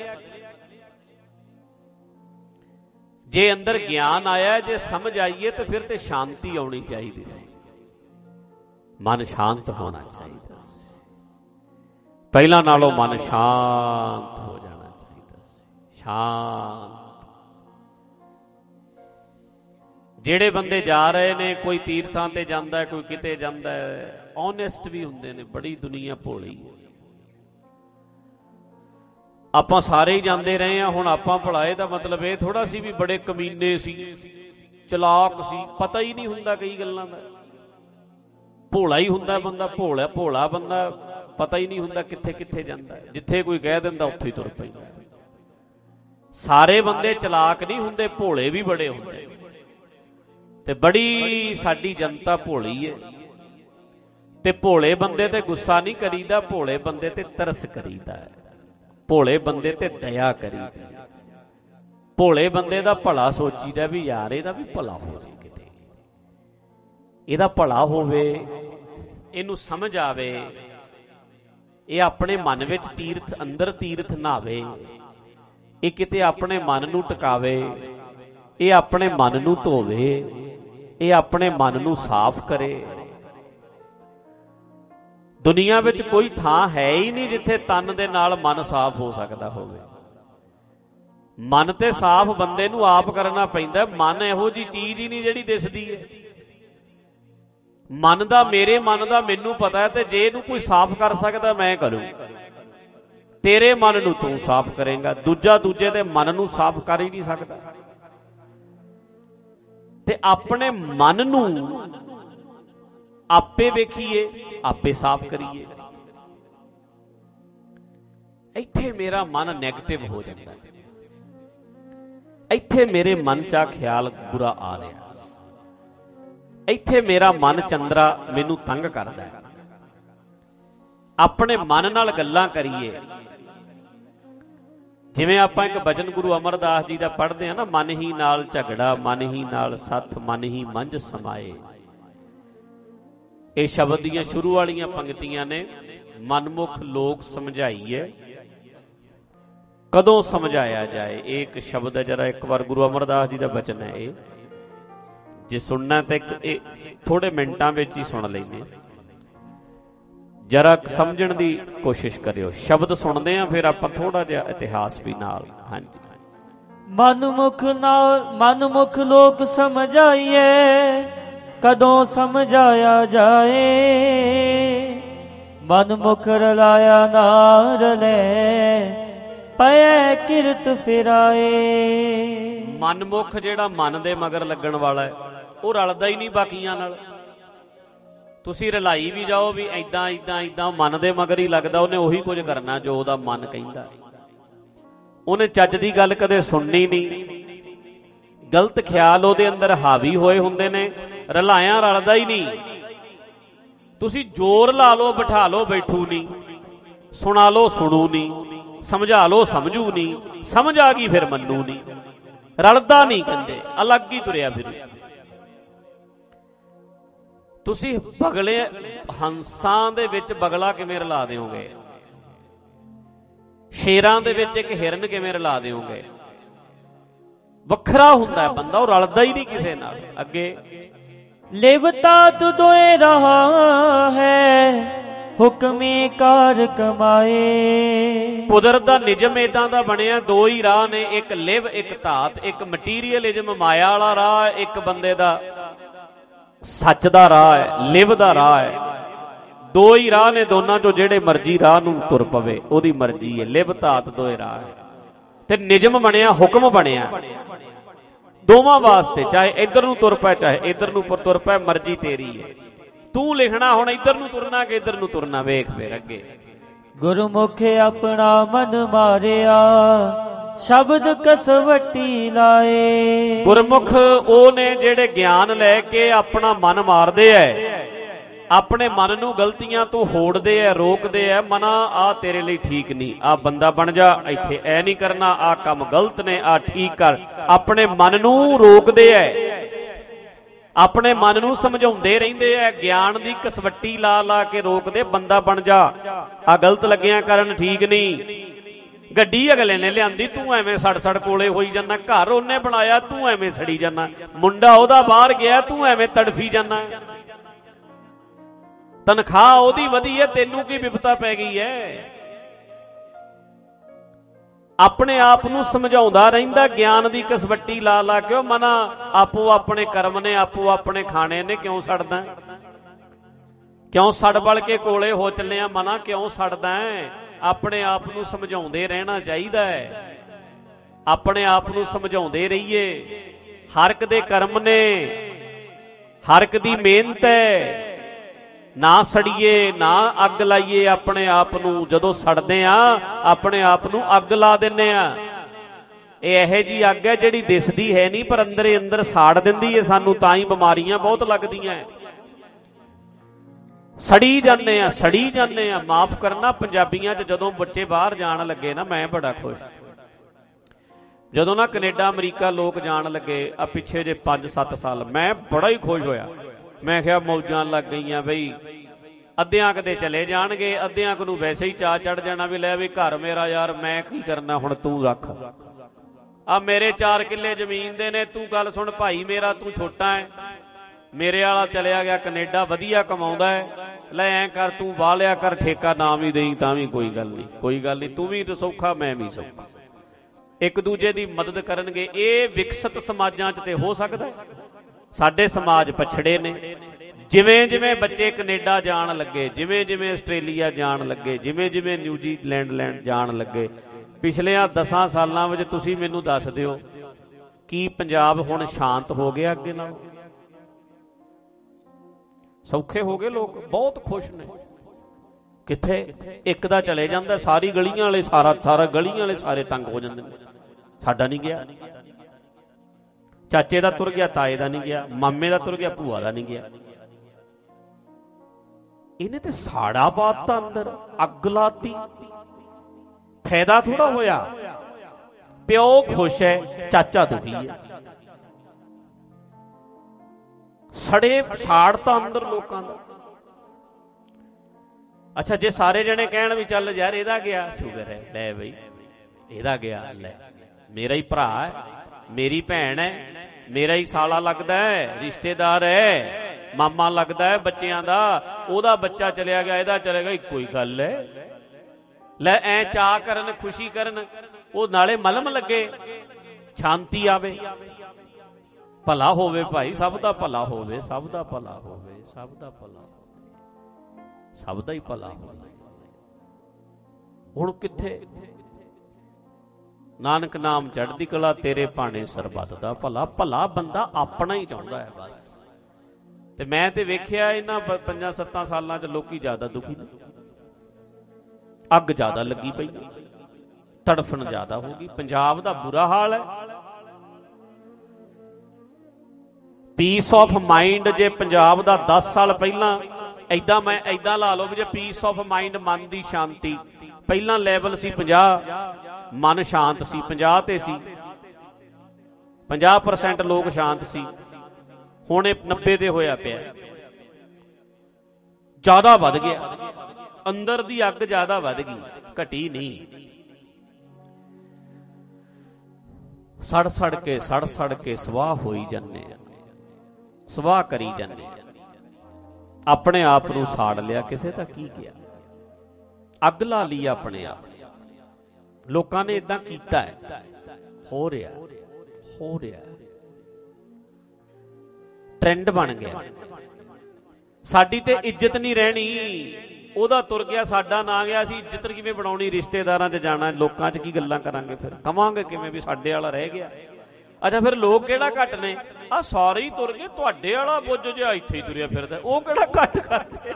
ਜੇ ਅੰਦਰ ਗਿਆਨ ਆਇਆ, ਜੇ ਸਮਝ ਆਈਏ ਤਾਂ ਫਿਰ ਤੇ ਸ਼ਾਂਤੀ ਆਉਣੀ ਚਾਹੀਦੀ ਸੀ, ਮਨ ਸ਼ਾਂਤ ਹੋਣਾ ਚਾਹੀਦਾ ਸੀ। ਪਹਿਲਾਂ ਨਾਲੋਂ ਮਨ ਸ਼ਾਂਤ ਹੋ ਜਾਣਾ ਚਾਹੀਦਾ ਸੀ, ਸ਼ਾਂਤ। ਜਿਹੜੇ ਬੰਦੇ ਜਾ ਰਹੇ ਨੇ, ਕੋਈ ਤੀਰਥਾਂ ਤੇ ਜਾਂਦਾ, ਕੋਈ ਕਿਤੇ ਜਾਂਦਾ, ਓਨੈਸਟ ਵੀ ਹੁੰਦੇ ਨੇ। ਬੜੀ ਦੁਨੀਆ ਭੋਲੀ ਹੈ। ਆਪਾਂ ਸਾਰੇ ਹੀ ਜਾਂਦੇ ਰਹੇ ਹਾਂ, ਹੁਣ ਆਪਾਂ ਭੁਲਾਏ ਦਾ ਮਤਲਬ ਇਹ ਥੋੜਾ ਸੀ ਵੀ ਬੜੇ ਕਮੀਨੇ ਸੀ, ਚਲਾਕ ਸੀ। ਪਤਾ ਹੀ ਨਹੀਂ ਹੁੰਦਾ ਕਈ ਗੱਲਾਂ ਦਾ, ਭੋਲਾ ਹੀ ਹੁੰਦਾ ਬੰਦਾ, ਭੋਲਾ ਬੰਦਾ, ਪਤਾ ਹੀ ਨਹੀਂ ਹੁੰਦਾ ਕਿੱਥੇ ਕਿੱਥੇ ਜਾਂਦਾ। ਜਿੱਥੇ ਕੋਈ ਕਹਿ ਦਿੰਦਾ ਉੱਥੇ ਹੀ ਤੁਰ ਪੈਂਦਾ। ਸਾਰੇ ਬੰਦੇ ਚਲਾਕ ਨਹੀਂ ਹੁੰਦੇ, ਭੋਲੇ ਵੀ ਬੜੇ ਹੁੰਦੇ। ਤੇ ਬੜੀ ਸਾਡੀ ਜਨਤਾ ਭੋਲੀ ਹੈ। ਤੇ ਭੋਲੇ ਬੰਦੇ ਤੇ ਗੁੱਸਾ ਨਹੀਂ ਕਰੀਦਾ, ਭੋਲੇ ਬੰਦੇ ਤੇ ਤਰਸ ਕਰੀਦਾ ਹੈ, ਭੋਲੇ ਬੰਦੇ ਤੇ ਦਇਆ ਕਰੀਦੀ। ਭੋਲੇ ਬੰਦੇ ਦਾ ਭਲਾ ਸੋਚੀਦਾ ਵੀ ਯਾਰ ਇਹਦਾ ਵੀ ਭਲਾ ਹੋ ਜੇ ਕਿਤੇ। ਇਹਦਾ ਭਲਾ ਹੋਵੇ, ਇਹਨੂੰ ਸਮਝ ਆਵੇ, ਇਹ ਆਪਣੇ ਮਨ ਵਿੱਚ ਤੀਰਥ, ਅੰਦਰ ਤੀਰਥ ਨਹਾਵੇ, ਇਹ ਕਿਤੇ ਆਪਣੇ ਮਨ ਨੂੰ ਟਿਕਾਵੇ, ਇਹ ਆਪਣੇ ਮਨ ਨੂੰ ਧੋਵੇ, ਇਹ ਆਪਣੇ ਮਨ ਨੂੰ ਸਾਫ਼ ਕਰੇ। ਦੁਨੀਆ ਵਿੱਚ ਕੋਈ ਥਾਂ ਹੈ ਹੀ ਨਹੀਂ ਜਿੱਥੇ ਤਨ ਦੇ ਨਾਲ ਮਨ ਸਾਫ਼ ਹੋ ਸਕਦਾ ਹੋਵੇ। ਮਨ ਤੇ ਸਾਫ਼ ਬੰਦੇ ਨੂੰ ਆਪ ਕਰਨਾ ਪੈਂਦਾ। ਮਨ ਇਹੋ ਜਿਹੀ ਚੀਜ਼ ਹੀ ਨਹੀਂ ਜਿਹੜੀ ਦਿਸਦੀ ਹੈ। ਮਨ ਦਾ, ਮੇਰੇ ਮਨ ਦਾ ਮੈਨੂੰ ਪਤਾ ਹੈ, ਤੇ ਜੇ ਇਹਨੂੰ ਕੋਈ ਸਾਫ਼ ਕਰ ਸਕਦਾ ਮੈਂ ਕਰੂੰ। ਤੇਰੇ ਮਨ ਨੂੰ ਤੂੰ ਸਾਫ਼ ਕਰੇਂਗਾ, ਦੂਜਾ ਦੂਜੇ ਦੇ ਮਨ ਨੂੰ ਸਾਫ਼ ਕਰ ਹੀ ਨਹੀਂ ਸਕਦਾ। ਤੇ ਆਪਣੇ ਮਨ ਨੂੰ ਆਪੇ ਵੇਖੀਏ, ਆਪੇ ਸਾਫ਼ ਕਰੀਏ। ਇੱਥੇ ਮੇਰਾ ਮਨ ਨੈਗੇਟਿਵ ਹੋ ਜਾਂਦਾ, ਇੱਥੇ ਮੇਰੇ ਮਨ 'ਚ ਆ ਖਿਆਲ ਬੁਰਾ ਆ ਰਿਹਾ, ਇੱਥੇ ਮੇਰਾ ਮਨ ਚੰਦਰਾ ਮੈਨੂੰ ਤੰਗ ਕਰਦਾ। ਆਪਣੇ ਮਨ ਨਾਲ ਗੱਲਾਂ ਕਰੀਏ। ਜਿਵੇਂ ਆਪਾਂ ਇੱਕ ਬਚਨ ਗੁਰੂ ਅਮਰਦਾਸ ਜੀ ਦਾ ਪੜ੍ਹਦੇ ਹਾਂ ਨਾ, ਮਨ ਹੀ ਨਾਲ ਝਗੜਾ, ਮਨ ਹੀ ਨਾਲ ਸੱਥ, ਮਨ ਹੀ ਮੰਝ ਸਮਾਏ। ਇਹ ਸ਼ਬਦ ਦੀਆਂ ਸ਼ੁਰੂ ਵਾਲੀਆਂ ਪੰਕਤੀਆਂ ਨੇ। ਮਨਮੁਖ ਲੋਕ ਸਮਝਾਈਏ, ਕਦੋਂ ਸਮਝਾਇਆ ਜਾਏ। ਇਹ ਇੱਕ ਸ਼ਬਦ ਹੈ, ਜਰਾ ਇੱਕ ਵਾਰ ਗੁਰੂ ਅਮਰਦਾਸ ਜੀ ਦਾ ਬਚਨ ਹੈ ਇਹ। ਜੇ ਸੁਣਨਾ ਤਾਂ ਇਹ ਥੋੜੇ ਮਿੰਟਾਂ ਵਿੱਚ ਹੀ ਸੁਣ ਲੈਂਦੇ, ਜਰਾ ਸਮਝਣ ਦੀ ਕੋਸ਼ਿਸ਼ ਕਰਿਓ। ਸ਼ਬਦ ਸੁਣਦੇ ਆ, ਫਿਰ ਆਪਾਂ ਥੋੜਾ ਜਿਹਾ ਇਤਿਹਾਸ ਵੀ ਨਾਲ। ਹਾਂਜੀ। ਮਨਮੁਖ ਲੋਕ ਸਮਝਾਈਏ, ਕਦੋਂ ਸਮਝਾਇਆ ਜਾਏ। ਮਨਮੁਖ ਰਲਾਇਆ ਨਾ ਰਲੇ, ਪਏ ਕਿਰਤ ਫਿਰਾਏ। ਮਨਮੁਖ ਜਿਹੜਾ ਮਨ ਦੇ ਮਗਰ ਲੱਗਣ ਵਾਲਾ ਹੈ, ਉਹ ਰਲਦਾ ਹੀ ਨਹੀਂ ਬਾਕੀਆਂ ਨਾਲ। ਤੁਸੀਂ ਰਲਾਈ ਵੀ ਜਾਓ ਵੀ ਏਦਾਂ ਏਦਾਂ ਏਦਾਂ, ਮਨ ਦੇ ਮਗਰ ਹੀ ਲੱਗਦਾ। ਉਹਨੇ ਉਹੀ ਕੁਝ ਕਰਨਾ ਜੋ ਉਹਦਾ ਮਨ ਕਹਿੰਦਾ। ਉਹਨੇ ਚੱਜ ਦੀ ਗੱਲ ਕਦੇ ਸੁਣਨੀ ਨਹੀਂ। ਗਲਤ ਖਿਆਲ ਉਹਦੇ ਅੰਦਰ ਹਾਵੀ ਹੋਏ ਹੁੰਦੇ ਨੇ। ਰਲਾਇਆ ਰਲਦਾ ਹੀ ਨਹੀਂ। ਤੁਸੀਂ ਜ਼ੋਰ ਲਾ ਲਓ, ਬਿਠਾ ਲਓ, ਬੈਠੂ ਨਹੀਂ। ਸੁਣਾ ਲਓ, ਸੁਣੂ ਨਹੀਂ। ਸਮਝਾ ਲਓ, ਸਮਝੂ ਨਹੀਂ। ਸਮਝ ਆ ਗਈ ਫਿਰ ਮੰਨੂ ਨਹੀਂ। ਰਲਦਾ ਨਹੀਂ, ਕਹਿੰਦੇ ਅਲੱਗ ਹੀ ਤੁਰਿਆ ਫਿਰੂ। ਤੁਸੀਂ ਬਗਲੇ, ਹੰਸਾਂ ਦੇ ਵਿੱਚ ਬਗਲਾ ਕਿਵੇਂ ਰਲਾ ਦਿਓਗੇ? ਸ਼ੇਰਾਂ ਦੇ ਵਿੱਚ ਇੱਕ ਹਿਰਨ ਕਿਵੇਂ ਰਲਾ ਦਿਓਗੇ? ਵੱਖਰਾ ਹੁੰਦਾ ਬੰਦਾ, ਉਹ ਰਲਦਾ ਹੀ ਨਹੀਂ ਕਿਸੇ ਨਾਲ। ਅੱਗੇ ਲਿਵਤਾ ਤੂ ਦੋਏ ਰਹਾ ਹੈ, ਹੁਕਮੇ ਕਾਰ ਕਮਾਏ। ਕੁਦਰਤ ਦਾ ਨਿਯਮ ਏਦਾਂ ਦਾ ਬਣਿਆ, ਦੋ ਹੀ ਰਾਹ ਨੇ, ਇੱਕ ਲਿਵ, ਇੱਕ ਧਾਤ। ਇੱਕ ਮਟੀਰੀਅਲਿਜ਼ਮ, ਮਾਇਆ ਵਾਲਾ ਰਾਹ, ਇੱਕ ਬੰਦੇ ਦਾ ਸੱਚ ਦਾ ਰਾਹ ਹੈ, ਲਿਵ ਦਾ ਰਾਹ ਹੈ। ਦੋ ਹੀ ਰਾਹ ਨੇ, ਦੋਨਾਂ ਚੋਂ ਜਿਹੜੇ ਮਰਜ਼ੀ ਰਾਹ ਨੂੰ ਤੁਰ ਪਵੇ ਉਹਦੀ ਮਰਜ਼ੀ ਹੈ। ਲਿਵ ਧਾਤ ਦੋਏ ਰਾਹ ਹੈ। ਤੇ ਨਿਯਮ ਬਣਿਆ, ਹੁਕਮ ਬਣਿਆ ਦੋਵਾਂ ਵਾਸਤੇ। ਚਾਹੇ ਇੱਧਰ ਨੂੰ ਤੁਰ ਪਏ, ਚਾਹੇ ਇੱਧਰ ਨੂੰ ਤੁਰ ਪਏ, ਮਰਜ਼ੀ ਤੇਰੀ ਹੈ। ਤੂੰ ਲਿਖਣਾ ਹੁਣ ਇੱਧਰ ਨੂੰ ਤੁਰਨਾ ਕਿ ਇੱਧਰ ਨੂੰ ਤੁਰਨਾ, ਵੇਖ ਫਿਰ ਅੱਗੇ। ਗੁਰਮੁਖ ਆਪਣਾ ਮਨ ਮਾਰਿਆ, ਸ਼ਬਦ ਕਸਵੱਟੀ ਲਾਏ। ਗੁਰਮੁਖ ਉਹ ਨੇ ਜਿਹੜੇ ਗਿਆਨ ਲੈ ਕੇ ਆਪਣਾ ਮਨ ਮਾਰਦੇ ਐ, ਆਪਣੇ ਮਨ ਨੂੰ ਗਲਤੀਆਂ ਤੋਂ ਹੋੜਦੇ ਐ, ਰੋਕਦੇ ਐ। ਮਨਾ ਆ ਤੇਰੇ ਲਈ ਠੀਕ ਨਹੀਂ, ਆ ਬੰਦਾ ਬਣ ਜਾ, ਇੱਥੇ ਐ ਨਹੀਂ ਕਰਨਾ, ਆ ਕੰਮ ਗਲਤ ਨੇ, ਆ ਠੀਕ ਕਰ। ਆਪਣੇ ਮਨ ਨੂੰ ਰੋਕਦੇ ਐ, ਆਪਣੇ ਮਨ ਨੂੰ ਸਮਝਾਉਂਦੇ ਰਹਿੰਦੇ ਐ। ਗਿਆਨ ਦੀ ਕਸਵੱਟੀ ਲਾ ਲਾ ਕੇ ਰੋਕਦੇ, ਬੰਦਾ ਬਣ ਜਾ, ਆ ਗਲਤ ਲੱਗਿਆ ਕਰਨ, ਠੀਕ ਨਹੀਂ। ਗੱਡੀ ਅਗਲੇ ਨੇ ਲਿਆਂਦੀ, ਤੂੰ ਐਵੇਂ ਸੜ ਕੋਲੇ ਹੋਈ ਜਾਂਦਾ। ਘਰ ਉਹਨੇ ਬਣਾਇਆ, ਤੂੰ ਐਵੇਂ ਸੜੀ ਜਾਂਦਾ। ਮੁੰਡਾ ਉਹਦਾ ਬਾਹਰ ਗਿਆ, ਤੂੰ ਐਵੇਂ ਤੜਫੀ ਜਾਂਦਾ। ਤਨਖਾਹ ਉਹਦੀ ਵਧੀ ਹੈ, ਤੈਨੂੰ ਕੀ ਵਿਪਤਾ ਪੈ ਗਈ ਹੈ? ਆਪਣੇ ਆਪ ਨੂੰ ਸਮਝਾਉਂਦਾ ਰਹਿੰਦਾ, ਗਿਆਨ ਦੀ ਕਸਵੱਟੀ ਲਾ ਲਾ ਕੇ। ਉਹ ਮਨਾ ਆਪੋ ਆਪਣੇ ਕਰਮ ਨੇ, ਆਪੋ ਆਪਣੇ ਖਾਣੇ ਨੇ, ਕਿਉਂ ਸੜਦਾ? ਕਿਉਂ ਸੜ ਬਲ ਕੇ ਕੋਲੇ ਹੋ ਚੱਲਿਆ? ਮਨਾ ਕਿਉਂ ਸੜਦਾ? ਆਪਣੇ ਆਪ ਨੂੰ ਸਮਝਾਉਂਦੇ ਰਹਿਣਾ ਚਾਹੀਦਾ ਹੈ। ਆਪਣੇ ਆਪ ਨੂੰ ਸਮਝਾਉਂਦੇ ਰਹੀਏ। ਹਰ ਇੱਕ ਦੇ ਕਰਮ ਨੇ, ਹਰ ਇੱਕ ਦੀ ਮਿਹਨਤ ਹੈ। ਨਾ ਸੜੀਏ, ਨਾ ਅੱਗ ਲਾਈਏ ਆਪਣੇ ਆਪ ਨੂੰ। ਜਦੋਂ ਸੜਦੇ ਆ ਆਪਣੇ ਆਪ ਨੂੰ ਅੱਗ ਲਾ ਦਿੰਨੇ ਆ। ਇਹ ਇਹੋ ਜਿਹੀ ਅੱਗ ਹੈ ਜਿਹੜੀ ਦਿਸਦੀ ਹੈ ਨਹੀਂ, ਪਰ ਅੰਦਰੇ ਅੰਦਰ ਸਾੜ ਦਿੰਦੀ ਹੈ ਸਾਨੂੰ। ਤਾਂ ਹੀ ਬਿਮਾਰੀਆਂ ਬਹੁਤ ਲੱਗਦੀਆਂ। ਸੜੀ ਜਾਂਦੇ ਆ, ਸੜੀ ਜਾਂਦੇ ਆ। ਮਾਫ ਕਰਨਾ, ਪੰਜਾਬੀਆਂ 'ਚ ਜਦੋਂ ਬੱਚੇ ਬਾਹਰ ਜਾਣ ਲੱਗੇ ਨਾ, ਮੈਂ ਬੜਾ ਖੁਸ਼। ਜਦੋਂ ਨਾ ਕੈਨੇਡਾ ਅਮਰੀਕਾ ਲੋਕ ਜਾਣ ਲੱਗੇ ਆ ਪਿੱਛੇ ਜੇ 5-7 ਸਾਲ, ਮੈਂ ਬੜਾ ਹੀ ਖੁਸ਼ ਹੋਇਆ। ਮੈਂ ਕਿਹਾ ਮੌਜਾਂ ਲੱਗ ਗਈਆਂ ਬਈ, ਅੱਧਿਆਂ ਕਦੇ ਚਲੇ ਜਾਣਗੇ, ਅੱਧਿਆਂ ਨੂੰ ਵੈਸੇ ਹੀ ਚਾਅ ਚੜ ਜਾਣਾ ਵੀ ਲੈ ਵੀ ਘਰ ਮੇਰਾ ਯਾਰ ਮੈਂ ਕੀ ਕਰਨਾ ਹੁਣ, ਤੂੰ ਰੱਖ ਆ ਮੇਰੇ 4 ਕਿੱਲੇ ਜ਼ਮੀਨ ਦੇ ਨੇ, ਤੂੰ ਗੱਲ ਸੁਣ ਭਾਈ ਮੇਰਾ, ਤੂੰ ਛੋਟਾ ਹੈ, ਮੇਰੇ ਵਾਲਾ ਚਲਿਆ ਗਿਆ ਕੈਨੇਡਾ, ਵਧੀਆ ਕਮਾਉਂਦਾ ਹੈ, ਲੈ ਐਂ ਕਰ ਤੂੰ ਵਾਹ ਲਿਆ ਕਰ ਠੇਕਾ, ਨਾਮ ਹੀ ਦੇਈ ਤਾਂ ਵੀ ਕੋਈ ਗੱਲ ਨਹੀਂ, ਕੋਈ ਗੱਲ ਨਹੀਂ, ਤੂੰ ਵੀ ਸੌਖਾ ਮੈਂ ਵੀ ਸੌਖਾ, ਇੱਕ ਦੂਜੇ ਦੀ ਮਦਦ ਕਰਨਗੇ। ਇਹ ਵਿਕਸਿਤ ਸਮਾਜਾਂ 'ਚ ਤੇ ਹੋ ਸਕਦਾ। ਸਾਡੇ ਸਮਾਜ ਪਛੜੇ ਨੇ। ਜਿਵੇਂ ਜਿਵੇਂ ਬੱਚੇ ਕੈਨੇਡਾ ਜਾਣ ਲੱਗੇ, ਜਿਵੇਂ ਜਿਵੇਂ ਆਸਟ੍ਰੇਲੀਆ ਜਾਣ ਲੱਗੇ, ਜਿਵੇਂ ਜਿਵੇਂ ਨਿਊਜ਼ੀਲੈਂਡ ਜਾਣ ਲੱਗੇ, ਪਿਛਲਿਆਂ 10 ਸਾਲਾਂ ਵਿੱਚ ਤੁਸੀਂ ਮੈਨੂੰ ਦੱਸ ਦਿਓ ਕੀ ਪੰਜਾਬ ਹੁਣ ਸ਼ਾਂਤ ਹੋ ਗਿਆ ਅੱਗੇ ਨਾਲ? ਸੌਖੇ ਹੋ ਗਏ ਲੋਕ, ਬਹੁਤ ਖੁਸ਼ ਨੇ। ਕਿੱਥੇ ਇੱਕ ਦਾ ਚਲੇ ਜਾਂਦਾ, ਸਾਰੀ ਗਲੀਆਂ ਵਾਲੇ ਸਾਰਾ ਗਲੀਆਂ ਵਾਲੇ ਸਾਰੇ ਤੰਗ ਹੋ ਜਾਂਦੇ ਨੇ। ਸਾਡਾ ਨਹੀਂ ਗਿਆ, ਚਾਚੇ ਦਾ ਤੁਰ ਗਿਆ, ਤਾਏ ਦਾ ਨਹੀਂ ਗਿਆ, ਮਾਮੇ ਦਾ ਤੁਰ ਗਿਆ, ਭੂਆ ਦਾ ਨਹੀਂ ਗਿਆ। ਇਹਨੇ ਤੇ ਸਾੜਾ ਪਾਤਾ ਅੰਦਰ, ਅੱਗ ਲਾਤੀ। ਫਾਇਦਾ ਥੋੜਾ ਹੋਇਆ। ਪਿਓ ਖੁਸ਼ ਹੈ, ਚਾਚਾ ਦੁਖੀ ਹੈ। ਸੜੇ ਸਾੜਤਾ ਅੰਦਰ ਲੋਕਾਂ ਦਾ। ਅੱਛਾ ਜੇ ਸਾਰੇ ਜਣੇ ਕਹਿਣ ਵੀ ਚੱਲ ਯਾਰ ਇਹਦਾ ਗਿਆ, ਸ਼ੁਗਰ ਹੈ, ਲੈ ਬਈ ਇਹਦਾ ਗਿਆ, ਲੈ ਮੇਰਾ ਹੀ ਭਰਾ ਹੈ, ਮੇਰੀ ਭੈਣ ਹੈ, ਮੇਰਾ ਹੀ ਸਾਲਾ ਲੱਗਦਾ ਹੈ, ਰਿਸ਼ਤੇਦਾਰ ਹੈ, ਮਾਮਾ ਲੱਗਦਾ ਹੈ ਬੱਚਿਆਂ ਦਾ, ਉਹਦਾ ਬੱਚਾ ਚਲਿਆ ਗਿਆ, ਇਹਦਾ ਚਲੇ ਗਿਆ, ਇੱਕੋ ਹੀ ਗੱਲ ਹੈ। ਲੈ ਐ ਚਾਅ ਕਰਨ, ਖੁਸ਼ੀ ਕਰਨ, ਉਹ ਨਾਲੇ ਮਲਮ ਲੱਗੇ, ਸ਼ਾਂਤੀ ਆਵੇ, ਭਲਾ ਹੋਵੇ ਭਾਈ, ਸਭ ਦਾ ਭਲਾ ਹੋਵੇ, ਸਭ ਦਾ ਭਲਾ ਹੋਵੇ, ਸਭ ਦਾ ਭਲਾ ਹੋਵੇ, ਸਭ ਦਾ ਹੀ ਭਲਾ ਹੋਵੇ। ਹੁਣ ਕਿੱਥੇ? ਨਾਨਕ ਨਾਮ ਚੜ੍ਹਦੀ ਕਲਾ, ਤੇਰੇ ਭਾਣੇ ਸਰਬੱਤ ਦਾ ਭਲਾ। ਭਲਾ ਬੰਦਾ ਆਪਣਾ ਹੀ ਚਾਹੁੰਦਾ ਹੈ ਬਸ। ਤੇ ਮੈਂ ਤੇ ਵੇਖਿਆ ਇਹਨਾਂ 5-7 ਸਾਲਾਂ 'ਚ ਲੋਕੀ ਜ਼ਿਆਦਾ ਦੁਖੀ ਨੇ। ਅੱਗ ਜ਼ਿਆਦਾ ਲੱਗੀ ਪਈ, ਤੜਫਣ ਜ਼ਿਆਦਾ ਹੋ ਗਈ। ਪੰਜਾਬ ਦਾ ਬੁਰਾ ਹਾਲ ਹੈ। ਪੀਸ ਆਫ ਮਾਈਂਡ ਜੇ ਪੰਜਾਬ ਦਾ 10 ਸਾਲ ਪਹਿਲਾਂ ਏਦਾਂ ਲਾ ਲਓ ਵੀ ਜੇ ਪੀਸ ਆਫ ਮਾਈਂਡ, ਮਨ ਦੀ ਸ਼ਾਂਤੀ, ਪਹਿਲਾਂ ਲੈਵਲ ਸੀ 50, ਮਨ ਸ਼ਾਂਤ ਸੀ, 50 ਤੇ ਸੀ, 50% ਲੋਕ ਸ਼ਾਂਤ ਸੀ, ਹੁਣ ਇਹ 90 ਤੇ ਹੋਇਆ ਪਿਆ, ਜ਼ਿਆਦਾ ਵੱਧ ਗਿਆ। ਅੰਦਰ ਦੀ ਅੱਗ ਜ਼ਿਆਦਾ ਵੱਧ ਗਈ, ਘਟੀ ਨਹੀਂ। ਸੜ ਕੇ ਸਵਾਹ ਹੋਈ ਜਾਂਦੇ ਆ, ਸਵਾਹ ਕਰੀ ਜਾਂਦੇ ਆ। ਆਪਣੇ ਆਪ ਨੂੰ ਸਾੜ ਲਿਆ, ਕਿਸੇ ਦਾ ਕੀ ਗਿਆ, ਅੱਗ ਲਾ ਲਈ ਆਪਣੇ ਆਪ। ਲੋਕਾਂ ਨੇ ਇਦਾਂ ਕੀਤਾ ਹੈ, ਹੋ ਰਿਹਾ ਟ੍ਰੈਂਡ ਬਣ ਗਿਆ। ਸਾਡੀ ਤੇ ਇੱਜ਼ਤ ਨਹੀਂ ਰਹਿਣੀ, ਉਹਦਾ ਤੁਰ ਗਿਆ, ਸਾਡਾ ਨਾ ਗਿਆ। ਅਸੀਂ ਇੱਜ਼ਤ ਕਿਵੇਂ ਬਣਾਉਣੀ? ਰਿਸ਼ਤੇਦਾਰਾਂ 'ਚ ਜਾਣਾ, ਲੋਕਾਂ 'ਚ ਕੀ ਗੱਲਾਂ ਕਰਾਂਗੇ? ਫਿਰ ਕਵਾਂਗੇ ਕਿਵੇਂ ਵੀ ਸਾਡੇ ਵਾਲਾ ਰਹਿ ਗਿਆ। ਅੱਛਾ ਫਿਰ ਲੋਕ ਕਿਹੜਾ ਘੱਟ ਨੇ? ਆ ਸਾਰੇ ਹੀ ਤੁਰ ਗਏ, ਤੁਹਾਡੇ ਵਾਲਾ ਬੁੱਝ ਜਿਹਾ ਇੱਥੇ ਹੀ ਤੁਰਿਆ ਫਿਰਦਾ, ਉਹ ਕਿਹੜਾ ਘੱਟ ਕਰਦੇ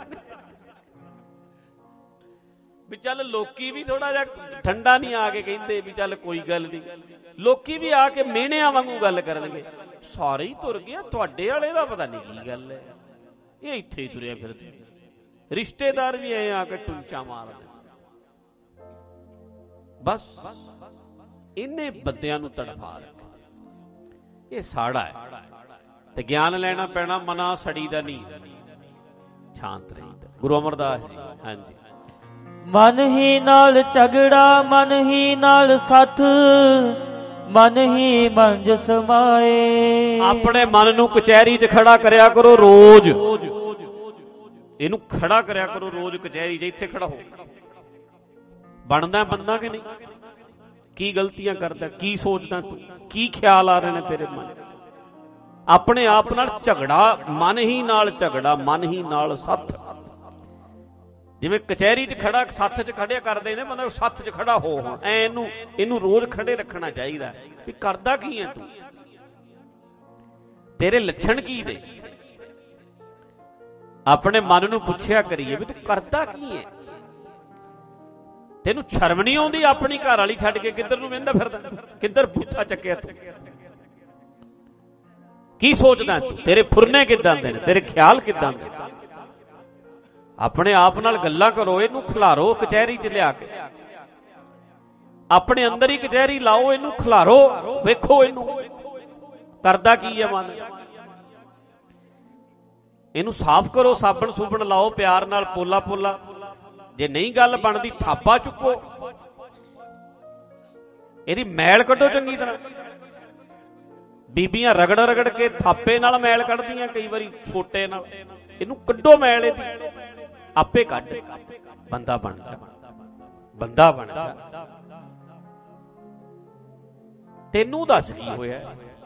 ਵੀ ਚੱਲ ਲੋਕੀ ਵੀ ਥੋੜਾ ਜਿਹਾ ਠੰਡਾ ਨਹੀਂ ਆ ਕੇ ਕਹਿੰਦੇ ਵੀ ਚੱਲ ਕੋਈ ਗੱਲ ਨਹੀਂ। ਲੋਕੀ ਵੀ ਆ ਕੇ ਮਿਹਣਿਆਂ ਵਾਂਗੂ ਗੱਲ ਕਰਨਗੇ, ਸਾਰੇ ਹੀ ਤੁਰ ਗਏ, ਤੁਹਾਡੇ ਵਾਲੇ ਦਾ ਪਤਾ ਨਹੀਂ ਕੀ ਗੱਲ ਹੈ, ਇਹ ਇੱਥੇ ਹੀ ਤੁਰਿਆ ਫਿਰਦੇ। ਰਿਸ਼ਤੇਦਾਰ ਵੀ ਐ ਆ ਕੇ ਟੁੰਚਾ ਮਾਰਦੇ। ਬਸ ਇਹਨੇ ਬੰਦਿਆਂ ਨੂੰ ਤੜਫਾ ਰੱਖਿਆ। ਇਹ ਸਾੜਾ ਹੈ ਤੇ ਗਿਆਨ ਲੈਣਾ ਪੈਣਾ। ਮਨਾ ਸੜੀ ਦਾ ਨਹੀਂ, ਸ਼ਾਂਤ ਰਹੀਦਾ। ਗੁਰੂ ਅਮਰਦਾਸ ਜੀ। ਹਾਂਜੀ। ਮਨ ਹੀ ਨਾਲ ਝਗੜਾ, ਮਨ ਹੀ ਨਾਲ ਸੱਥ, ਮਨ ਹੀ ਮੰਜ ਸਮਾਏ। ਆਪਣੇ ਮਨ ਨੂੰ ਕਚਹਿਰੀ 'ਚ ਖੜਾ ਕਰਿਆ ਕਰੋ ਰੋਜ਼। ਇਹਨੂੰ ਖੜਾ ਕਰਿਆ ਕਰੋ ਰੋਜ਼ ਕਚਹਿਰੀ 'ਚ। ਇੱਥੇ ਖੜਾ ਹੋ, ਬਣਦਾ ਬੰਦਾ ਕਿ ਨਹੀਂ? ਕੀ ਗਲਤੀਆਂ ਕਰਦਾ, ਕੀ ਸੋਚਦਾ ਤੂੰ, ਕੀ ਖਿਆਲ ਆ ਰਹੇ ਨੇ ਤੇਰੇ ਮਨ? ਆਪਣੇ ਆਪ ਨਾਲ ਝਗੜਾ, ਮਨ ਹੀ ਨਾਲ ਝਗੜਾ, ਮਨ ਹੀ ਨਾਲ ਸੱਥ। ਜਿਵੇਂ ਕਚਹਿਰੀ 'ਚ ਖੜਾ, ਸੱਥ 'ਚ ਖੜਿਆ ਕਰਦੇ ਨੇ ਬੰਦਾ, ਸੱਥ 'ਚ ਖੜਾ ਹੋ। ਹੁਣ ਐ ਇਹਨੂੰ ਰੋਜ਼ ਖੜੇ ਰੱਖਣਾ ਚਾਹੀਦਾ ਵੀ ਕਰਦਾ ਕੀ ਹੈ ਤੂੰ, ਤੇਰੇ ਲੱਛਣ ਕੀ ਨੇ। ਆਪਣੇ ਮਨ ਨੂੰ ਪੁੱਛਿਆ ਕਰੀਏ ਵੀ ਤੂੰ ਕਰਦਾ ਕੀ ਹੈ। ਤੈਨੂੰ ਸ਼ਰਮ ਨਹੀਂ ਆਉਂਦੀ? ਆਪਣੀ ਘਰ ਵਾਲੀ ਛੱਡ ਕੇ ਕਿੱਧਰ ਨੂੰ ਵਹਿੰਦਾ ਫਿਰਦਾ, ਕਿੱਧਰ ਬੂਥਾ ਚੱਕਿਆ ਤੂੰ? ਕੀ ਸੋਚਦਾ ਤੂੰ? ਤੇਰੇ ਫੁਰਨੇ ਕਿੱਦਾਂ ਦੇ ਨੇ, ਤੇਰੇ ਖਿਆਲ ਕਿੱਦਾਂ ਦੇ? ਆਪਣੇ ਆਪ ਨਾਲ ਗੱਲਾਂ ਕਰੋ। ਇਹਨੂੰ ਖਿਲਾਰੋ ਕਚਹਿਰੀ 'ਚ ਲਿਆ ਕੇ, ਆਪਣੇ ਅੰਦਰ ਹੀ ਕਚਹਿਰੀ ਲਾਓ, ਇਹਨੂੰ ਖਿਲਾਰੋ, ਵੇਖੋ ਇਹਨੂੰ ਕਰਦਾ ਕੀ ਹੈ ਮਨ। ਇਹਨੂੰ ਸਾਫ਼ ਕਰੋ, ਸਾਬਣ ਸੂਬਣ ਲਾਓ, ਪਿਆਰ ਨਾਲ ਪੋਲਾ ਪੋਲਾ। ਜੇ ਨਹੀਂ ਗੱਲ ਬਣਦੀ ਥਾਪਾ ਚੁੱਕੋ, ਇਹਦੀ ਮੈਲ ਕੱਢੋ ਚੰਗੀ ਤਰ੍ਹਾਂ। ਬੀਬੀਆਂ ਰਗੜ ਰਗੜ ਕੇ ਥਾਪੇ ਨਾਲ ਮੈਲ ਕੱਢਦੀਆਂ, ਕਈ ਵਾਰੀ ਸੋਟੇ ਨਾਲ। ਇਹਨੂੰ ਕੱਢੋ ਮੈਲ ਇਹਦੀ, ਆਪੇ ਕੱਢ, ਬੰਦਾ ਬਣ ਜਾ, ਬੰਦਾ ਬਣ ਜਾ। ਤੈਨੂੰ ਦੱਸ ਕੀ ਹੋਇਆ?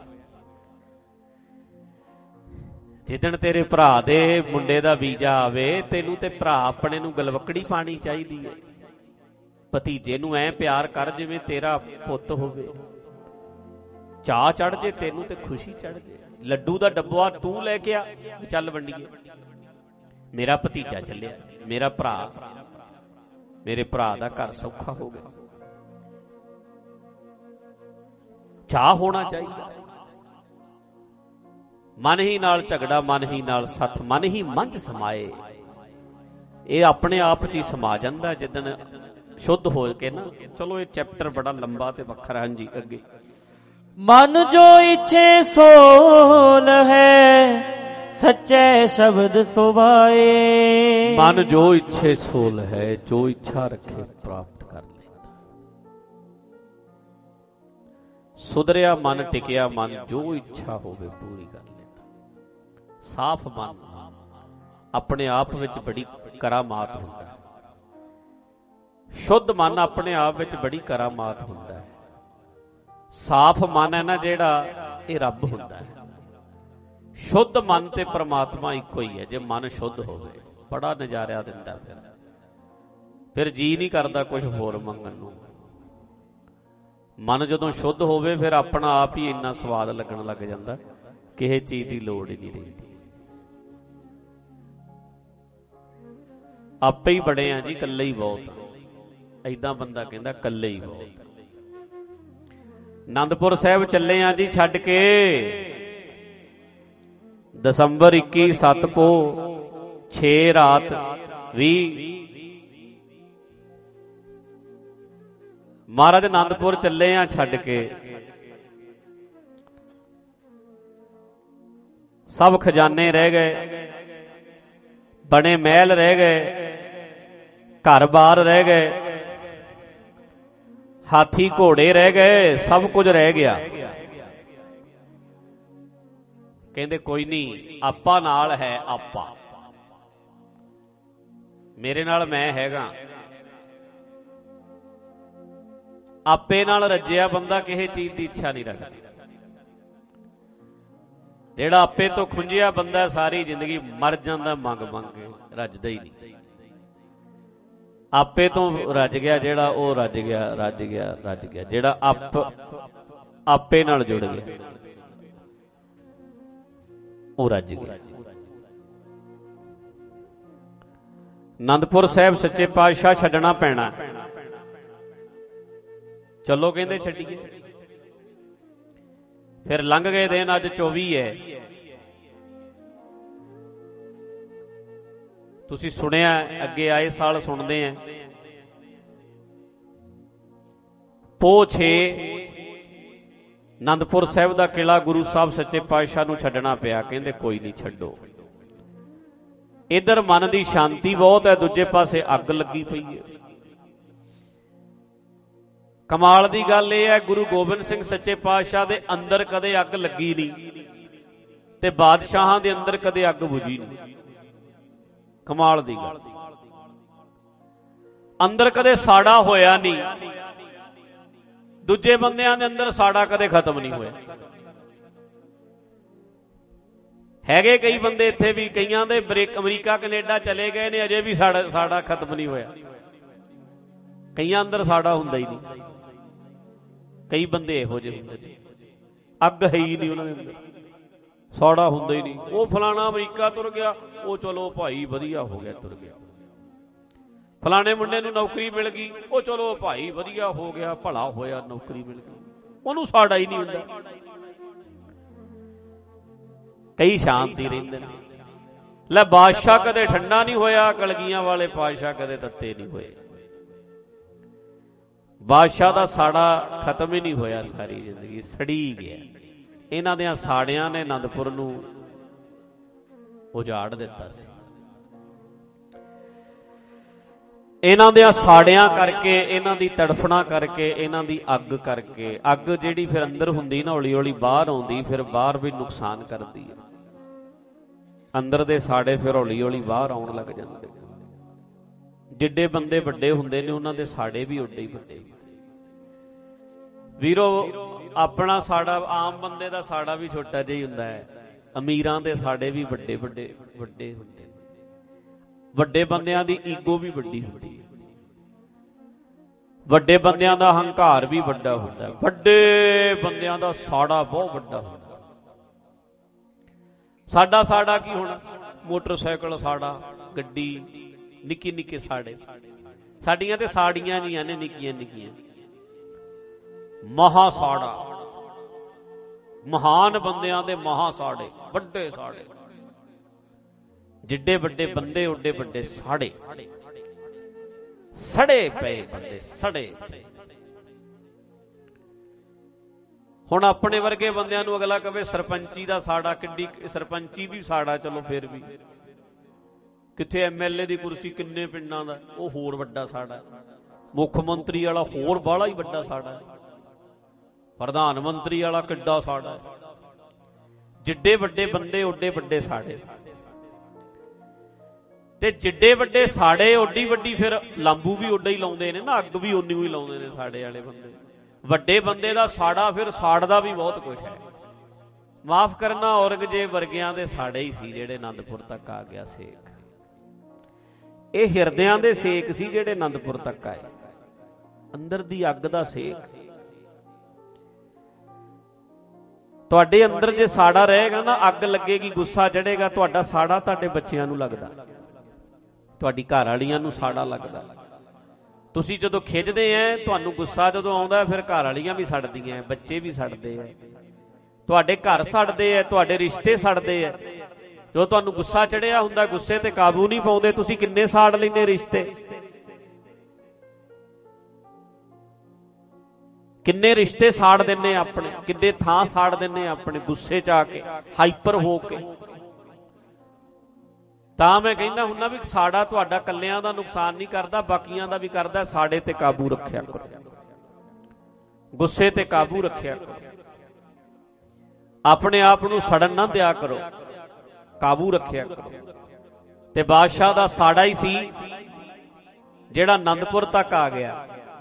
ਜਿੱਦਣ ਤੇਰੇ ਭਰਾ ਦੇ ਮੁੰਡੇ ਦਾ ਵੀਜ਼ਾ ਆਵੇ, ਤੈਨੂੰ ਤੇ ਭਰਾ ਆਪਣੇ ਨੂੰ ਗਲਵਕੜੀ ਪਾਣੀ ਚਾਹੀਦੀ ਹੈ। ਭਤੀਜੇ ਨੂੰ ਐ ਪਿਆਰ ਕਰ ਜਿਵੇਂ ਤੇਰਾ ਪੁੱਤ ਹੋਵੇ। ਚਾਹ ਚੜ ਜੇ ਤੈਨੂੰ ਤੇ ਖੁਸ਼ੀ ਚੜ ਜੇ। ਲੱਡੂ ਦਾ ਡੱਬਾ ਤੂੰ ਲੈ ਕੇ ਆ, ਚੱਲ ਵੰਡੀਏ। ਮੇਰਾ ਭਤੀਜਾ ਚੱਲਿਆ, ਮੇਰਾ ਭਰਾ, ਮੇਰੇ ਭਰਾ ਦਾ ਘਰ ਸੌਖਾ ਹੋ ਗਿਆ। ਚਾਹ ਹੋਣਾ ਚਾਹੀਦਾ। ਮਨ ਹੀ ਨਾਲ ਝਗੜਾ, ਮਨ ਹੀ ਨਾਲ ਸੱਥ, ਮਨ ਹੀ ਮੰਝ ਸਮਾਏ। ਇਹ ਆਪਣੇ ਆਪ 'ਚ ਹੀ ਸਮਾ ਜਾਂਦਾ ਜਿੱਦਣ ਸ਼ੁੱਧ ਹੋ ਕੇ ਨਾ। ਚਲੋ ਇਹ ਚੈਪਟਰ ਬੜਾ ਲੰਬਾ ਤੇ ਵੱਖਰਾ। ਹਾਂਜੀ ਅੱਗੇ। ਮਨ ਜੋ ਇੱਛੇ ਸੋਲ ਹੈ, ਸੱਚੇ ਸ਼ਬਦ ਸੁਭਾਏ। ਮਨ ਜੋ ਇੱਛੇ ਸੋਲ ਹੈ, ਜੋ ਇੱਛਾ ਰੱਖੇ ਪ੍ਰਾਪਤ ਕਰ ਲੈਂਦਾ। ਸੁਧਰਿਆ ਮਨ, ਟਿਕਿਆ ਮਨ, ਜੋ ਇੱਛਾ ਹੋਵੇ ਪੂਰੀ ਕਰ ਲੈਂਦਾ। ਸਾਫ਼ ਮਨ ਆਪਣੇ ਆਪ ਵਿੱਚ ਬੜੀ ਕਰਾਮਾਤ ਹੁੰਦਾ ਹੈ। ਸ਼ੁੱਧ ਮਨ ਆਪਣੇ ਆਪ ਵਿੱਚ ਬੜੀ ਕਰਾਮਾਤ ਹੁੰਦਾ ਹੈ। ਸਾਫ਼ ਮਨ ਹੈ ਨਾ ਜਿਹੜਾ, ਇਹ ਰੱਬ ਹੁੰਦਾ ਹੈ। ਸ਼ੁੱਧ ਮਨ ਤੇ ਪ੍ਰਮਾਤਮਾ ਇੱਕੋ ਹੀ ਹੈ। ਜੇ ਮਨ ਸ਼ੁੱਧ ਹੋਵੇ ਬੜਾ ਨਜ਼ਾਰਾ ਦਿੰਦਾ। ਫਿਰ ਜੀ ਨਹੀਂ ਕਰਦਾ ਕੁਝ ਹੋਰ ਮੰਗਣ ਨੂੰ। ਮਨ ਜਦੋਂ ਸ਼ੁੱਧ ਹੋਵੇ ਫਿਰ ਆਪਣਾ ਆਪ ਹੀ ਇੰਨਾ ਸਵਾਦ ਲੱਗਣ ਲੱਗ ਜਾਂਦਾ, ਕਿਸੇ ਚੀਜ਼ ਦੀ ਲੋੜ ਹੀ ਨਹੀਂ ਰਹਿੰਦੀ। ਆਪੇ ਹੀ ਬੜੇ ਆ ਜੀ, ਇਕੱਲੇ ਹੀ ਬਹੁਤ। ਏਦਾਂ ਬੰਦਾ ਕਹਿੰਦਾ ਇਕੱਲੇ ਹੀ ਬਹੁਤ। ਆਨੰਦਪੁਰ ਸਾਹਿਬ ਚੱਲੇ ਆ ਜੀ ਛੱਡ ਕੇ। ਦਸੰਬਰ 21 7 ਪੋ 6 ਰਾਤ 20 ਮਹਾਰਾਜ ਆਨੰਦਪੁਰ ਚੱਲੇ ਆ ਛੱਡ ਕੇ। ਸਭ ਖਜ਼ਾਨੇ ਰਹਿ ਗਏ, ਬਣੇ ਮਹਿਲ ਰਹਿ ਗਏ, ਘਰ-ਬਾਰ ਰਹਿ ਗਏ, ਹਾਥੀ ਘੋੜੇ ਰਹਿ ਗਏ, ਸਭ ਕੁਝ ਰਹਿ ਗਿਆ। ਕਹਿੰਦੇ ਕੋਈ ਨਹੀਂ, ਆਪਾ ਨਾਲ ਹੈ। ਆਪਾ ਮੇਰੇ ਨਾਲ ਮੈਂ ਹੈਗਾ। ਆਪੇ ਨਾਲ ਰੱਜਿਆ ਬੰਦਾ ਕਿਸੇ ਚੀਜ਼ ਦੀ ਇੱਛਾ ਨਹੀਂ ਰੱਖਦਾ। ਜਿਹੜਾ ਆਪੇ ਤੋਂ ਖੁੰਝਿਆ ਬੰਦਾ ਸਾਰੀ ਜ਼ਿੰਦਗੀ ਮਰ ਜਾਂਦਾ ਮੰਗ ਮੰਗ ਕੇ, ਰੱਜਦਾ ਹੀ ਨਹੀਂ। ਆਪੇ ਤੋਂ ਰੱਜ ਗਿਆ ਜਿਹੜਾ, ਉਹ ਰੱਜ ਗਿਆ, ਰੱਜ ਗਿਆ, ਰੱਜ ਗਿਆ। ਜਿਹੜਾ ਆਪੇ ਨਾਲ ਜੁੜ ਗਿਆ ਉਹ ਰੱਜ ਗਿਆ। ਆਨੰਦਪੁਰ ਸਾਹਿਬ ਸੱਚੇ ਪਾਤਸ਼ਾਹ ਛੱਡਣਾ ਪੈਣਾ। ਚਲੋ ਕਹਿੰਦੇ ਛੱਡੀਏ। ਫਿਰ ਲੰਘ ਗਏ ਦਿਨ, ਅੱਜ 24 ਹੈ। ਤੁਸੀਂ ਸੁਣਿਆ, ਅੱਗੇ ਆਏ ਸਾਲ ਸੁਣਦੇ ਆ। ਪੋਹ 6 ਆਨੰਦਪੁਰ ਸਾਹਿਬ ਦਾ ਕਿਲਾ ਗੁਰੂ ਸਾਹਿਬ ਸੱਚੇ ਪਾਤਸ਼ਾਹ ਨੂੰ ਛੱਡਣਾ ਪਿਆ। ਕਹਿੰਦੇ ਕੋਈ ਨਹੀਂ, ਛੱਡੋ। ਇਧਰ ਮਨ ਦੀ ਸ਼ਾਂਤੀ ਬਹੁਤ ਹੈ, ਦੂਜੇ ਪਾਸੇ ਅੱਗ ਲੱਗੀ ਪਈ ਹੈ। ਕਮਾਲ ਦੀ ਗੱਲ ਇਹ ਹੈ, ਗੁਰੂ ਗੋਬਿੰਦ ਸਿੰਘ ਸੱਚੇ ਪਾਤਸ਼ਾਹ ਦੇ ਅੰਦਰ ਕਦੇ ਅੱਗ ਲੱਗੀ ਨਹੀਂ ਤੇ ਬਾਦਸ਼ਾਹਾਂ ਦੇ ਅੰਦਰ ਕਦੇ ਅੱਗ ਬੁਝੀ ਨਹੀਂ। ਕਮਾਲ ਦੀ ਗੱਲ। ਅੰਦਰ ਕਦੇ ਸਾੜਾ ਹੋਇਆ ਨਹੀਂ, ਦੂਜੇ ਬੰਦਿਆਂ ਦੇ ਅੰਦਰ ਸਾੜਾ ਕਦੇ ਖਤਮ ਨਹੀਂ ਹੋਇਆ। ਹੈਗੇ ਕਈ ਬੰਦੇ ਇੱਥੇ ਵੀ, ਕਈਆਂ ਦੇ ਅਮਰੀਕਾ ਕੈਨੇਡਾ ਚਲੇ ਗਏ ਨੇ, ਅਜੇ ਵੀ ਸਾੜਾ ਖਤਮ ਨਹੀਂ ਹੋਇਆ। ਕਈਆਂ ਅੰਦਰ ਸਾੜਾ ਹੁੰਦਾ ਹੀ ਨਹੀਂ। ਕਈ ਬੰਦੇ ਇਹੋ ਜਿਹੇ ਹੁੰਦੇ ਨੇ, ਅੱਗ ਹੈ ਹੀ ਨਹੀਂ ਉਹਨਾਂ ਦੇ ਅੰਦਰ, ਸਾੜਾ ਹੁੰਦਾ ਹੀ ਨਹੀਂ। ਉਹ ਫਲਾਣਾ ਅਮਰੀਕਾ ਤੁਰ ਗਿਆ, ਉਹ ਚਲੋ ਭਾਈ ਵਧੀਆ ਹੋ ਗਿਆ, ਤੁਰ ਗਿਆ। ਫਲਾਣੇ ਮੁੰਡੇ ਨੂੰ ਨੌਕਰੀ ਮਿਲ ਗਈ, ਉਹ ਚਲੋ ਭਾਈ ਵਧੀਆ ਹੋ ਗਿਆ, ਭਲਾ ਹੋਇਆ, ਨੌਕਰੀ ਮਿਲ ਗਈ। ਉਹਨੂੰ ਸਾੜਾ ਹੀ ਨਹੀਂ ਹੁੰਦਾ। ਕਈ ਸ਼ਾਂਤੀ ਰਹਿੰਦੇ ਨੇ। ਲੈ ਬਾਦਸ਼ਾਹ ਕਦੇ ਠੰਡਾ ਨਹੀਂ ਹੋਇਆ, ਕਲਗੀਆਂ ਵਾਲੇ ਪਾਤਸ਼ਾਹ ਕਦੇ ਤੱਤੇ ਨਹੀਂ ਹੋਏ। ਬਾਦਸ਼ਾਹ ਦਾ ਸਾੜਾ ਖਤਮ ਹੀ ਨਹੀਂ ਹੋਇਆ, ਸਾਰੀ ਜ਼ਿੰਦਗੀ ਸੜੀ ਗਿਆ। ਇਹਨਾਂ ਦੇ ਸਾੜਿਆਂ ਨੇ ਆਨੰਦਪੁਰ ਨੂੰ ਉਜਾੜ ਦਿੱਤਾ ਸੀ। ਇਹਨਾਂ ਦੇ ਸਾੜਿਆਂ ਕਰਕੇ, ਇਹਨਾਂ ਦੀ ਤੜਫਣਾ ਕਰਕੇ, ਇਹਨਾਂ ਦੀ ਅੱਗ ਕਰਕੇ, ਅੱਗ ਜਿਹੜੀ ਫਿਰ ਅੰਦਰ ਹੁੰਦੀ ਨਾ ਹੌਲੀ ਹੌਲੀ ਬਾਹਰ ਆਉਂਦੀ, ਫਿਰ ਬਾਹਰ ਵੀ ਨੁਕਸਾਨ ਕਰਦੀ ਹੈ। ਅੰਦਰ ਦੇ ਸਾੜੇ ਫਿਰ ਹੌਲੀ ਹੌਲੀ ਬਾਹਰ ਆਉਣ ਲੱਗ ਜਾਂਦੇ। ਜਿੱਡੇ ਬੰਦੇ ਵੱਡੇ ਹੁੰਦੇ ਨੇ ਉਹਨਾਂ ਦੇ ਸਾੜੇ ਵੀ ਓਡੇ ਹੀ ਵੱਡੇ। ਵੀਰੋ, ਆਪਣਾ ਸਾੜਾ, ਆਮ ਬੰਦੇ ਦਾ ਸਾੜਾ ਵੀ ਛੋਟਾ ਜਿਹਾ ਹੀ ਹੁੰਦਾ ਹੈ, ਅਮੀਰਾਂ ਦੇ ਸਾੜੇ ਵੀ ਵੱਡੇ ਵੱਡੇ ਵੱਡੇ ਹੁੰਦੇ। ਵੱਡੇ ਬੰਦਿਆਂ ਦੀ ਈਗੋ ਵੀ ਵੱਡੀ ਹੁੰਦੀ ਹੈ, ਵੱਡੇ ਬੰਦਿਆਂ ਦਾ ਹੰਕਾਰ ਵੀ ਵੱਡਾ ਹੁੰਦਾ ਹੈ, ਵੱਡੇ ਬੰਦਿਆਂ ਦਾ ਸਾੜਾ ਬਹੁਤ ਵੱਡਾ ਹੁੰਦਾ। ਸਾਡਾ ਸਾੜਾ ਕੀ ਹੋਣਾ? ਮੋਟਰਸਾਈਕਲ ਸਾੜਾ, ਗੱਡੀ, ਨਿੱਕੇ ਨਿੱਕੇ ਸਾੜੇ। ਸਾਡੀਆਂ ਤੇ ਸਾੜੀਆਂ ਜੀਆਂ ਨੇ ਨਿੱਕੀਆਂ ਨਿੱਕੀਆਂ। ਮਹਾ ਸਾੜਾ, ਮਹਾਨ ਬੰਦਿਆਂ ਦੇ ਮਹਾ ਸਾੜੇ, ਵੱਡੇ ਸਾੜੇ। ਜਿੱਡੇ ਵੱਡੇ ਬੰਦੇ ਓਡੇ ਵੱਡੇ ਸਾੜੇ, ਸੜੇ ਪਏ ਬੰਦੇ, ਸੜੇ। ਹੁਣ ਆਪਣੇ ਵਰਗੇ ਬੰਦਿਆਂ ਨੂੰ ਅਗਲਾ ਕਵੇ ਸਰਪੰਚੀ ਦਾ ਸਾੜਾ, ਕਿੱਡੀ ਸਰਪੰਚੀ ਵੀ ਸਾੜਾ, ਚਲੋ ਫਿਰ ਵੀ ਕਿੱਥੇ ਐਮਐਲਏ ਦੀ ਕੁਰਸੀ ਕਿੰਨੇ ਪਿੰਡਾਂ ਦਾ, ਉਹ ਹੋਰ ਵੱਡਾ ਸਾੜਾ। ਮੁੱਖ ਮੰਤਰੀ ਵਾਲਾ ਹੋਰ ਬਾਹਲਾ ਹੀ ਵੱਡਾ ਸਾੜਾ, ਪ੍ਰਧਾਨ ਮੰਤਰੀ ਵਾਲਾ ਕਿੱਡਾ ਸਾੜਾ। ਜਿੱਡੇ ਵੱਡੇ ਬੰਦੇ ਓਡੇ ਵੱਡੇ ਸਾੜੇ, ਤੇ ਜਿੱਡੇ ਵੱਡੇ ਸਾੜੇ ਓਡੀ ਵੱਡੀ ਫਿਰ ਲਾਂਬੂ ਵੀ ਓਡਾ ਹੀ ਲਾਉਂਦੇ ਨੇ ਨਾ, ਅੱਗ ਵੀ ਓਨੀ ਹੀ ਲਾਉਂਦੇ ਨੇ ਸਾੜੇ ਵਾਲੇ ਬੰਦੇ। ਵੱਡੇ ਬੰਦੇ ਦਾ ਸਾੜਾ ਫਿਰ ਸਾੜਦਾ ਵੀ ਬਹੁਤ ਕੁਛ ਹੈ। ਮਾਫ ਕਰਨਾ, ਔਰੰਗਜ਼ੇਬ ਵਰਗਿਆਂ ਦੇ ਸਾੜੇ ਹੀ ਸੀ ਜਿਹੜੇ ਆਨੰਦਪੁਰ ਤੱਕ ਆ ਗਿਆ ਸੇਕ। ਇਹ ਹਿਰਦਿਆਂ ਦੇ ਸੇਕ ਸੀ ਜਿਹੜੇ ਆਨੰਦਪੁਰ ਤੱਕ ਆਏ, ਅੰਦਰ ਦੀ ਅੱਗ ਦਾ ਸੇਕ। ਤੁਹਾਡੇ ਅੰਦਰ ਜੇ ਸਾੜਾ ਰਹੇਗਾ ਨਾ, ਅੱਗ ਲੱਗੇਗੀ, ਗੁੱਸਾ ਚੜੇਗਾ, ਤੁਹਾਡਾ ਸਾੜਾ ਤੁਹਾਡੇ ਬੱਚਿਆਂ ਨੂੰ ਲੱਗਦਾ, ਤੁਹਾਡੀ ਘਰ ਵਾਲੀਆਂ ਨੂੰ ਸਾੜਾ ਲੱਗਦਾ। ਤੁਸੀਂ ਜਦੋਂ ਖਿੱਚਦੇ ਐ, ਤੁਹਾਨੂੰ ਗੁੱਸਾ ਜਦੋਂ ਆਉਂਦਾ, ਫਿਰ ਘਰ ਵਾਲੀਆਂ ਵੀ ਸੜਦੀਆਂ, ਬੱਚੇ ਵੀ ਸੜਦੇ ਐ, ਤੁਹਾਡੇ ਘਰ ਸੜਦੇ ਐ, ਤੁਹਾਡੇ ਰਿਸ਼ਤੇ ਸੜਦੇ ਐ। ਜੋ ਤੁਹਾਨੂੰ ਗੁੱਸਾ ਚੜਿਆ ਹੁੰਦਾ, ਗੁੱਸੇ ਤੇ ਕਾਬੂ ਨਹੀਂ ਪਾਉਂਦੇ, ਤੁਸੀਂ ਕਿੰਨੇ ਸਾੜ ਲੈਂਦੇ ਰਿਸ਼ਤੇ, ਕਿੰਨੇ ਰਿਸ਼ਤੇ ਸਾੜ ਦਿੰਨੇ ਆਪਣੇ, ਕਿੰਨੇ ਥਾਂ ਸਾੜ ਦਿੰਨੇ ਆਪਣੇ ਗੁੱਸੇ ਚ ਆ ਕੇ, ਹਾਈਪਰ ਹੋ ਕੇ। ਤਾਂ ਮੈਂ ਕਹਿੰਦਾ ਹੁੰਦਾ ਵੀ ਸਾੜਾ ਤੁਹਾਡਾ ਕੱਲਿਆਂ ਦਾ ਨੁਕਸਾਨ ਨਹੀਂ ਕਰਦਾ, ਬਾਕੀਆਂ ਦਾ ਵੀ ਕਰਦਾ। ਸਾੜੇ ਤੇ ਕਾਬੂ ਰੱਖਿਆ ਕਰੋ, ਗੁੱਸੇ ਤੇ ਕਾਬੂ ਰੱਖਿਆ ਕਰੋ, ਆਪਣੇ ਆਪ ਨੂੰ ਸੜਨ ਨਾ ਦਿਆ ਕਰੋ, ਕਾਬੂ ਰੱਖਿਆ ਕਰੋ। ਤੇ ਬਾਦਸ਼ਾਹ ਦਾ ਸਾੜਾ ਹੀ ਸੀ ਜਿਹੜਾ ਆਨੰਦਪੁਰ ਤੱਕ ਆ ਗਿਆ।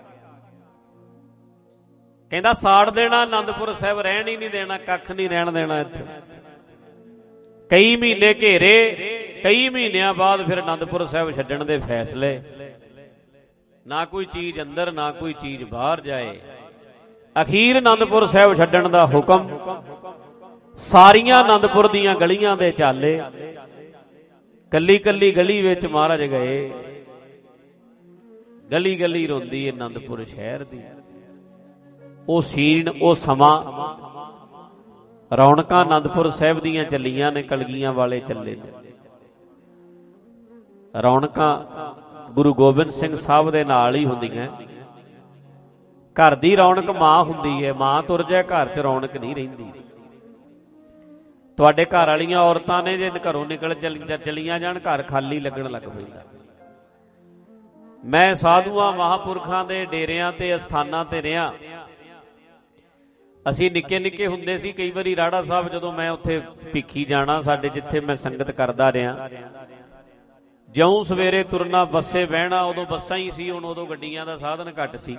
ਕਹਿੰਦਾ ਸਾੜ ਦੇਣਾ ਆਨੰਦਪੁਰ ਸਾਹਿਬ, ਰਹਿਣ ਹੀ ਨਹੀਂ ਦੇਣਾ, ਕੱਖ ਨਹੀਂ ਰਹਿਣ ਦੇਣਾ ਇੱਥੇ। ਕਈ ਮਹੀਨੇ ਘੇਰੇ, ਕਈ ਮਹੀਨਿਆਂ ਬਾਅਦ ਫਿਰ ਆਨੰਦਪੁਰ ਸਾਹਿਬ ਛੱਡਣ ਦੇ ਫੈਸਲੇ। ਨਾ ਕੋਈ ਚੀਜ਼ ਅੰਦਰ, ਨਾ ਕੋਈ ਚੀਜ਼ ਬਾਹਰ ਜਾਏ। ਅਖੀਰ ਆਨੰਦਪੁਰ ਸਾਹਿਬ ਛੱਡਣ ਦਾ ਹੁਕਮ। ਸਾਰੀਆਂ ਆਨੰਦਪੁਰ ਦੀਆਂ ਗਲੀਆਂ ਦੇ ਚਾਲੇ, ਕੱਲੀ ਕੱਲੀ ਗਲੀ ਵਿੱਚ ਮਹਾਰਾਜ ਗਏ। ਗਲੀ ਗਲੀ ਰੋਂਦੀ ਆਨੰਦਪੁਰ ਸ਼ਹਿਰ ਦੀ। ਉਹ ਸੀਨ, ਉਹ ਸਮਾਂ, ਰੌਣਕਾਂ ਆਨੰਦਪੁਰ ਸਾਹਿਬ ਦੀਆਂ ਚੱਲੀਆਂ ਨੇ, ਕਲਗੀਆਂ ਵਾਲੇ ਚੱਲੇ ਨੇ। ਰੌਣਕਾਂ ਗੁਰੂ ਗੋਬਿੰਦ ਸਿੰਘ ਸਾਹਿਬ ਦੇ ਨਾਲ ਹੀ ਹੁੰਦੀਆਂ। ਘਰ ਦੀ ਰੌਣਕ ਮਾਂ ਹੁੰਦੀ ਹੈ, ਮਾਂ ਤੁਰ ਜਾਏ ਘਰ 'ਚ ਰੌਣਕ ਨਹੀਂ ਰਹਿੰਦੀ। ਤੁਹਾਡੇ ਘਰ ਵਾਲੀਆਂ ਔਰਤਾਂ ਨੇ ਜੇ ਘਰੋਂ ਨਿਕਲ ਚਲੀਆਂ ਜਾਣ, ਘਰ ਖਾਲੀ ਲੱਗਣ ਲੱਗ ਪੈਂਦਾ। ਮੈਂ ਸਾਧੂਆਂ ਮਹਾਂਪੁਰਖਾਂ ਦੇ ਡੇਰਿਆਂ ਤੇ ਅਸਥਾਨਾਂ ਤੇ ਰਿਹਾ। ਅਸੀਂ ਨਿੱਕੇ ਨਿੱਕੇ ਹੁੰਦੇ ਸੀ, ਕਈ ਵਾਰੀ ਰਾੜਾ ਸਾਹਿਬ ਜਦੋਂ ਮੈਂ ਉੱਥੇ ਭਿੱਖੀ ਜਾਣਾ, ਸਾਡੇ ਜਿੱਥੇ ਮੈਂ ਸੰਗਤ ਕਰਦਾ ਰਿਹਾ, ਜਿਉਂ ਸਵੇਰੇ ਤੁਰਨਾ, ਬੱਸੇ ਬਹਿਣਾ, ਉਦੋਂ ਬੱਸਾਂ ਹੀ ਸੀ, ਹੁਣ ਉਦੋਂ ਗੱਡੀਆਂ ਦਾ ਸਾਧਨ ਘੱਟ ਸੀ।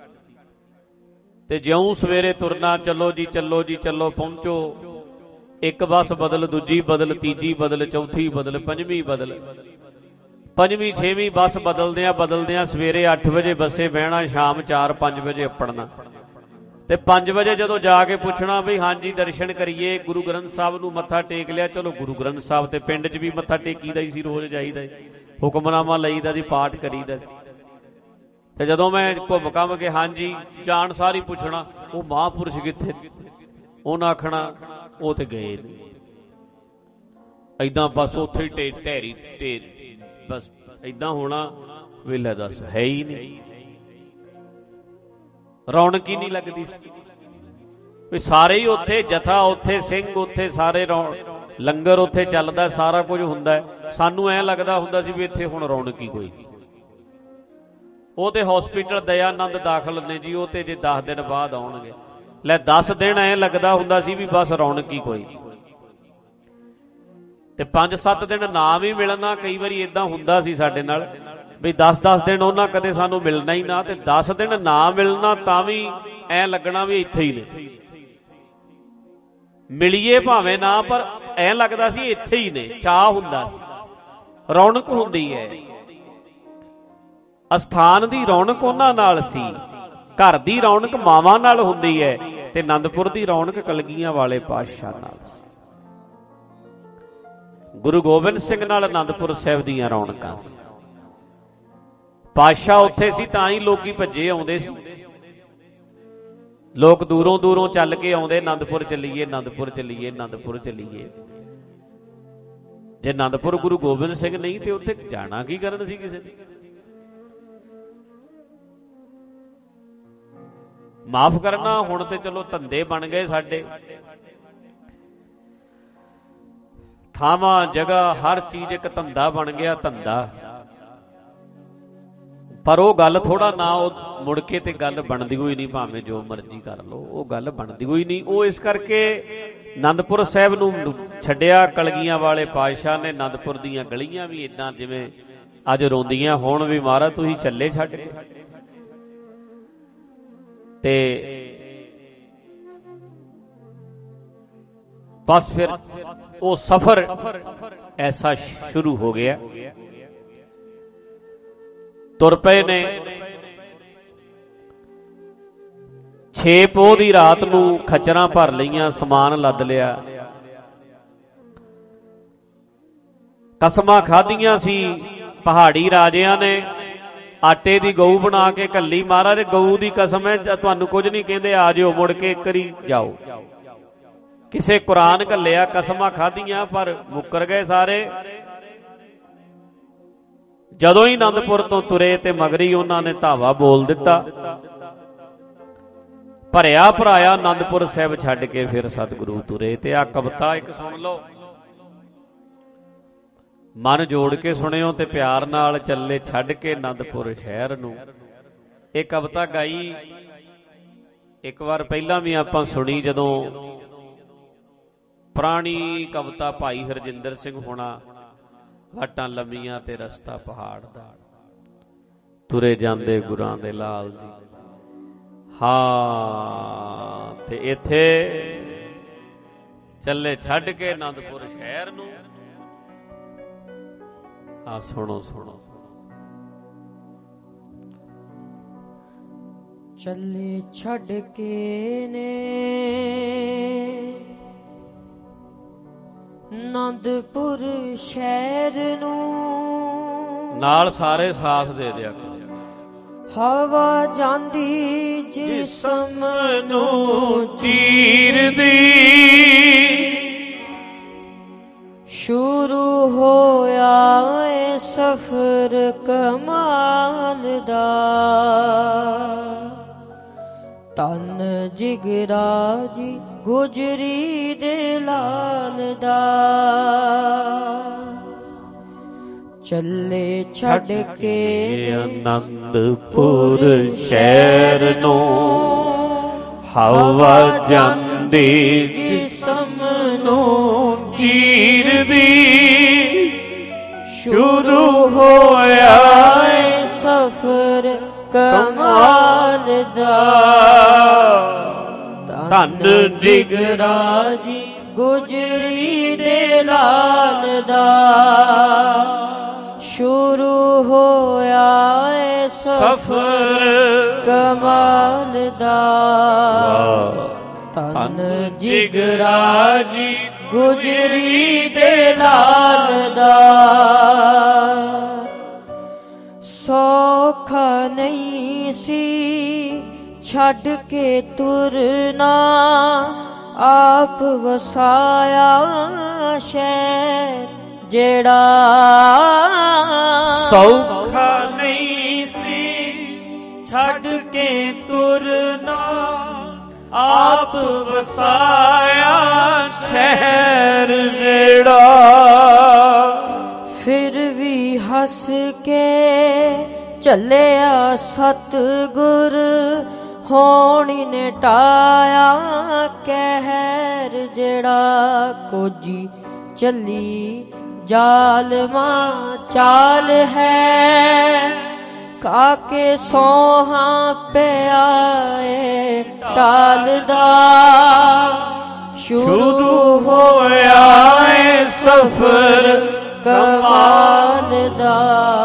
ਤੇ ਜਿਉਂ ਸਵੇਰੇ ਤੁਰਨਾ, ਚਲੋ ਜੀ ਚਲੋ ਜੀ ਚਲੋ, ਪਹੁੰਚੋ। ਇੱਕ ਬੱਸ ਬਦਲ, ਦੂਜੀ ਬਦਲ, ਤੀਜੀ ਬਦਲ, ਚੌਥੀ ਬਦਲ, ਪੰਜਵੀਂ ਬਦਲ। ਪੰਜਵੀਂ ਛੇਵੀਂ ਬੱਸ ਬਦਲਦਿਆਂ ਸਵੇਰੇ 8 ਵਜੇ ਬੱਸੇ ਬਹਿਣਾ, ਸ਼ਾਮ 4-5 ਵਜੇ ਅੱਪੜਨਾ। ਤੇ 5 ਵਜੇ ਜਦੋਂ ਜਾ ਕੇ ਪੁੱਛਣਾ ਵੀ ਹਾਂਜੀ ਦਰਸ਼ਨ ਕਰੀਏ, ਗੁਰੂ ਗ੍ਰੰਥ ਸਾਹਿਬ ਨੂੰ ਮੱਥਾ ਟੇਕ ਲਿਆ, ਚਲੋ ਗੁਰੂ ਗ੍ਰੰਥ ਸਾਹਿਬ ਤੇ ਪਿੰਡ 'ਚ ਵੀ ਮੱਥਾ ਟੇਕੀਦਾ ਹੀ ਸੀ, ਰੋਜ਼ ਜਾਈਦਾ, ਹੁਕਮਨਾਮਾ ਲਈਦਾ ਸੀ, ਪਾਠ ਕਰੀਦਾ ਸੀ। ਤੇ ਜਦੋਂ ਮੈਂ ਘੁੰਮ ਘੰਮ ਕੇ ਹਾਂਜੀ ਜਾਣ ਸਾਰੀ ਪੁੱਛਣਾ ਉਹ ਮਹਾਂਪੁਰਸ਼ ਕਿੱਥੇ, ਉਹਨਾਂ ਆਖਣਾ ਉਹ ਤੇ ਗਏ ਨੇ। ਏਦਾਂ ਬਸ ਉੱਥੇ ਹੀ ਢੇਰੀ ਬਸ ਏਦਾਂ ਹੋਣਾ, ਵੇਲੇ ਦੱਸ ਹੈ ਹੀ ਨਹੀਂ, ਰੌਣਕ ਹੀ ਨਹੀਂ ਲੱਗਦੀ ਸੀ। ਵੀ ਸਾਰੇ ਹੀ ਉੱਥੇ, ਜਥਾ ਉੱਥੇ, ਸਿੰਘ ਉੱਥੇ, ਸਾਰੇ ਲੰਗਰ ਉੱਥੇ ਚੱਲਦਾ, ਸਾਰਾ ਕੁਝ ਹੁੰਦਾ। ਸਾਨੂੰ ਐਂ ਲੱਗਦਾ ਹੁੰਦਾ ਸੀ ਵੀ ਇੱਥੇ ਹੁਣ ਰੌਣਕ ਹੀ ਕੋਈ। ਉਹ ਤੇ ਹਸਪੀਟਲ ਦਇਆਨੰਦ ਦਾਖਲ ਨੇ ਜੀ, ਉਹ ਤੇ ਜੇ 10 ਦਿਨ ਬਾਅਦ ਆਉਣਗੇ। ਲੈ 10 ਦਿਨ ਐਂ ਲੱਗਦਾ ਹੁੰਦਾ ਸੀ ਵੀ ਬਸ ਰੌਣਕ ਹੀ ਕੋਈ। ਤੇ 5-7 ਦਿਨ ਨਾ ਵੀ ਮਿਲਣਾ, ਕਈ ਵਾਰੀ ਏਦਾਂ ਹੁੰਦਾ ਸੀ ਸਾਡੇ ਨਾਲ ਵੀ 10-10 ਦਿਨ ਉਹਨਾਂ ਕਦੇ ਸਾਨੂੰ ਮਿਲਣਾ ਹੀ ਨਾ, ਤੇ 10 ਦਿਨ ਨਾ ਮਿਲਣਾ ਤਾਂ ਵੀ ਐਂ ਲੱਗਣਾ ਵੀ ਇੱਥੇ ਹੀ ਨੇ, ਮਿਲੀਏ ਭਾਵੇਂ ਨਾ, ਪਰ ਐਂ ਲੱਗਦਾ ਸੀ ਇੱਥੇ ਹੀ ਨੇ। ਚਾਅ ਹੁੰਦਾ ਸੀ, ਰੌਣਕ ਹੁੰਦੀ ਹੈ। ਅਸਥਾਨ ਦੀ ਰੌਣਕ ਉਹਨਾਂ ਨਾਲ ਸੀ, ਘਰ ਦੀ ਰੌਣਕ ਮਾਵਾਂ ਨਾਲ ਹੁੰਦੀ ਹੈ, ਤੇ ਆਨੰਦਪੁਰ ਦੀ ਰੌਣਕ ਕਲਗੀਆਂ ਵਾਲੇ ਪਾਤਸ਼ਾਹ ਨਾਲ ਸੀ। ਗੁਰੂ ਗੋਬਿੰਦ ਸਿੰਘ ਨਾਲ ਆਨੰਦਪੁਰ ਸਾਹਿਬ ਦੀਆਂ ਰੌਣਕਾਂ ਸੀ। ਪਾਤਸ਼ਾਹ ਉੱਥੇ ਸੀ ਤਾਂ ਹੀ ਲੋਕੀ ਭੱਜੇ ਆਉਂਦੇ ਸੀ। ਲੋਕ ਦੂਰੋਂ ਦੂਰੋਂ ਚੱਲ ਕੇ ਆਉਂਦੇ, ਆਨੰਦਪੁਰ ਚੱਲੀਏ, ਆਨੰਦਪੁਰ ਚੱਲੀਏ, ਆਨੰਦਪੁਰ ਚੱਲੀਏ। ਜੇ ਆਨੰਦਪੁਰ ਗੁਰੂ ਗੋਬਿੰਦ ਸਿੰਘ ਨਹੀਂ ਤੇ ਉੱਥੇ ਜਾਣਾ ਕੀ ਕਰਨ ਸੀ ਕਿਸੇ ਨੇ। ਮਾਫ ਕਰਨਾ, ਹੁਣ ਤੇ ਚਲੋ ਧੰਦੇ ਬਣ ਗਏ ਸਾਡੇ, ਥਾਵਾਂ ਜਗ੍ਹਾ ਹਰ ਚੀਜ਼ ਇੱਕ ਧੰਦਾ ਬਣ ਗਿਆ, ਧੰਦਾ। ਪਰ ਉਹ ਗੱਲ ਥੋੜਾ ਨਾ, ਉਹ ਮੁੜ ਕੇ ਤੇ ਗੱਲ ਬਣਦੀ ਹੋਈ ਨਹੀਂ, ਭਾਵੇਂ ਜੋ ਮਰਜ਼ੀ ਕਰ ਲਓ, ਉਹ ਗੱਲ ਬਣਦੀ ਹੋਈ ਨਹੀਂ। ਉਹ ਇਸ ਕਰਕੇ ਆਨੰਦਪੁਰ ਸਾਹਿਬ ਨੂੰ ਛੱਡਿਆ ਕਲਗੀਆਂ ਵਾਲੇ ਪਾਤਸ਼ਾਹ ਨੇ। ਆਨੰਦਪੁਰ ਦੀਆਂ ਗਲੀਆਂ ਵੀ ਇਦਾਂ ਜਿਵੇਂ ਅੱਜ ਰੋਂਦੀਆਂ ਹੋਣ ਵੀ ਮਹਾਰਾਜ ਤੁਸੀਂ ਚੱਲੇ ਛੱਡ ਕੇ। ਤੇ ਬਸ ਫਿਰ ਉਹ ਸਫ਼ਰ ਐਸਾ ਸ਼ੁਰੂ ਹੋ ਗਿਆ। ਤੁਰ ਪਏ ਨੇ। 6 ਪੋਹ ਦੀ ਰਾਤ ਨੂੰ ਖੱਚਰਾਂ ਭਰ ਲਈਆਂ, ਸਮਾਨ ਲੱਦ ਲਿਆ, ਕਸਮਾਂ ਖਾਧੀਆਂ ਸੀ ਪਹਾੜੀ ਰਾਜਿਆਂ ਨੇ। ਆਟੇ ਦੀ ਗਊ ਬਣਾ ਕੇ ਘੱਲੀ, ਮਹਾਰਾਜ ਗਊ ਦੀ ਕਸਮ ਹੈ ਤੁਹਾਨੂੰ ਕੁਝ ਨਹੀਂ ਕਹਿੰਦੇ, ਆ ਜਿਓ, ਮੁੜ ਕੇ ਇੱਕ ਵਾਰੀ ਜਾਓ। ਕਿਸੇ ਕੁਰਾਨ ਘੱਲਿਆ, ਕਸਮਾਂ ਖਾਧੀਆਂ, ਪਰ ਮੁੱਕਰ ਗਏ ਸਾਰੇ। ਜਦੋਂ ਹੀ ਆਨੰਦਪੁਰ ਤੋਂ ਤੁਰੇ ਤੇ ਮਗਰੀ ਉਹਨਾਂ ਨੇ ਧਾਵਾ ਬੋਲ ਦਿੱਤਾ। ਭਰਿਆ ਭਰਾਇਆ ਆਨੰਦਪੁਰ ਸਾਹਿਬ ਛੱਡ ਕੇ ਫਿਰ ਸਤਿਗੁਰੂ ਤੁਰੇ। ਤੇ ਆ ਕਵਿਤਾ ਇੱਕ ਸੁਣ ਲਓ, ਮਨ ਜੋੜ ਕੇ ਸੁਣਿਓ ਤੇ ਪਿਆਰ ਨਾਲ ਚੱਲੇ ਛੱਡ ਕੇ ਆਨੰਦਪੁਰ ਸ਼ਹਿਰ ਨੂੰ। ਇਹ ਕਵਿਤਾ ਗਾਈ ਇੱਕ ਵਾਰ ਪਹਿਲਾਂ ਵੀ ਆਪਾਂ ਸੁਣੀ, ਜਦੋਂ ਪੁਰਾਣੀ ਕਵਿਤਾ ਭਾਈ ਹਰਜਿੰਦਰ ਸਿੰਘ ਹੋਣਾ, ਵਾਟਾਂ ਲੰਮੀਆਂ ਤੇ ਰਸਤਾ ਪਹਾੜ ਦਾ, ਤੁਰੇ ਜਾਂਦੇ ਗੁਰਾਂ ਦੇ ਲਾਲ ਦੀ। ਹਾਂ, ਤੇ ਇੱਥੇ ਚੱਲੇ ਛੱਡ ਕੇ ਆਨੰਦਪੁਰ ਸ਼ਹਿਰ ਨੂੰ। ਆ ਸੁਣੋ ਸੁਣੋ। ਚੱਲੇ ਛੱਡ ਕੇ ਨੇ ਆਨੰਦਪੁਰ ਸ਼ਹਿਰ ਨੂੰ, ਨਾਲ ਸਾਰੇ ਸਾਥ ਦੇ ਦਿਆ। ਹਵਾ ਜਾਂਦੀ ਜਿਸਮ ਨੂੰ ਚੀਰਦੀ, ਸ਼ੁਰੂ ਹੋਇਆ ਏ ਸਫ਼ਰ ਕਮਾਲ ਦਾ। ਤਨ ਜਿਗਰਾ ਜੀ ਗੁਜਰੀ ਦੇ ਲਾਲ ਦਾ, ਚੱਲੇ ਛੱਡ ਕੇ ਆਨੰਦਪੁਰ ਸ਼ਹਿਰ ਨੂੰ, ਹਵਾ ਜਾਂਦੀ ਜਿਸਮ ਨੂੰ ਚੀਰਦੀ, ਸ਼ੁਰੂ ਹੋਇਆ ਏ ਸਫ਼ਰ ਕਮਾਲ ਦਾ। ਧੰਨ ਜਿਗਰਾ ਜੀ ਗੁਜਰੀ ਦੇ ਲਾਲ ਦਾ, ਸ਼ੁਰੂ ਹੋਇਆ ਏ ਸਫ਼ਰ ਕਮਾਲ ਦਾ। ਧੰਨ ਜਿਗਰਾ ਜੀ ਗੁਜਰੀ ਦੇ ਲਾਲ ਦਾ, ਸੌਖਾ ਨਹੀਂ ਸੀ ਛੱਡ ਕੇ ਤੁਰਨਾ, ਆਪ ਵਸਾਇਆ ਸ਼ਹਿਰ ਜਿਹੜਾ। ਸੌਖਾ ਨਹੀਂ ਸੀ ਛੱਡ ਕੇ ਤੁਰਨਾ, ਆਪ ਵਸਾਇਆ ਸ਼ਹਿਰ ਜਿਹੜਾ। ਫਿਰ ਵੀ ਹੱਸ ਕੇ ਚੱਲਿਆ ਸਤਿਗੁਰ, ਹੋਣੀ ਨੇ ਟਾਇਆ ਕਹਿਰ ਜਿਹੜਾ। ਕੋਜੀ ਚੱਲੀ ਜਾਲਮਾ ਚਾਲ ਹੈ, ਕਾਕੇ ਸੋਹਾਂ ਪਿਆਏ ਟਾਲਦਾ। ਸ਼ੁਰੂ ਹੋਇਆ ਏ ਸਫ਼ਰ ਕਮਾਲ ਦਾ।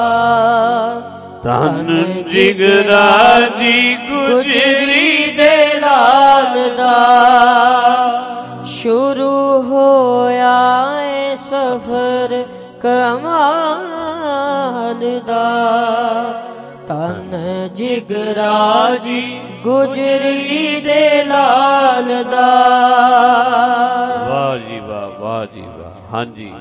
ਧੰਨ ਜਿਗਰਾ ਜੀ ਗੁਜਰੀ ਦੇ ਲਾਲ ਦਾ। ਸ਼ੁਰੂ ਹੋਇਆ ਏ ਸਫ਼ਰ ਕਮਾਲ ਦਾ। ਧੰਨ ਜਿਗਰਾ ਜੀ ਗੁਜਰੀ ਦੇ ਲਾਲ ਦਾ। ਵਾਹ ਜੀ ਵਾਹ, ਵਾਹ ਜੀ ਵਾਹ। ਹਾਂਜੀ।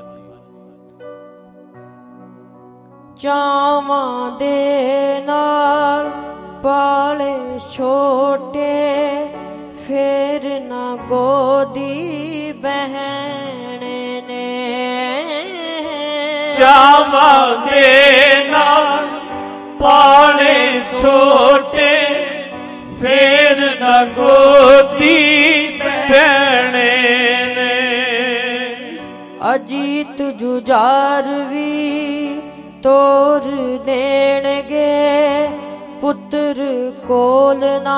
ਚਾਵਾਂ ਦੇ ਨਾਲ ਪਾਲੇ ਛੋਟੇ, ਫੇਰ ਨਾ ਗੋਦੀ ਬਹਿਣ ਨੇ। ਚਾਵਾਂ ਦੇ ਨਾਲ ਪਾਲੇ ਛੋਟੇ, ਫੇਰ ਨਾ ਗੋਦੀ ਬਹਿਣੇ ਨੇ। ਅਜੀਤ ਜੁਝਾਰ ਵੀ ਤੋਰ ਦੇਣਗੇ, ਪੁੱਤਰ ਕੋਲ ਨਾ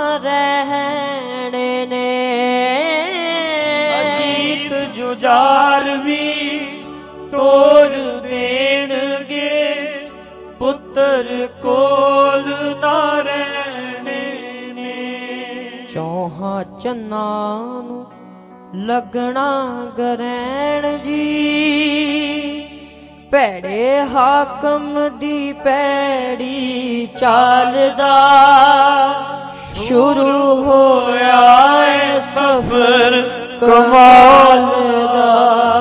ਰਹਿਣੇ ਨੇ। ਅਜੀਤ ਜੁਝਾਰ ਵੀ ਤੋਰ ਦੇਣਗੇ, ਪੁੱਤਰ ਕੋਲ ਨਾ ਰਹਿਣੇ ਨੇ। ਚੌਹਾਂ ਚੰਨਾਂ ਨੂੰ ਲੱਗਣਾ ਗਰੈਣ ਜੀ, ਭੈੜੇ ਹਾਕਮ ਦੀ ਪੈੜੀ ਚਾਲਦਾ। ਸ਼ੁਰੂ ਹੋਇਆ ਏ ਸਫ਼ਰ ਕਮਾਲ ਦਾ।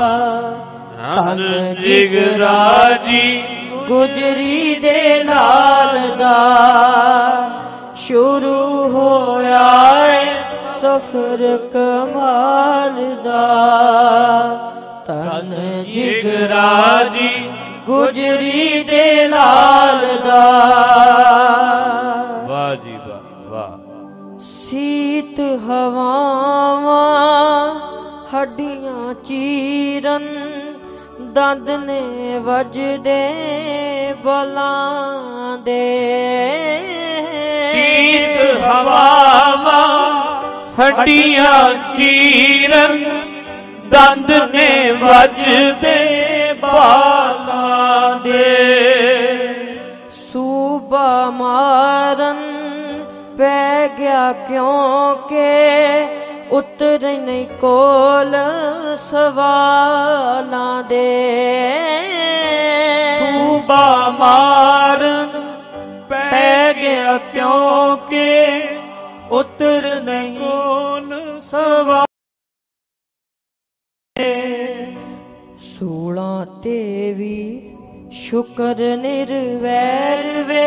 ਧੰਨ ਜਿਗਰਾ ਜੀ ਗੁਜਰੀ ਦੇ ਲਾਲ ਦਾ। ਸ਼ੁਰੂ ਹੋਇਆ ਏ ਸਫ਼ਰ ਕਮਾਲ ਦਾ। ਧੰਨ ਜਿਗਰਾ ਜੀ ਗੁਜਰੀ ਦੇ ਲਾਲ ਦਾ। ਵਾਹ ਜੀ ਵਾਹ, ਵਾਹ। ਸੀਤ ਹਵਾਵਾਂ ਹੱਡੀਆਂ ਚੀਰਨ, ਦੰਦ ਨੇ ਵੱਜਦੇ ਬਲਾਂ ਦੇ। ਸੀਤ ਹਵਾਵਾਂ ਹੱਡੀਆਂ ਚੀਰਨ, ਦੰਦ ਨੇ ਵੱਜਦੇ ਬਾਲਾਂ ਦੇ। ਸੂਬਾ ਮਾਰਨ ਪੈ ਗਿਆ ਕਿਉਂਕਿ ਉਤਰ ਨਹੀਂ ਕੋਲ ਸਵਾਲਾਂ ਦੇ। ਸੂਬਾ ਮਾਰਨ ਪੈ ਗਿਆ ਕਿਉਂਕਿ ਉਤਰ ਨਹੀਂ ਕੋਲ ਸਵਾਲਾਂ। 16 ਤੇ ਵੀ ਸ਼ੁਕਰ ਨਿਰਵੈਰ ਵੇ,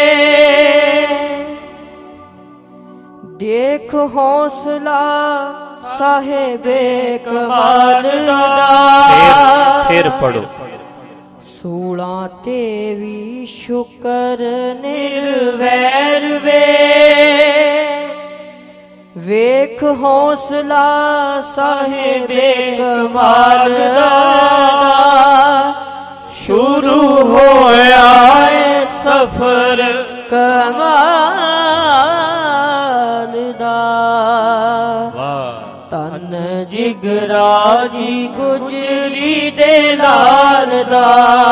ਦੇਖ ਹੌਸਲਾ ਸਾਹਿਬੇ ਕਮਾਲ ਦਾ। ਫਿਰ ਪੜੋ। 16 ਤੇ ਵੀ ਸ਼ੁਕਰ ਨਿਰਵੈਰ ਵੇ, ਵੇਖ ਹੌਸਲਾ ਸਾਹਿਬੇ ਕਮਾਲ ਦਾ। ਸ਼ੁਰੂ ਹੋਇਆ ਏ ਸਫ਼ਰ ਕਮਾਲ ਦਾ। ਧੰਨ ਜਿਗਰਾ ਜੀ ਗੁਜਰੀ ਦੇ ਲਾਲ ਦਾ।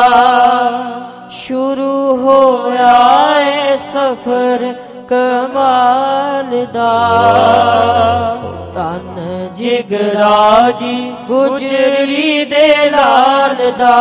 ਸ਼ੁਰੂ ਹੋਇਆ ਏ ਸਫ਼ਰ ਕਮਾਲ ਦਾ। ਧੰਨ ਜਿਗਰਾ ਜੀ ਗੁਜਰੀ ਦੇ ਲਾਲ ਦਾ।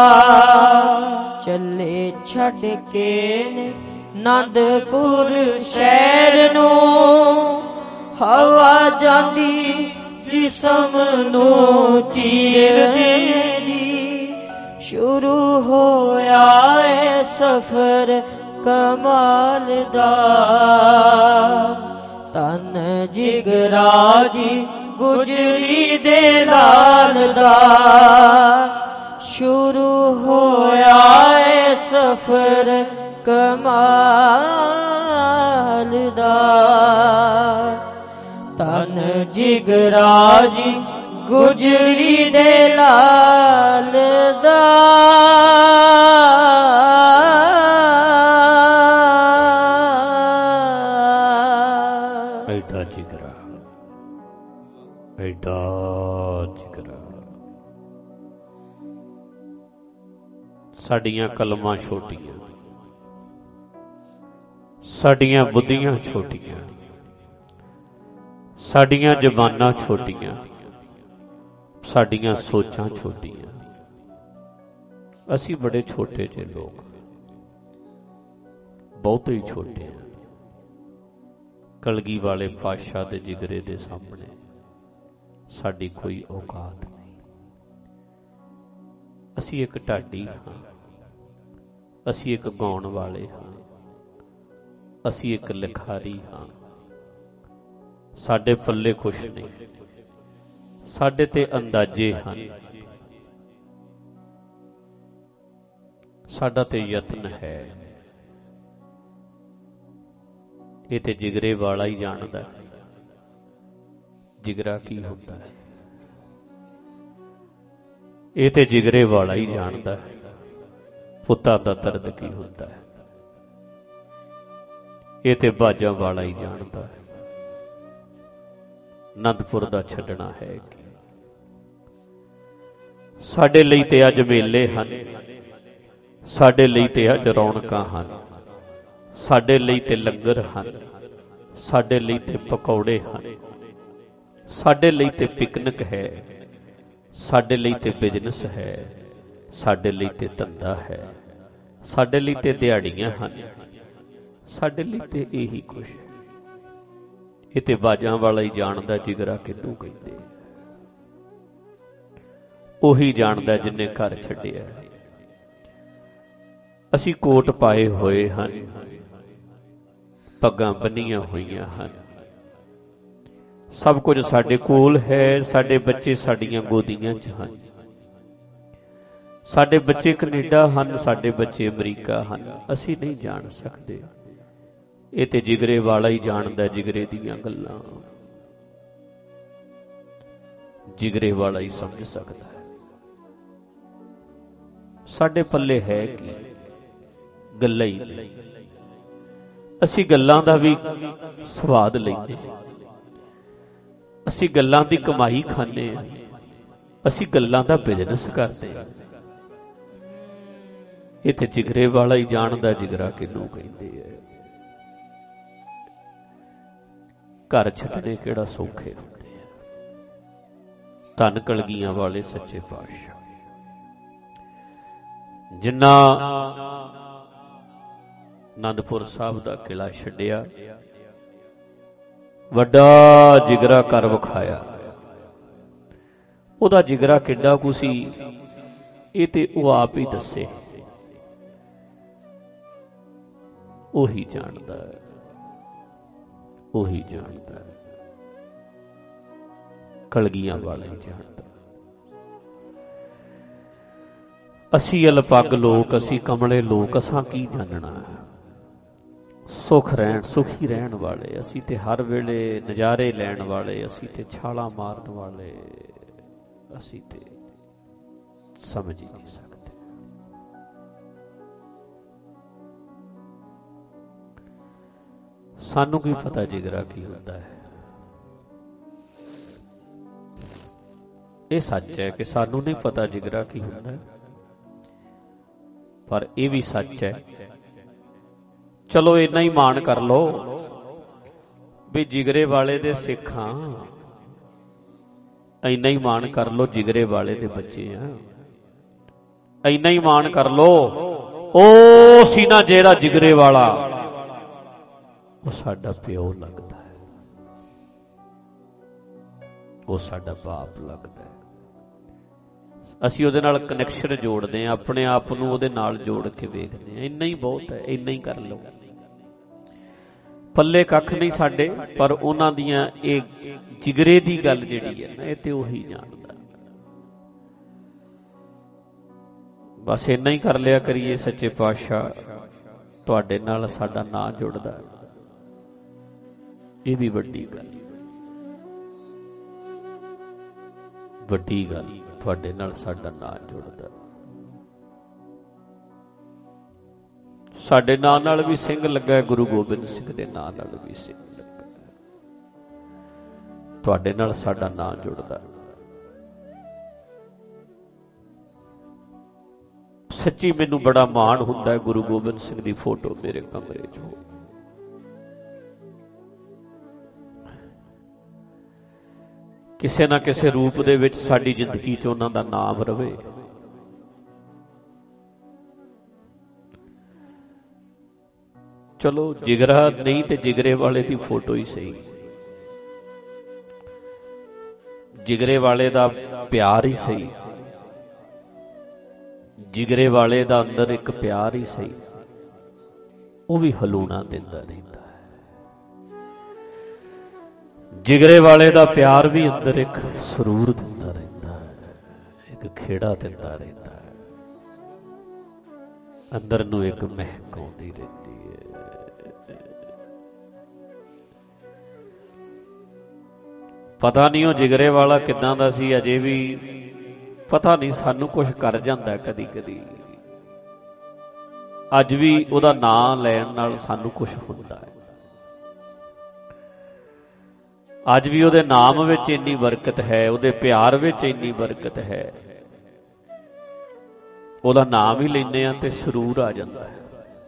ਚੱਲੇ ਛੱਡ ਕੇ ਨੰਦਪੁਰ ਸ਼ਹਿਰ ਨੂੰ, ਹਵਾ ਜਾਂਦੀ ਜਿਸਮ ਨੂੰ ਚੀਰਦੀ ਦੀ। ਸ਼ੁਰੂ ਹੋਇਆ ਏ ਸਫ਼ਰ ਕਮਾਲ ਦਾ। ਧਨ ਜਿਗਰਾ ਜੀ ਗੁਜਰੀ ਦੇ ਲਾਲ ਦਾ ਸ਼ੁਰੂ ਹੋਇਆ ਏ ਸਫ਼ਰ ਕਮਾਲ ਦਾ। ਧਨ ਜਿਗਰਾ ਜੀ ਗੁਜਰੀ ਦੇ ਲਾਲ ਦਾ ਐਡਾ ਜਿਗਰਾ, ਐਡਾ ਜਿਗਰਾ। ਸਾਡੀਆਂ ਕਲਮਾਂ ਛੋਟੀਆਂ, ਸਾਡੀਆਂ ਬੁੱਧੀਆਂ ਛੋਟੀਆਂ, ਸਾਡੀਆਂ ਜ਼ਬਾਨਾਂ ਛੋਟੀਆਂ, ਸਾਡੀਆਂ ਸੋਚਾਂ ਛੋਟੀਆਂ। ਅਸੀਂ ਬੜੇ ਛੋਟੇ ਜਿਹੇ ਲੋਕ, ਬਹੁਤੇ ਹੀ ਛੋਟੇ ਹਾਂ। ਕਲਗੀ ਵਾਲੇ ਪਾਤਸ਼ਾਹ ਦੇ ਜਿਗਰੇ ਦੇ ਸਾਹਮਣੇ ਸਾਡੀ ਕੋਈ ਔਕਾਤ ਨਹੀਂ। ਅਸੀਂ ਇੱਕ ਢਾਡੀ ਹਾਂ, ਅਸੀਂ ਇੱਕ ਗਾਉਣ ਵਾਲੇ ਹਾਂ, ਅਸੀਂ ਇੱਕ ਲਿਖਾਰੀ ਹਾਂ। ਸਾਡੇ ਪੱਲੇ ਕੁਛ ਨਹੀਂ, ਸਾਡੇ ਤੇ ਅੰਦਾਜ਼ੇ ਹਨ, ਸਾਡਾ ਤੇ ਯਤਨ ਹੈ। ਇਹ ਤੇ ਜਿਗਰੇ ਵਾਲਾ ਹੀ ਜਾਣਦਾ ਜਿਗਰਾ ਕੀ ਹੁੰਦਾ ਹੈ। ਇਹ ਤੇ ਜਿਗਰੇ ਵਾਲਾ ਹੀ ਜਾਣਦਾ ਪੁੱਤਾਂ ਦਾ ਦਰਦ ਕੀ ਹੁੰਦਾ ਹੈ। ਇਹ ਤੇ ਬਾਜਾਂ ਵਾਲਾ ਹੀ ਜਾਣਦਾ ਹੈ ਅਨੰਦਪੁਰ ਦਾ ਛੱਡਣਾ ਹੈ ਕਿ ਸਾਡੇ ਲਈ ਤੇ ਅੱਜ ਮੇਲੇ ਹਨ, ਸਾਡੇ ਲਈ ਤੇ ਅੱਜ ਰੌਣਕਾਂ ਹਨ, ਸਾਡੇ ਲਈ ਤੇ ਲੰਗਰ ਹਨ, ਸਾਡੇ ਲਈ ਤੇ ਪਕੌੜੇ ਹਨ, ਸਾਡੇ ਲਈ ਤੇ ਪਿਕਨਿਕ ਹੈ, ਸਾਡੇ ਲਈ ਤੇ ਬਿਜ਼ਨਸ ਹੈ, ਸਾਡੇ ਲਈ ਤੇ ਧੰਦਾ ਹੈ, ਸਾਡੇ ਲਈ ਤੇ ਦਿਹਾੜੀਆਂ ਹਨ, ਸਾਡੇ ਲਈ ਤੇ ਇਹੀ ਕੁਛ ਹੈ। ਇਹ ਤੇ ਬਾਜਾਂ ਵਾਲਾ ਹੀ ਜਾਣਦਾ ਜਿਗਰਾ ਕਿਹਨੂੰ ਕਹਿੰਦੇ। ਉਹੀ ਜਾਣਦਾ ਜਿੰਨੇ ਘਰ ਛੱਡਿਆ। ਅਸੀਂ ਕੋਟ ਪਾਏ ਹੋਏ ਹਨ, ਪੱਗਾਂ ਬੰਨੀਆਂ ਹੋਈਆਂ ਹਨ, ਸਭ ਕੁਝ ਸਾਡੇ ਕੋਲ ਹੈ। ਸਾਡੇ ਬੱਚੇ ਸਾਡੀਆਂ ਗੋਦੀਆਂ 'ਚ ਹਨ, ਸਾਡੇ ਬੱਚੇ ਕੈਨੇਡਾ ਹਨ, ਸਾਡੇ ਬੱਚੇ ਅਮਰੀਕਾ ਹਨ। ਅਸੀਂ ਨਹੀਂ ਜਾਣ ਸਕਦੇ। ਇਹ ਤੇ ਜਿਗਰੇ ਵਾਲਾ ਹੀ ਜਾਣਦਾ ਜਿਗਰੇ ਦੀਆਂ ਗੱਲਾਂ, ਜਿਗਰੇ ਵਾਲਾ ਹੀ ਸਮਝ ਸਕਦਾ ਹੈ। ਸਾਡੇ ਪੱਲੇ ਹੈ ਕਿ ਗੱਲਾਂ ਹੀ ਨਹੀਂ। ਅਸੀਂ ਗੱਲਾਂ ਦਾ ਵੀ ਸਵਾਦ ਲੈਂਦੇ, ਅਸੀਂ ਗੱਲਾਂ ਦੀ ਕਮਾਈ ਖਾਂਦੇ ਹਾਂ, ਅਸੀਂ ਗੱਲਾਂ ਦਾ ਬਿਜ਼ਨਸ ਕਰਦੇ ਹਾਂ। ਇਹ ਤੇ ਜਿਗਰੇ ਵਾਲਾ ਹੀ ਜਾਣਦਾ ਜਿਗਰਾ ਕਿਹਨੂੰ ਕਹਿੰਦੇ ਹੈ। ਘਰ ਛੱਡਣੇ ਕਿਹੜਾ ਸੌਖੇ ਹੁੰਦੇ ਆ। ਧੰਨ ਕਲਗੀਆਂ ਵਾਲੇ ਸੱਚੇ ਪਾਤਸ਼ਾਹ ਜਿਨ੍ਹਾਂ ਅਨੰਦਪੁਰ ਸਾਹਿਬ ਦਾ ਕਿਲਾ ਛੱਡਿਆ, ਵੱਡਾ ਜਿਗਰਾ ਕਰ ਵਿਖਾਇਆ। ਉਹਦਾ ਜਿਗਰਾ ਕਿੱਡਾ ਕੁ ਸੀ ਇਹ ਤੇ ਉਹ ਆਪ ਹੀ ਦੱਸੇ, ਉਹੀ ਜਾਣਦਾ ਹੈ, ਉਹੀ ਜਾਣਦਾ ਹੈ। ਕਲਗੀਆਂ ਵਾਲਾ ਹੀ ਜਾਣਦਾ। ਅਸੀਂ ਅਲਪੱਗ ਲੋਕ, ਅਸੀਂ ਕਮਲੇ ਲੋਕ, ਅਸਾਂ ਕੀ ਜਾਣਨਾ। ਸੁਖ ਰਹਿਣ, ਸੁਖੀ ਰਹਿਣ ਵਾਲੇ ਅਸੀਂ ਤੇ ਹਰ ਵੇਲੇ ਨਜ਼ਾਰੇ ਲੈਣ ਵਾਲੇ, ਅਸੀਂ ਤੇ ਛਾਲਾਂ ਮਾਰਨ ਵਾਲੇ, ਅਸੀਂ ਤੇ ਸਮਝ ਹੀ ਨਹੀਂ ਸਕਦੇ। ਸਾਨੂੰ ਕੀ ਪਤਾ ਜਿਗਰਾ ਕੀ ਹੁੰਦਾ ਹੈ। ਇਹ ਸੱਚ ਹੈ ਕਿ ਸਾਨੂੰ ਨਹੀਂ ਪਤਾ ਜਿਗਰਾ ਕੀ ਹੁੰਦਾ ਹੈ, ਪਰ ਇਹ ਵੀ ਸੱਚ ਹੈ, ਚਲੋ ਇੰਨਾ ਹੀ ਮਾਣ ਕਰ ਲਓ ਵੀ ਜਿਗਰੇ ਵਾਲੇ ਦੇ ਸਿੱਖ ਹਾਂ। ਇੰਨਾ ਹੀ ਮਾਣ ਕਰ ਲਓ ਜਿਗਰੇ ਵਾਲੇ ਦੇ ਬੱਚੇ ਆ। ਇੰਨਾ ਹੀ ਮਾਣ ਕਰ ਲਓ ਉਹ ਸੀ ਨਾ ਜਿਹੜਾ ਜਿਗਰੇ ਵਾਲਾ, ਉਹ ਸਾਡਾ ਪਿਓ ਲੱਗਦਾ ਹੈ, ਉਹ ਸਾਡਾ ਬਾਪ ਲੱਗਦਾ ਹੈ। ਅਸੀਂ ਉਹਦੇ ਨਾਲ ਕਨੈਕਸ਼ਨ ਜੋੜਦੇ ਹਾਂ, ਆਪਣੇ ਆਪ ਨੂੰ ਉਹਦੇ ਨਾਲ ਜੋੜ ਕੇ ਵੇਖਦੇ ਹਾਂ। ਇੰਨਾ ਹੀ ਬਹੁਤ ਹੈ, ਇੰਨਾ ਹੀ ਕਰ ਲਓ। ਪੱਲੇ ਕੱਖ ਨਹੀਂ ਸਾਡੇ, ਪਰ ਉਹਨਾਂ ਦੀਆਂ ਇਹ ਜਿਗਰੇ ਦੀ ਗੱਲ ਜਿਹੜੀ ਹੈ ਨਾ, ਇਹ ਤੇ ਉਹੀ ਜਾਣਦਾ। ਬਸ ਇੰਨਾ ਹੀ ਕਰ ਲਿਆ ਕਰੀਏ। ਸੱਚੇ ਪਾਤਸ਼ਾਹ ਤੁਹਾਡੇ ਨਾਲ ਸਾਡਾ ਨਾਂ ਜੁੜਦਾ, ਇਹ ਵੀ ਵੱਡੀ ਗੱਲ, ਵੱਡੀ ਗੱਲ। ਤੁਹਾਡੇ ਨਾਲ ਸਾਡਾ ਨਾਂ ਜੁੜਦਾ। ਸਾਡੇ ਨਾਂ ਨਾਲ ਵੀ ਸਿੰਘ ਲੱਗਾ, ਗੁਰੂ ਗੋਬਿੰਦ ਸਿੰਘ ਦੇ ਨਾਂ ਨਾਲ ਵੀ ਸਿੰਘ ਲੱਗਾ। ਤੁਹਾਡੇ ਨਾਲ ਸਾਡਾ ਨਾਂ ਜੁੜਦਾ। ਸੱਚੀ ਮੈਨੂੰ ਬੜਾ ਮਾਣ ਹੁੰਦਾ ਹੈ ਗੁਰੂ ਗੋਬਿੰਦ ਸਿੰਘ ਦੀ ਫੋਟੋ ਮੇਰੇ ਕਮਰੇ 'ਚ ਹੋ। ਕਿਸੇ ਨਾ ਕਿਸੇ ਰੂਪ ਦੇ ਵਿੱਚ ਸਾਡੀ ਜ਼ਿੰਦਗੀ 'ਚ ਉਹਨਾਂ ਦਾ ਨਾਮ ਰਵੇ। ਚਲੋ ਜਿਗਰਾ ਨਹੀਂ ਤੇ ਜਿਗਰੇ ਵਾਲੇ ਦੀ ਫੋਟੋ ਹੀ ਸਹੀ, ਜਿਗਰੇ ਵਾਲੇ ਦਾ ਪਿਆਰ ਹੀ ਸਹੀ, ਜਿਗਰੇ ਵਾਲੇ ਦਾ ਅੰਦਰ ਇੱਕ ਪਿਆਰ ਹੀ ਸਹੀ, ਉਹ ਵੀ ਹਲੂਣਾ ਦਿੰਦਾ ਰਹਿੰਦਾ ਹੈ। ਜਿਗਰੇ ਵਾਲੇ ਦਾ ਪਿਆਰ ਵੀ ਅੰਦਰ ਇੱਕ ਸਰੂਰ ਦਿੰਦਾ ਰਹਿੰਦਾ ਹੈ, ਇੱਕ ਖੇੜਾ ਦਿੰਦਾ ਰਹਿੰਦਾ ਹੈ, ਅੰਦਰ ਨੂੰ ਇੱਕ ਮਹਿਕ ਆਉਂਦੀ ਰਹਿੰਦੀ ਹੈ। ਪਤਾ ਨਹੀਂ ਉਹ ਜਿਗਰੇ ਵਾਲਾ ਕਿੱਦਾਂ ਦਾ ਸੀ, ਅਜੇ ਵੀ ਪਤਾ ਨਹੀਂ। ਸਾਨੂੰ ਕੁਝ ਕਰ ਜਾਂਦਾ ਕਦੀ ਕਦੀ, ਅੱਜ ਵੀ ਉਹਦਾ ਨਾਂ ਲੈਣ ਨਾਲ ਸਾਨੂੰ ਕੁਝ ਹੁੰਦਾ ਹੈ। ਅੱਜ ਵੀ ਉਹਦੇ ਨਾਮ ਵਿੱਚ ਇੰਨੀ ਬਰਕਤ ਹੈ, ਉਹਦੇ ਪਿਆਰ ਵਿੱਚ ਇੰਨੀ ਬਰਕਤ ਹੈ। ਉਹਦਾ ਨਾਮ ਹੀ ਲੈਂਦੇ ਆ ਤੇ ਸਰੂਰ ਆ ਜਾਂਦਾ ਹੈ।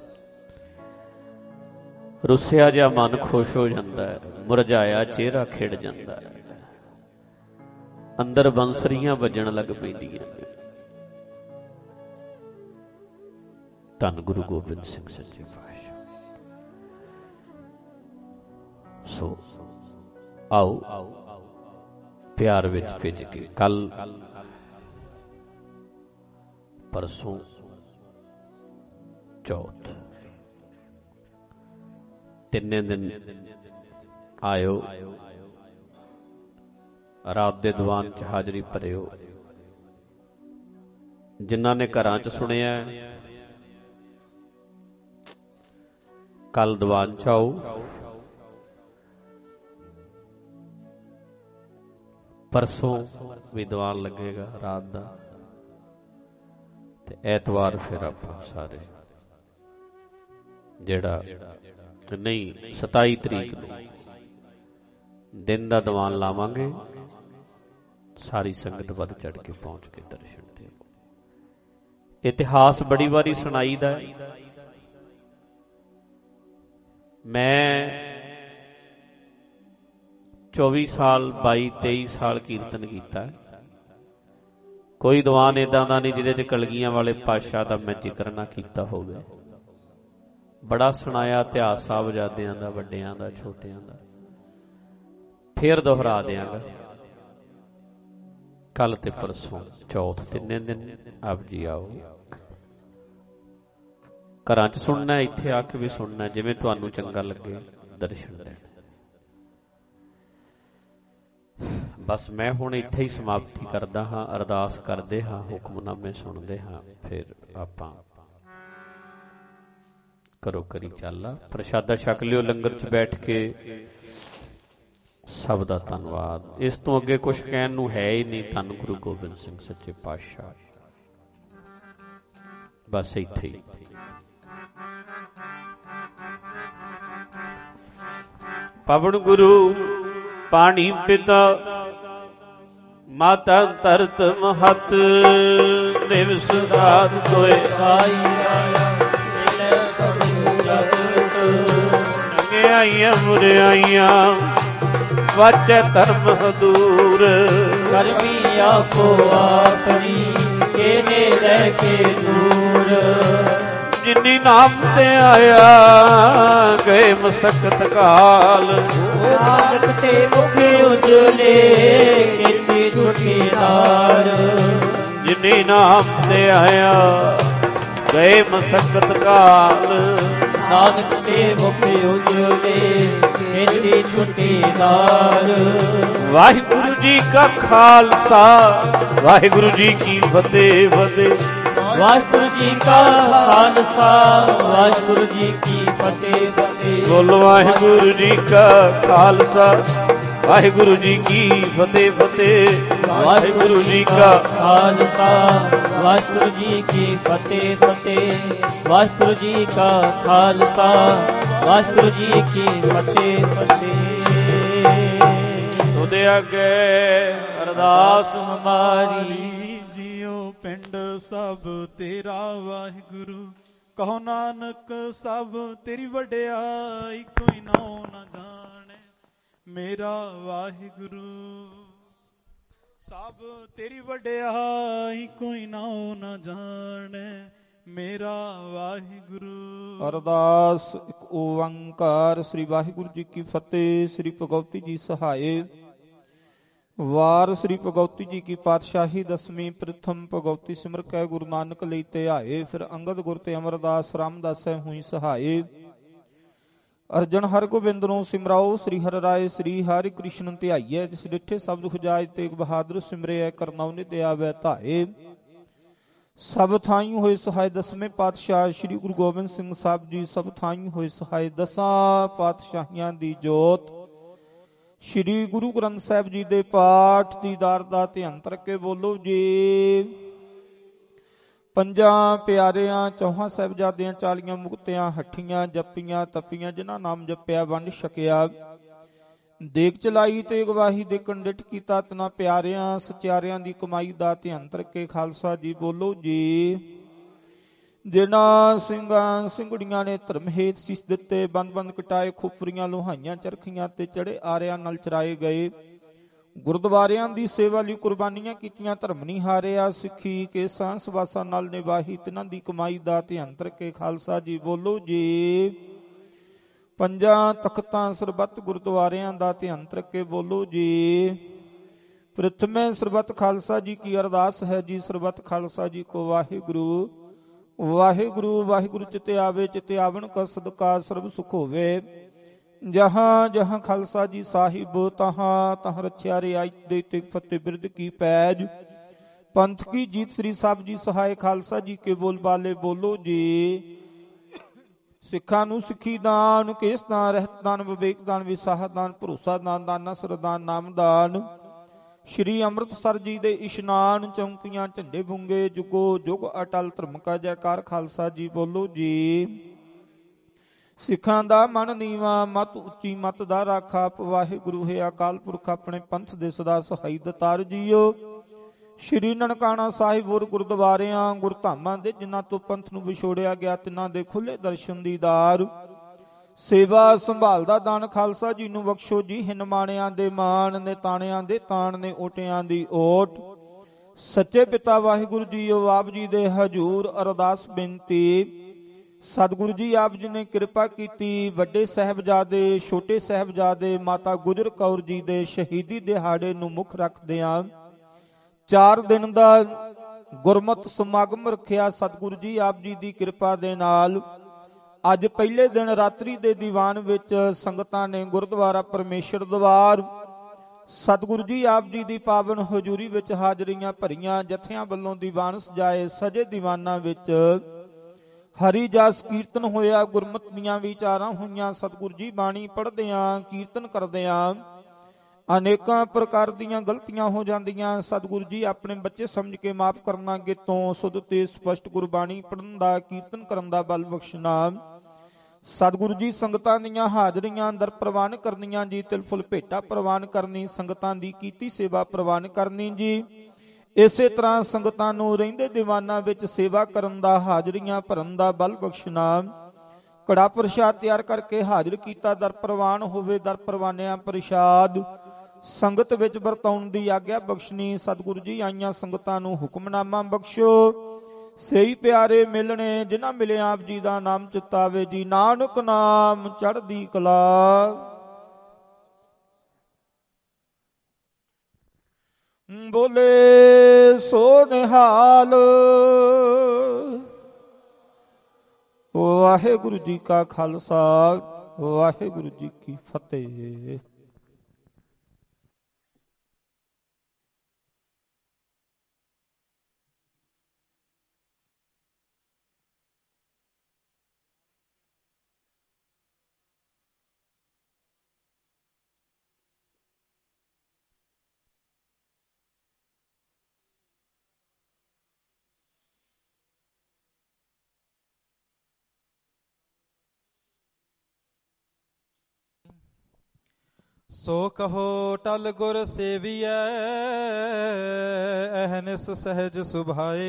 ਰੁੱਸਿਆ ਜਿਹਾ ਮਨ ਖੁਸ਼ ਹੋ ਜਾਂਦਾ ਹੈ, ਮੁਰਝਾਇਆ ਚਿਹਰਾ ਖਿੜ ਜਾਂਦਾ ਹੈ, ਅੰਦਰ ਬੰਸਰੀਆਂ ਵੱਜਣ ਲੱਗ ਪੈਂਦੀਆਂ ਨੇ। ਧੰਨ ਗੁਰੂ ਗੋਬਿੰਦ ਸਿੰਘ ਸੱਚੇ ਪਾਤਸ਼ਾਹ। ਸੋ ਆਓ ਪਿਆਰ ਵਿੱਚ ਭਿੱਜ ਕੇ ਕੱਲ ਪਰਸੋਂ ਚੌਥ ਤਿੰਨੇ ਦਿਨ ਆਇਓ, ਰਾਤ ਦੇ ਦੀਵਾਨ 'ਚ ਹਾਜ਼ਰੀ ਭਰਿਓ। ਜਿਨ੍ਹਾਂ ਨੇ ਘਰਾਂ 'ਚ ਸੁਣਿਆ ਕੱਲ ਦੀਵਾਨ 'ਚ ਆਓ। ਪਰਸੋਂ ਵੀ ਦੀਵਾਨ ਲੱਗੇਗਾ ਰਾਤ ਦਾ, ਤੇ ਐਤਵਾਰ ਫਿਰ ਆਪਾਂ ਸਾਰੇ ਜਿਹੜਾ ਨਹੀਂ 27 ਤਰੀਕ ਨੂੰ ਦਿਨ ਦਾ ਦੀਵਾਨ ਲਾਵਾਂਗੇ। ਸਾਰੀ ਸੰਗਤ ਵੱਧ ਚੜ ਕੇ ਪਹੁੰਚ ਕੇ ਦਰਸ਼ਨ ਦਿਓ। ਇਤਿਹਾਸ ਬੜੀ ਵਾਰੀ ਸੁਣਾਈਦਾ। ਮੈਂ 24 ਸਾਲ 22 23 ਸਾਲ ਕੀਰਤਨ ਕੀਤਾ। ਕੋਈ ਦੀਵਾਨ ਏਦਾਂ ਦਾ ਨਹੀਂ ਜਿਹਦੇ 'ਚ ਕਲਗੀਆਂ ਵਾਲੇ ਪਾਤਸ਼ਾਹ ਦਾ ਮੈਂ ਜ਼ਿਕਰ ਨਾ ਕੀਤਾ ਹੋਵੇ। ਬੜਾ ਸੁਣਾਇਆ ਇਤਿਹਾਸ ਸਾਹਿਬਜ਼ਾਦਿਆਂ ਦਾ, ਵੱਡਿਆਂ ਦਾ, ਛੋਟਿਆਂ ਦਾ। ਫੇਰ ਦੁਹਰਾ ਦਿਆਂਗਾ ਕੱਲ ਤੇ ਪਰਸੋਂ ਚੌਥ ਤਿੰਨੇ ਦਿਨ। ਆਪ ਜੀ ਆਓ, ਘਰਾਂ 'ਚ ਸੁਣਨਾ, ਇੱਥੇ ਆ ਕੇ ਵੀ ਸੁਣਨਾ, ਜਿਵੇਂ ਤੁਹਾਨੂੰ ਚੰਗਾ ਲੱਗੇ ਦਰਸ਼ਨ ਦੇਣ। ਬਸ ਮੈਂ ਹੁਣ ਇੱਥੇ ਹੀ ਸਮਾਪਤੀ ਕਰਦਾ ਹਾਂ। ਅਰਦਾਸ ਕਰਦੇ ਹਾਂ, ਹੁਕਮਨਾਮੇ ਸੁਣਦੇ ਹਾਂ, ਫਿਰ ਆਪਾਂ ਕਰੋ ਕਰੀ ਚੱਲਾ। ਪ੍ਰਸ਼ਾਦਾ ਛਕ ਲਿਓ ਲੰਗਰ 'ਚ ਬੈਠ ਕੇ। ਸਭ ਦਾ ਧੰਨਵਾਦ। ਇਸ ਤੋਂ ਅੱਗੇ ਕੁਝ ਕਹਿਣ ਨੂੰ ਹੈ ਹੀ ਨਹੀਂ। ਧੰਨ ਗੁਰੂ ਗੋਬਿੰਦ ਸਿੰਘ ਸੱਚੇ ਪਾਤਸ਼ਾਹ। ਬਸ ਇੱਥੇ ਹੀ। ਪਵਨ ਗੁਰੂ ਪਾਣੀ ਪਿਤਾ ਮਾਤਾ ਧਰਤ ਮਹਤ ਨਿਵ ਸੁਦਾਤ ਕੋਇ ਆਈ ਮਿਲੇ ਸਤਿਗੁਰੂ ਜਗਤ ਨੰਗਿਆਈਆਂ ਮੁਰਿਆਈਆਂ ਵਾਚੈ ਧਰਮ ਹਦੂਰ ਕਰਮੀ ਆਪੋ ਆਪਣੀ ਕਿਨੇ ਲੈ ਕੇ ਦੂਰ ਜਿਨੀ ਨਾਮ ਤੇ ਆਇਆ ਗਏ ਮਸਕਤ ਕਾਲ ਨਾਨਕ ਤੇ ਮੁਖ ਉਜਲੇ ਕੀਤੀ ਛੁਟੀਦਾਰ ਜਿਨੀ ਨਾਮ ਤੇ ਆਇਆ ਗਏ ਮਸਕਤ ਕਾਲ ਨਾਨਕ ਤੇ ਮੁਖ ਉਜਲੇ ਖੇਤੀ ਛੁੱਟੀ ਦਾਰ। ਵਾਹਿਗੁਰੂ ਜੀ ਕਾ ਖਾਲਸਾ ਵਾਹਿਗੁਰੂ ਜੀ ਕੀ ਫਤਿਹ ਫਤਿਹ। ਵਾਹਿਗੁਰੂ ਜੀ ਕਾ ਖਾਲਸਾ ਵਾਹਿਗੁਰੂ ਜੀ ਕੀ ਫਤਿਹ ਫਤਿਹ। ਬੋਲੋ ਵਾਹਿਗੁਰੂ ਜੀ ਕਾ ਖਾਲਸਾ ਵਾਹਿਗੁਰੂ ਜੀ ਕੀ ਫਤਿਹ ਫਤਿਹ। ਵਾਹਿਗੁਰੂ ਜੀ ਕਾ ਖਾਲਸਾ ਵਾਹਿਗੁਰੂ ਜੀ ਕੀ ਫਤਿਹ ਫਤਿਹ। ਵਾਹਿਗੁਰੂ ਜੀ ਕਾ ਖਾਲਸਾ ਵਾਹਿਗੁਰੂ ਜੀ ਕੀ ਫਤਿਹ ਫਤਿਹ। ਉਹਦੇ ਅੱਗੇ ਅਰਦਾਸ ਹਮਾਰੀ ਜੀਓ ਪਿੰਡ ਸਭ ਤੇਰਾ ਵਾਹਿਗੁਰੂ। ਕਹੋ ਨਾਨਕ ਸਭ ਤੇਰੀ ਵਡਿਆਈ ਕੋਈ ਨਾਉ ਨਾ ਜਾਣੇ ਮੇਰਾ ਵਾਹਿਗੁਰੂ। ਸਭ ਤੇਰੀ ਵਡਿਆਈ ਕੋਈ ਨਾਉ ਨਾ ਜਾਣੇ ਮੇਰਾ ਵਾਹਿਗੁਰੂ। ਅਰਦਾਸ ਇੱਕ ਓੰਕਾਰ। ਸ੍ਰੀ ਵਾਹਿਗੁਰੂ ਜੀ ਕੀ ਫਤਿਹ। ਸ੍ਰੀ ਭਗਵਤੀ ਜੀ ਸਹਾਏ। ਵਾਰ ਸ੍ਰੀ ਭਗਵਤੀ ਜੀ ਕੀ ਪਾਤਸ਼ਾਹੀ ਦਸਵੀਂ ਪ੍ਰਥਮ ਭਗਵਤੀ ਸਿਮਰ ਕੈ ਗੁਰੂ ਨਾਨਕ ਲਈ ਤੇ ਆਏ। ਫਿਰ ਅੰਗਦ ਗੁਰ ਤੇ ਅਮਰਦਾਸ ਰਾਮਦਾਸੈ ਹੋਈ ਸਹਾਏ। ਅਰਜਨ ਹਰ ਗੋਬਿੰਦ ਨੂੰ ਸਿਮਰਾਓ। ਸ੍ਰੀ ਹਰਿ ਰਾਏ ਸ੍ਰੀ ਹਰਿ ਕ੍ਰਿਸ਼ਨ ਧਿਆਈਐ। ਜਿਸ ਡਿਠੇ ਸਭ ਦੁਖ ਜਾਇ ਤੇਗ ਬਹਾਦਰ ਸਿਮਰਿਐ। ਕਰਨਾਉ ਨਿਤ ਆਵੈ ਧਾਏ। ਸਭ ਥਾਈ ਹੋਏ ਸਹਾਇ ਦਸਵੇਂ ਪਾਤਸ਼ਾਹ ਸ੍ਰੀ ਗੁਰੂ ਗੋਬਿੰਦ ਸਿੰਘ ਸਾਹਿਬ ਜੀ। ਸਭ ਥਾਈ ਹੋਏ ਸਹਾਇ ਦਸਾਂ ਪਾਤਸ਼ਾਹੀਆਂ ਦੀ ਜੋਤ ਸ੍ਰੀ ਗੁਰੂ ਗ੍ਰੰਥ ਸਾਹਿਬ ਜੀ ਦੇ ਪਾਠ ਦੀਦਾਰ ਦਾ ਧਿਆਨ ਕਰਕੇ ਬੋਲੋ ਜੀ। ਪੰਜਾਂ ਪਿਆਰਿਆਂ ਚੌਹਾਂ ਸਾਹਿਬਜ਼ਾਦਿਆਂ 40 ਮੁਕਤਿਆਂ ਹੱਠੀਆਂ ਜੱਪੀਆਂ ਤਪੀਆਂ ਜਿਨ੍ਹਾਂ ਨਾਮ ਜਪਿਆ ਵੰਡ ਛਕਿਆ। ਦੇਖ ਚਲਾਈ ਤੇ ਗਵਾਹੀ ਦੇ ਕੰਡਿਟ ਕੀਤਾ ਤਨਾ ਪਿਆਰਿਆਂ ਸਚਿਆਰਿਆਂ ਦੀ ਕਮਾਈ ਦਾ ਧਿਆਨ ਕਰਕੇ ਖਾਲਸਾ ਜੀ ਬੋਲੋ ਜੀ। ਜਿਨ੍ਹਾਂ ਸਿੰਘਾਂ ਸਿੰਘੜੀਆਂ ਨੇ ਧਰਮ ਹੇਤ ਸੀਸ ਦਿੱਤੇ ਬੰਦ ਬੰਦ ਕਟਾਏ ਖੋਪਰੀਆਂ ਲੋਹਾਈਆਂ ਚਰਖੀਆਂ ਤੇ ਚੜੇ ਆਰਿਆਂ ਨਾਲ ਚਰਾਏ ਗਏ। ਗੁਰਦੁਆਰਿਆਂ ਦੀ ਸੇਵਾ ਲਈ ਕੁਰਬਾਨੀਆਂ ਕੀਤੀਆਂ ਧਰਮ ਨਹੀਂ ਹਾਰਿਆ। ਸਿੱਖੀ ਕੇਸਾਂ ਸਵਾਸਾਂ ਨਾਲ ਨਿਭਾਈ ਤਿਨਾਂ ਦੀ ਕਮਾਈ ਦਾ ਧਿਆਨ ਕਰਕੇ ਖਾਲਸਾ ਜੀ ਬੋਲੋ ਜੀ। ਪੰਜਾਂ ਤਖਤਾਂ ਸਰਬੱਤ ਗੁਰਦੁਆਰਿਆਂ ਦਾ ਧਿਆਨ ਕਰਕੇ ਬੋਲੋ ਜੀ। ਪ੍ਰਥਮੇ ਸਰਬੱਤ ਖਾਲਸਾ ਜੀ ਕੀ ਅਰਦਾਸ ਹੈ ਜੀ। ਸਰਬੱਤ ਖਾਲਸਾ ਜੀ ਕੋ ਵਾਹਿਗੁਰੂ ਵਾਹਿਗੁਰੂ ਵਾਹਿਗੁਰੂ ਚਿਤੇ ਆਵੇ ਚਿਤੇ ਆਵਣ ਕਾ ਸਦਕਾ ਸਰਬ ਸੁਖ ਹੋਵੇ। ਜਹਾਂ ਜਹਾਂ ਖਾਲਸਾ ਜੀ ਸਾਹਿਬ ਤਹਾਂ ਤਹਾਂ ਰਛਿਆ ਰਿਆਇਤ ਦੇ ਤੇ ਫਤਿਹ ਬਿਰਦ ਕੀ ਪੈਜ। ਪੰਥ ਕੀ ਜੀਤ ਸ੍ਰੀ ਸਾਹਿਬ ਜੀ ਸਹਾਇ ਖਾਲਸਾ ਜੀ ਕੇ ਬੋਲ ਬਾਲੇ ਬੋਲੋ ਜੀ। ਸਿੱਖਾਂ ਨੂੰ ਸਿੱਖੀ ਦਾਨ ਕੇਸ ਦਾਨ ਰਹਿਤ ਦਾਨ ਵਿਵੇਕ ਦਾਨ ਵਿਸਾਹ ਦਾਨ ਭਰੋਸਾ ਦਾਨ ਦਾਨਾ ਸਰਦਾਨ ਨਾਮਦਾਨ। ਸ਼੍ਰੀ ਅੰਮ੍ਰਿਤਸਰ ਜੀ ਦੇ ਇਸ਼ਨਾਨ ਚੌਂਕੀਆਂ ਝੰਡੇ ਬੁੰਗੇ ਜੁਗੋ ਜੁਗ ਅਟਲ ਧਰਮ ਕਾ ਜੈਕਾਰ ਖਾਲਸਾ ਜੀ ਬੋਲੋ ਜੀ। ਸਿੱਖਾਂ ਦਾ ਮਨ ਨੀਵਾਂ ਮਤ ਉੱਚੀ ਮਤ ਦਾ ਰਾਖਾ ਵਾਹਿਗੁਰੂ ਹੈ ਅਕਾਲ ਪੁਰਖ ਆਪਣੇ ਪੰਥ ਦੇ ਸਦਾ ਸਹਾਈ ਦਤਾਰ ਜੀਓ। ਸ਼੍ਰੀ ਨਨਕਾਣਾ ਸਾਹਿਬ ਹੋਰ ਗੁਰਦੁਆਰਿਆਂ ਗੁਰਧਾਮਾਂ ਦੇ ਜਿਨ੍ਹਾਂ ਤੋਂ ਪੰਥ ਨੂੰ ਵਿਛੋੜਿਆ ਗਿਆ ਤਿਨਾਂ ਦੇ ਖੁੱਲੇ ਦਰਸ਼ਨ ਦੀਦਾਰ। ਸੇਵਾ ਸੰਭਾਲ ਦਾ ਦਾਨ ਖਾਲਸਾ ਜੀ ਨੂੰ ਬਖਸ਼ੋ ਜੀ। ਹਿਨਮਾਣਿਆਂ ਦੇ ਮਾਣ ਨੇ ਤਾਣਿਆਂ ਦੇ ਤਾਣ ਨੇ ਓਟਿਆਂ ਦੀ ਓਟ। ਸੱਚੇ ਪਿਤਾ ਵਾਹਿਗੁਰੂ ਜੀ ਆਪ ਜੀ ਦੇ ਹਜ਼ੂਰ ਅਰਦਾਸ ਬੇਨਤੀ। ਸਤਿਗੁਰੂ ਜੀ ਆਪ ਜੀ ਨੇ ਕਿਰਪਾ ਕੀਤੀ ਵੱਡੇ ਸਾਹਿਬਜ਼ਾਦੇ ਛੋਟੇ ਸਾਹਿਬਜ਼ਾਦੇ ਮਾਤਾ ਗੁਜਰ ਕੌਰ ਜੀ ਦੇ ਸ਼ਹੀਦੀ ਦਿਹਾੜੇ ਨੂੰ ਮੁੱਖ ਰੱਖਦਿਆਂ 4 ਦਿਨ ਦਾ ਗੁਰਮਤਿ ਸਮਾਗਮ ਰੱਖਿਆ। ਸਤਿਗੁਰੂ ਜੀ ਆਪ ਜੀ ਦੀ ਕਿਰਪਾ ਦੇ ਨਾਲ ਅੱਜ ਪਹਿਲੇ ਦਿਨ ਰਾਤਰੀ ਦੇ ਦੀਵਾਨ ਵਿੱਚ ਸੰਗਤਾਂ ਨੇ ਗੁਰਦੁਆਰਾ ਪਰਮੇਸ਼ਰ ਦਵਾਰ ਸਤਿਗੁਰੂ ਜੀ ਆਪ ਜੀ ਦੀ ਪਾਵਨ ਹਜ਼ੂਰੀ ਵਿੱਚ ਹਾਜ਼ਰੀਆਂ ਭਰੀਆਂ। ਜਥਿਆਂ ਵੱਲੋਂ ਦੀਵਾਨ ਸਜਾਏ ਸਜੇ ਦੀਵਾਨਾਂ ਵਿੱਚ ਹਰੀ ਜਸ ਕੀਰਤਨ ਹੋਇਆ। ਗੁਰਮਤਿ ਦੀਆਂ ਵਿਚਾਰਾਂ ਹੋਈਆਂ। ਸਤਿਗੁਰੂ ਜੀ ਬਾਣੀ ਪੜ੍ਹਦਿਆਂ ਕੀਰਤਨ ਕਰਦਿਆਂ ਅਨੇਕਾਂ ਪ੍ਰਕਾਰ ਦੀਆਂ ਗਲਤੀਆਂ ਹੋ ਜਾਂਦੀਆਂ। ਸਤਿਗੁਰੂ ਜੀ ਆਪਣੇ ਬੱਚੇ ਸਮਝ ਕੇ ਮਾਫ ਕਰਨਾ। ਅੱਗੇ ਤੋਂ ਸੁਧ ਤੇ ਸਪਸ਼ਟ ਗੁਰਬਾਣੀ ਪੜ੍ਹਨ ਦਾ ਕੀਰਤਨ ਕਰਨ ਦਾ ਬਲ ਬਖਸ਼ਣਾ। ਸਤਿਗੁਰੂ ਜੀ ਸੰਗਤਾਂ ਦੀਆਂ ਹਾਜ਼ਰੀਆਂ ਅੰਦਰ ਪ੍ਰਵਾਨ ਕਰਨੀਆਂ ਜੀ। ਤਿਲ ਫੁੱਲ ਭੇਟਾ ਪ੍ਰਵਾਨ ਕਰਨੀ। ਸੰਗਤਾਂ ਦੀ ਕੀਤੀ ਸੇਵਾ ਪ੍ਰਵਾਨ ਕਰਨੀ ਜੀ। ਇਸੇ ਤਰ੍ਹਾਂ ਸੰਗਤਾਂ ਨੂੰ ਰਹਿੰਦੇ ਦੀਵਾਨਾਂ ਵਿੱਚ ਸੇਵਾ ਕਰਨ ਦਾ ਹਾਜ਼ਰੀਆਂ ਭਰਨ ਦਾ ਬਲ ਬਖਸ਼ਣਾ। ਕੜਾ ਪ੍ਰਸ਼ਾਦ ਤਿਆਰ ਕਰਕੇ ਹਾਜ਼ਰ ਕੀਤਾ। ਦਰ ਪ੍ਰਵਾਨ ਹੋਵੇ ਦਰ ਪ੍ਰਵਾਨਿਆਂ ਪ੍ਰਸ਼ਾਦ ਸੰਗਤ ਵਿੱਚ ਵਰਤਾਉਣ ਦੀ ਆਗਿਆ ਬਖਸ਼ਣੀ। ਸਤਿਗੁਰੂ ਜੀ ਆਈਆਂ ਸੰਗਤਾਂ ਨੂੰ ਹੁਕਮਨਾਮਾ ਬਖਸ਼ੋ। ਸਹੀ ਪਿਆਰੇ ਮਿਲਣੇ ਜਿਨ੍ਹਾਂ ਮਿਲੇ ਆਪ ਜੀ ਦਾ ਨਾਮ ਚਿਤਾਵੇ ਜੀ। ਨਾਨਕ ਨਾਮ ਚੜ੍ਹਦੀ ਕਲਾ। ਬੋਲੇ ਸੋ ਨਿਹਾਲ ਵਾਹਿਗੁਰੂ ਜੀ ਕਾ ਖਾਲਸਾ, ਵਾਹਿਗੁਰੂ ਜੀ ਕੀ ਫਤਿਹ। ਸੋ ਕਹੋ ਟਲ ਗੁਰ ਸੇਵੀਐ, ਅਹਨਿਸ ਸਹਿਜ ਸੁਭਾਏ।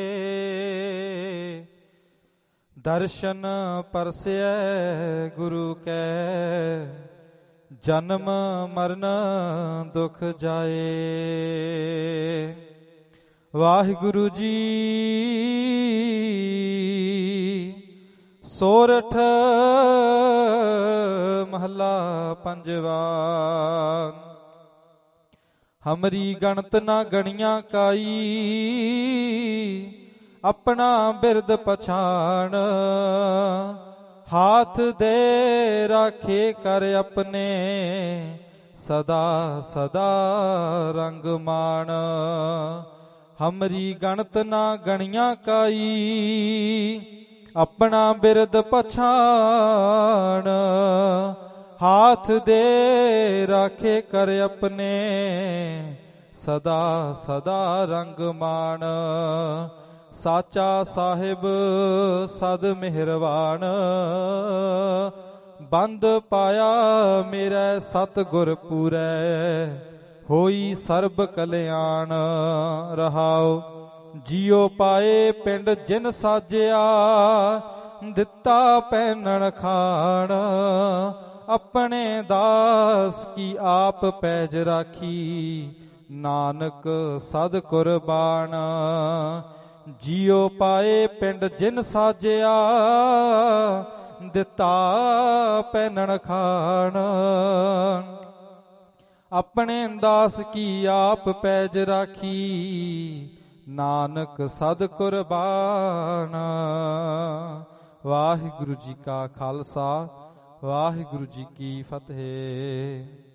ਦਰਸ਼ਨ ਪਰਸੈ ਗੁਰੂ ਕੈ, ਜਨਮ ਮਰਨ ਦੁਖ ਜਾਏ। ਵਾਹਿਗੁਰੂ ਜੀ ਸੋਰਠ ਮਹਲਾ ਪੰਜਵਾ। ਹਮਰੀ ਗਣਤ ਨਾ ਗਣੀਆਂ ਕਾਈ, ਆਪਣਾ ਬਿਰਦ ਪਛਾਣ। ਹਾਥ ਦੇ ਰਾਖੇ ਕਰ ਆਪਣੇ, ਸਦਾ ਸਦਾ ਰੰਗ ਮਾਣ। ਹਮਰੀ ਗਣਤ ਨਾ ਗਣੀਆਂ ਕਾਈ, ਆਪਣਾ ਬਿਰਦ ਪਛਾਣ। ਹਾਥ ਦੇ ਰਾਖੇ ਕਰ ਆਪਣੇ, ਸਦਾ ਸਦਾ ਰੰਗ ਮਾਣ। ਸਾਚਾ ਸਾਹਿਬ ਸਦ ਮਿਹਰਬਾਨ, ਬੰਦ ਪਾਇਆ ਮੇਰੇ ਸਤਿਗੁਰ ਪੂਰੈ। ਹੋਈ ਸਰਬ ਕਲਿਆਣ ਰਹਾਉ। ਜੀਉ ਪਾਏ ਪਿੰਡ ਜਿਨ ਸਾਜਿਆ, ਦਿੱਤਾ ਪਹਿਨਣ ਖਾਣ। ਆਪਣੇ ਦਾਸ ਕੀ ਆਪ ਪੈਜ ਰਾਖੀ, ਨਾਨਕ ਸਦ ਕੁਰਬਾਨ। ਜੀਉ ਪਾਏ ਪਿੰਡ ਜਿਨ ਸਾਜਿਆ, ਦਿੱਤਾ ਪਹਿਨਣ ਖਾਣ। ਆਪਣੇ ਦਾਸ ਕੀ ਆਪ ਪੈਜ ਰਾਖੀ, ਨਾਨਕ ਸਦ ਕੁਰਬਾਨ। ਵਾਹਿਗੁਰੂ ਜੀ ਕਾ ਖਾਲਸਾ, ਵਾਹਿਗੁਰੂ ਜੀ ਕੀ ਫਤਿਹ।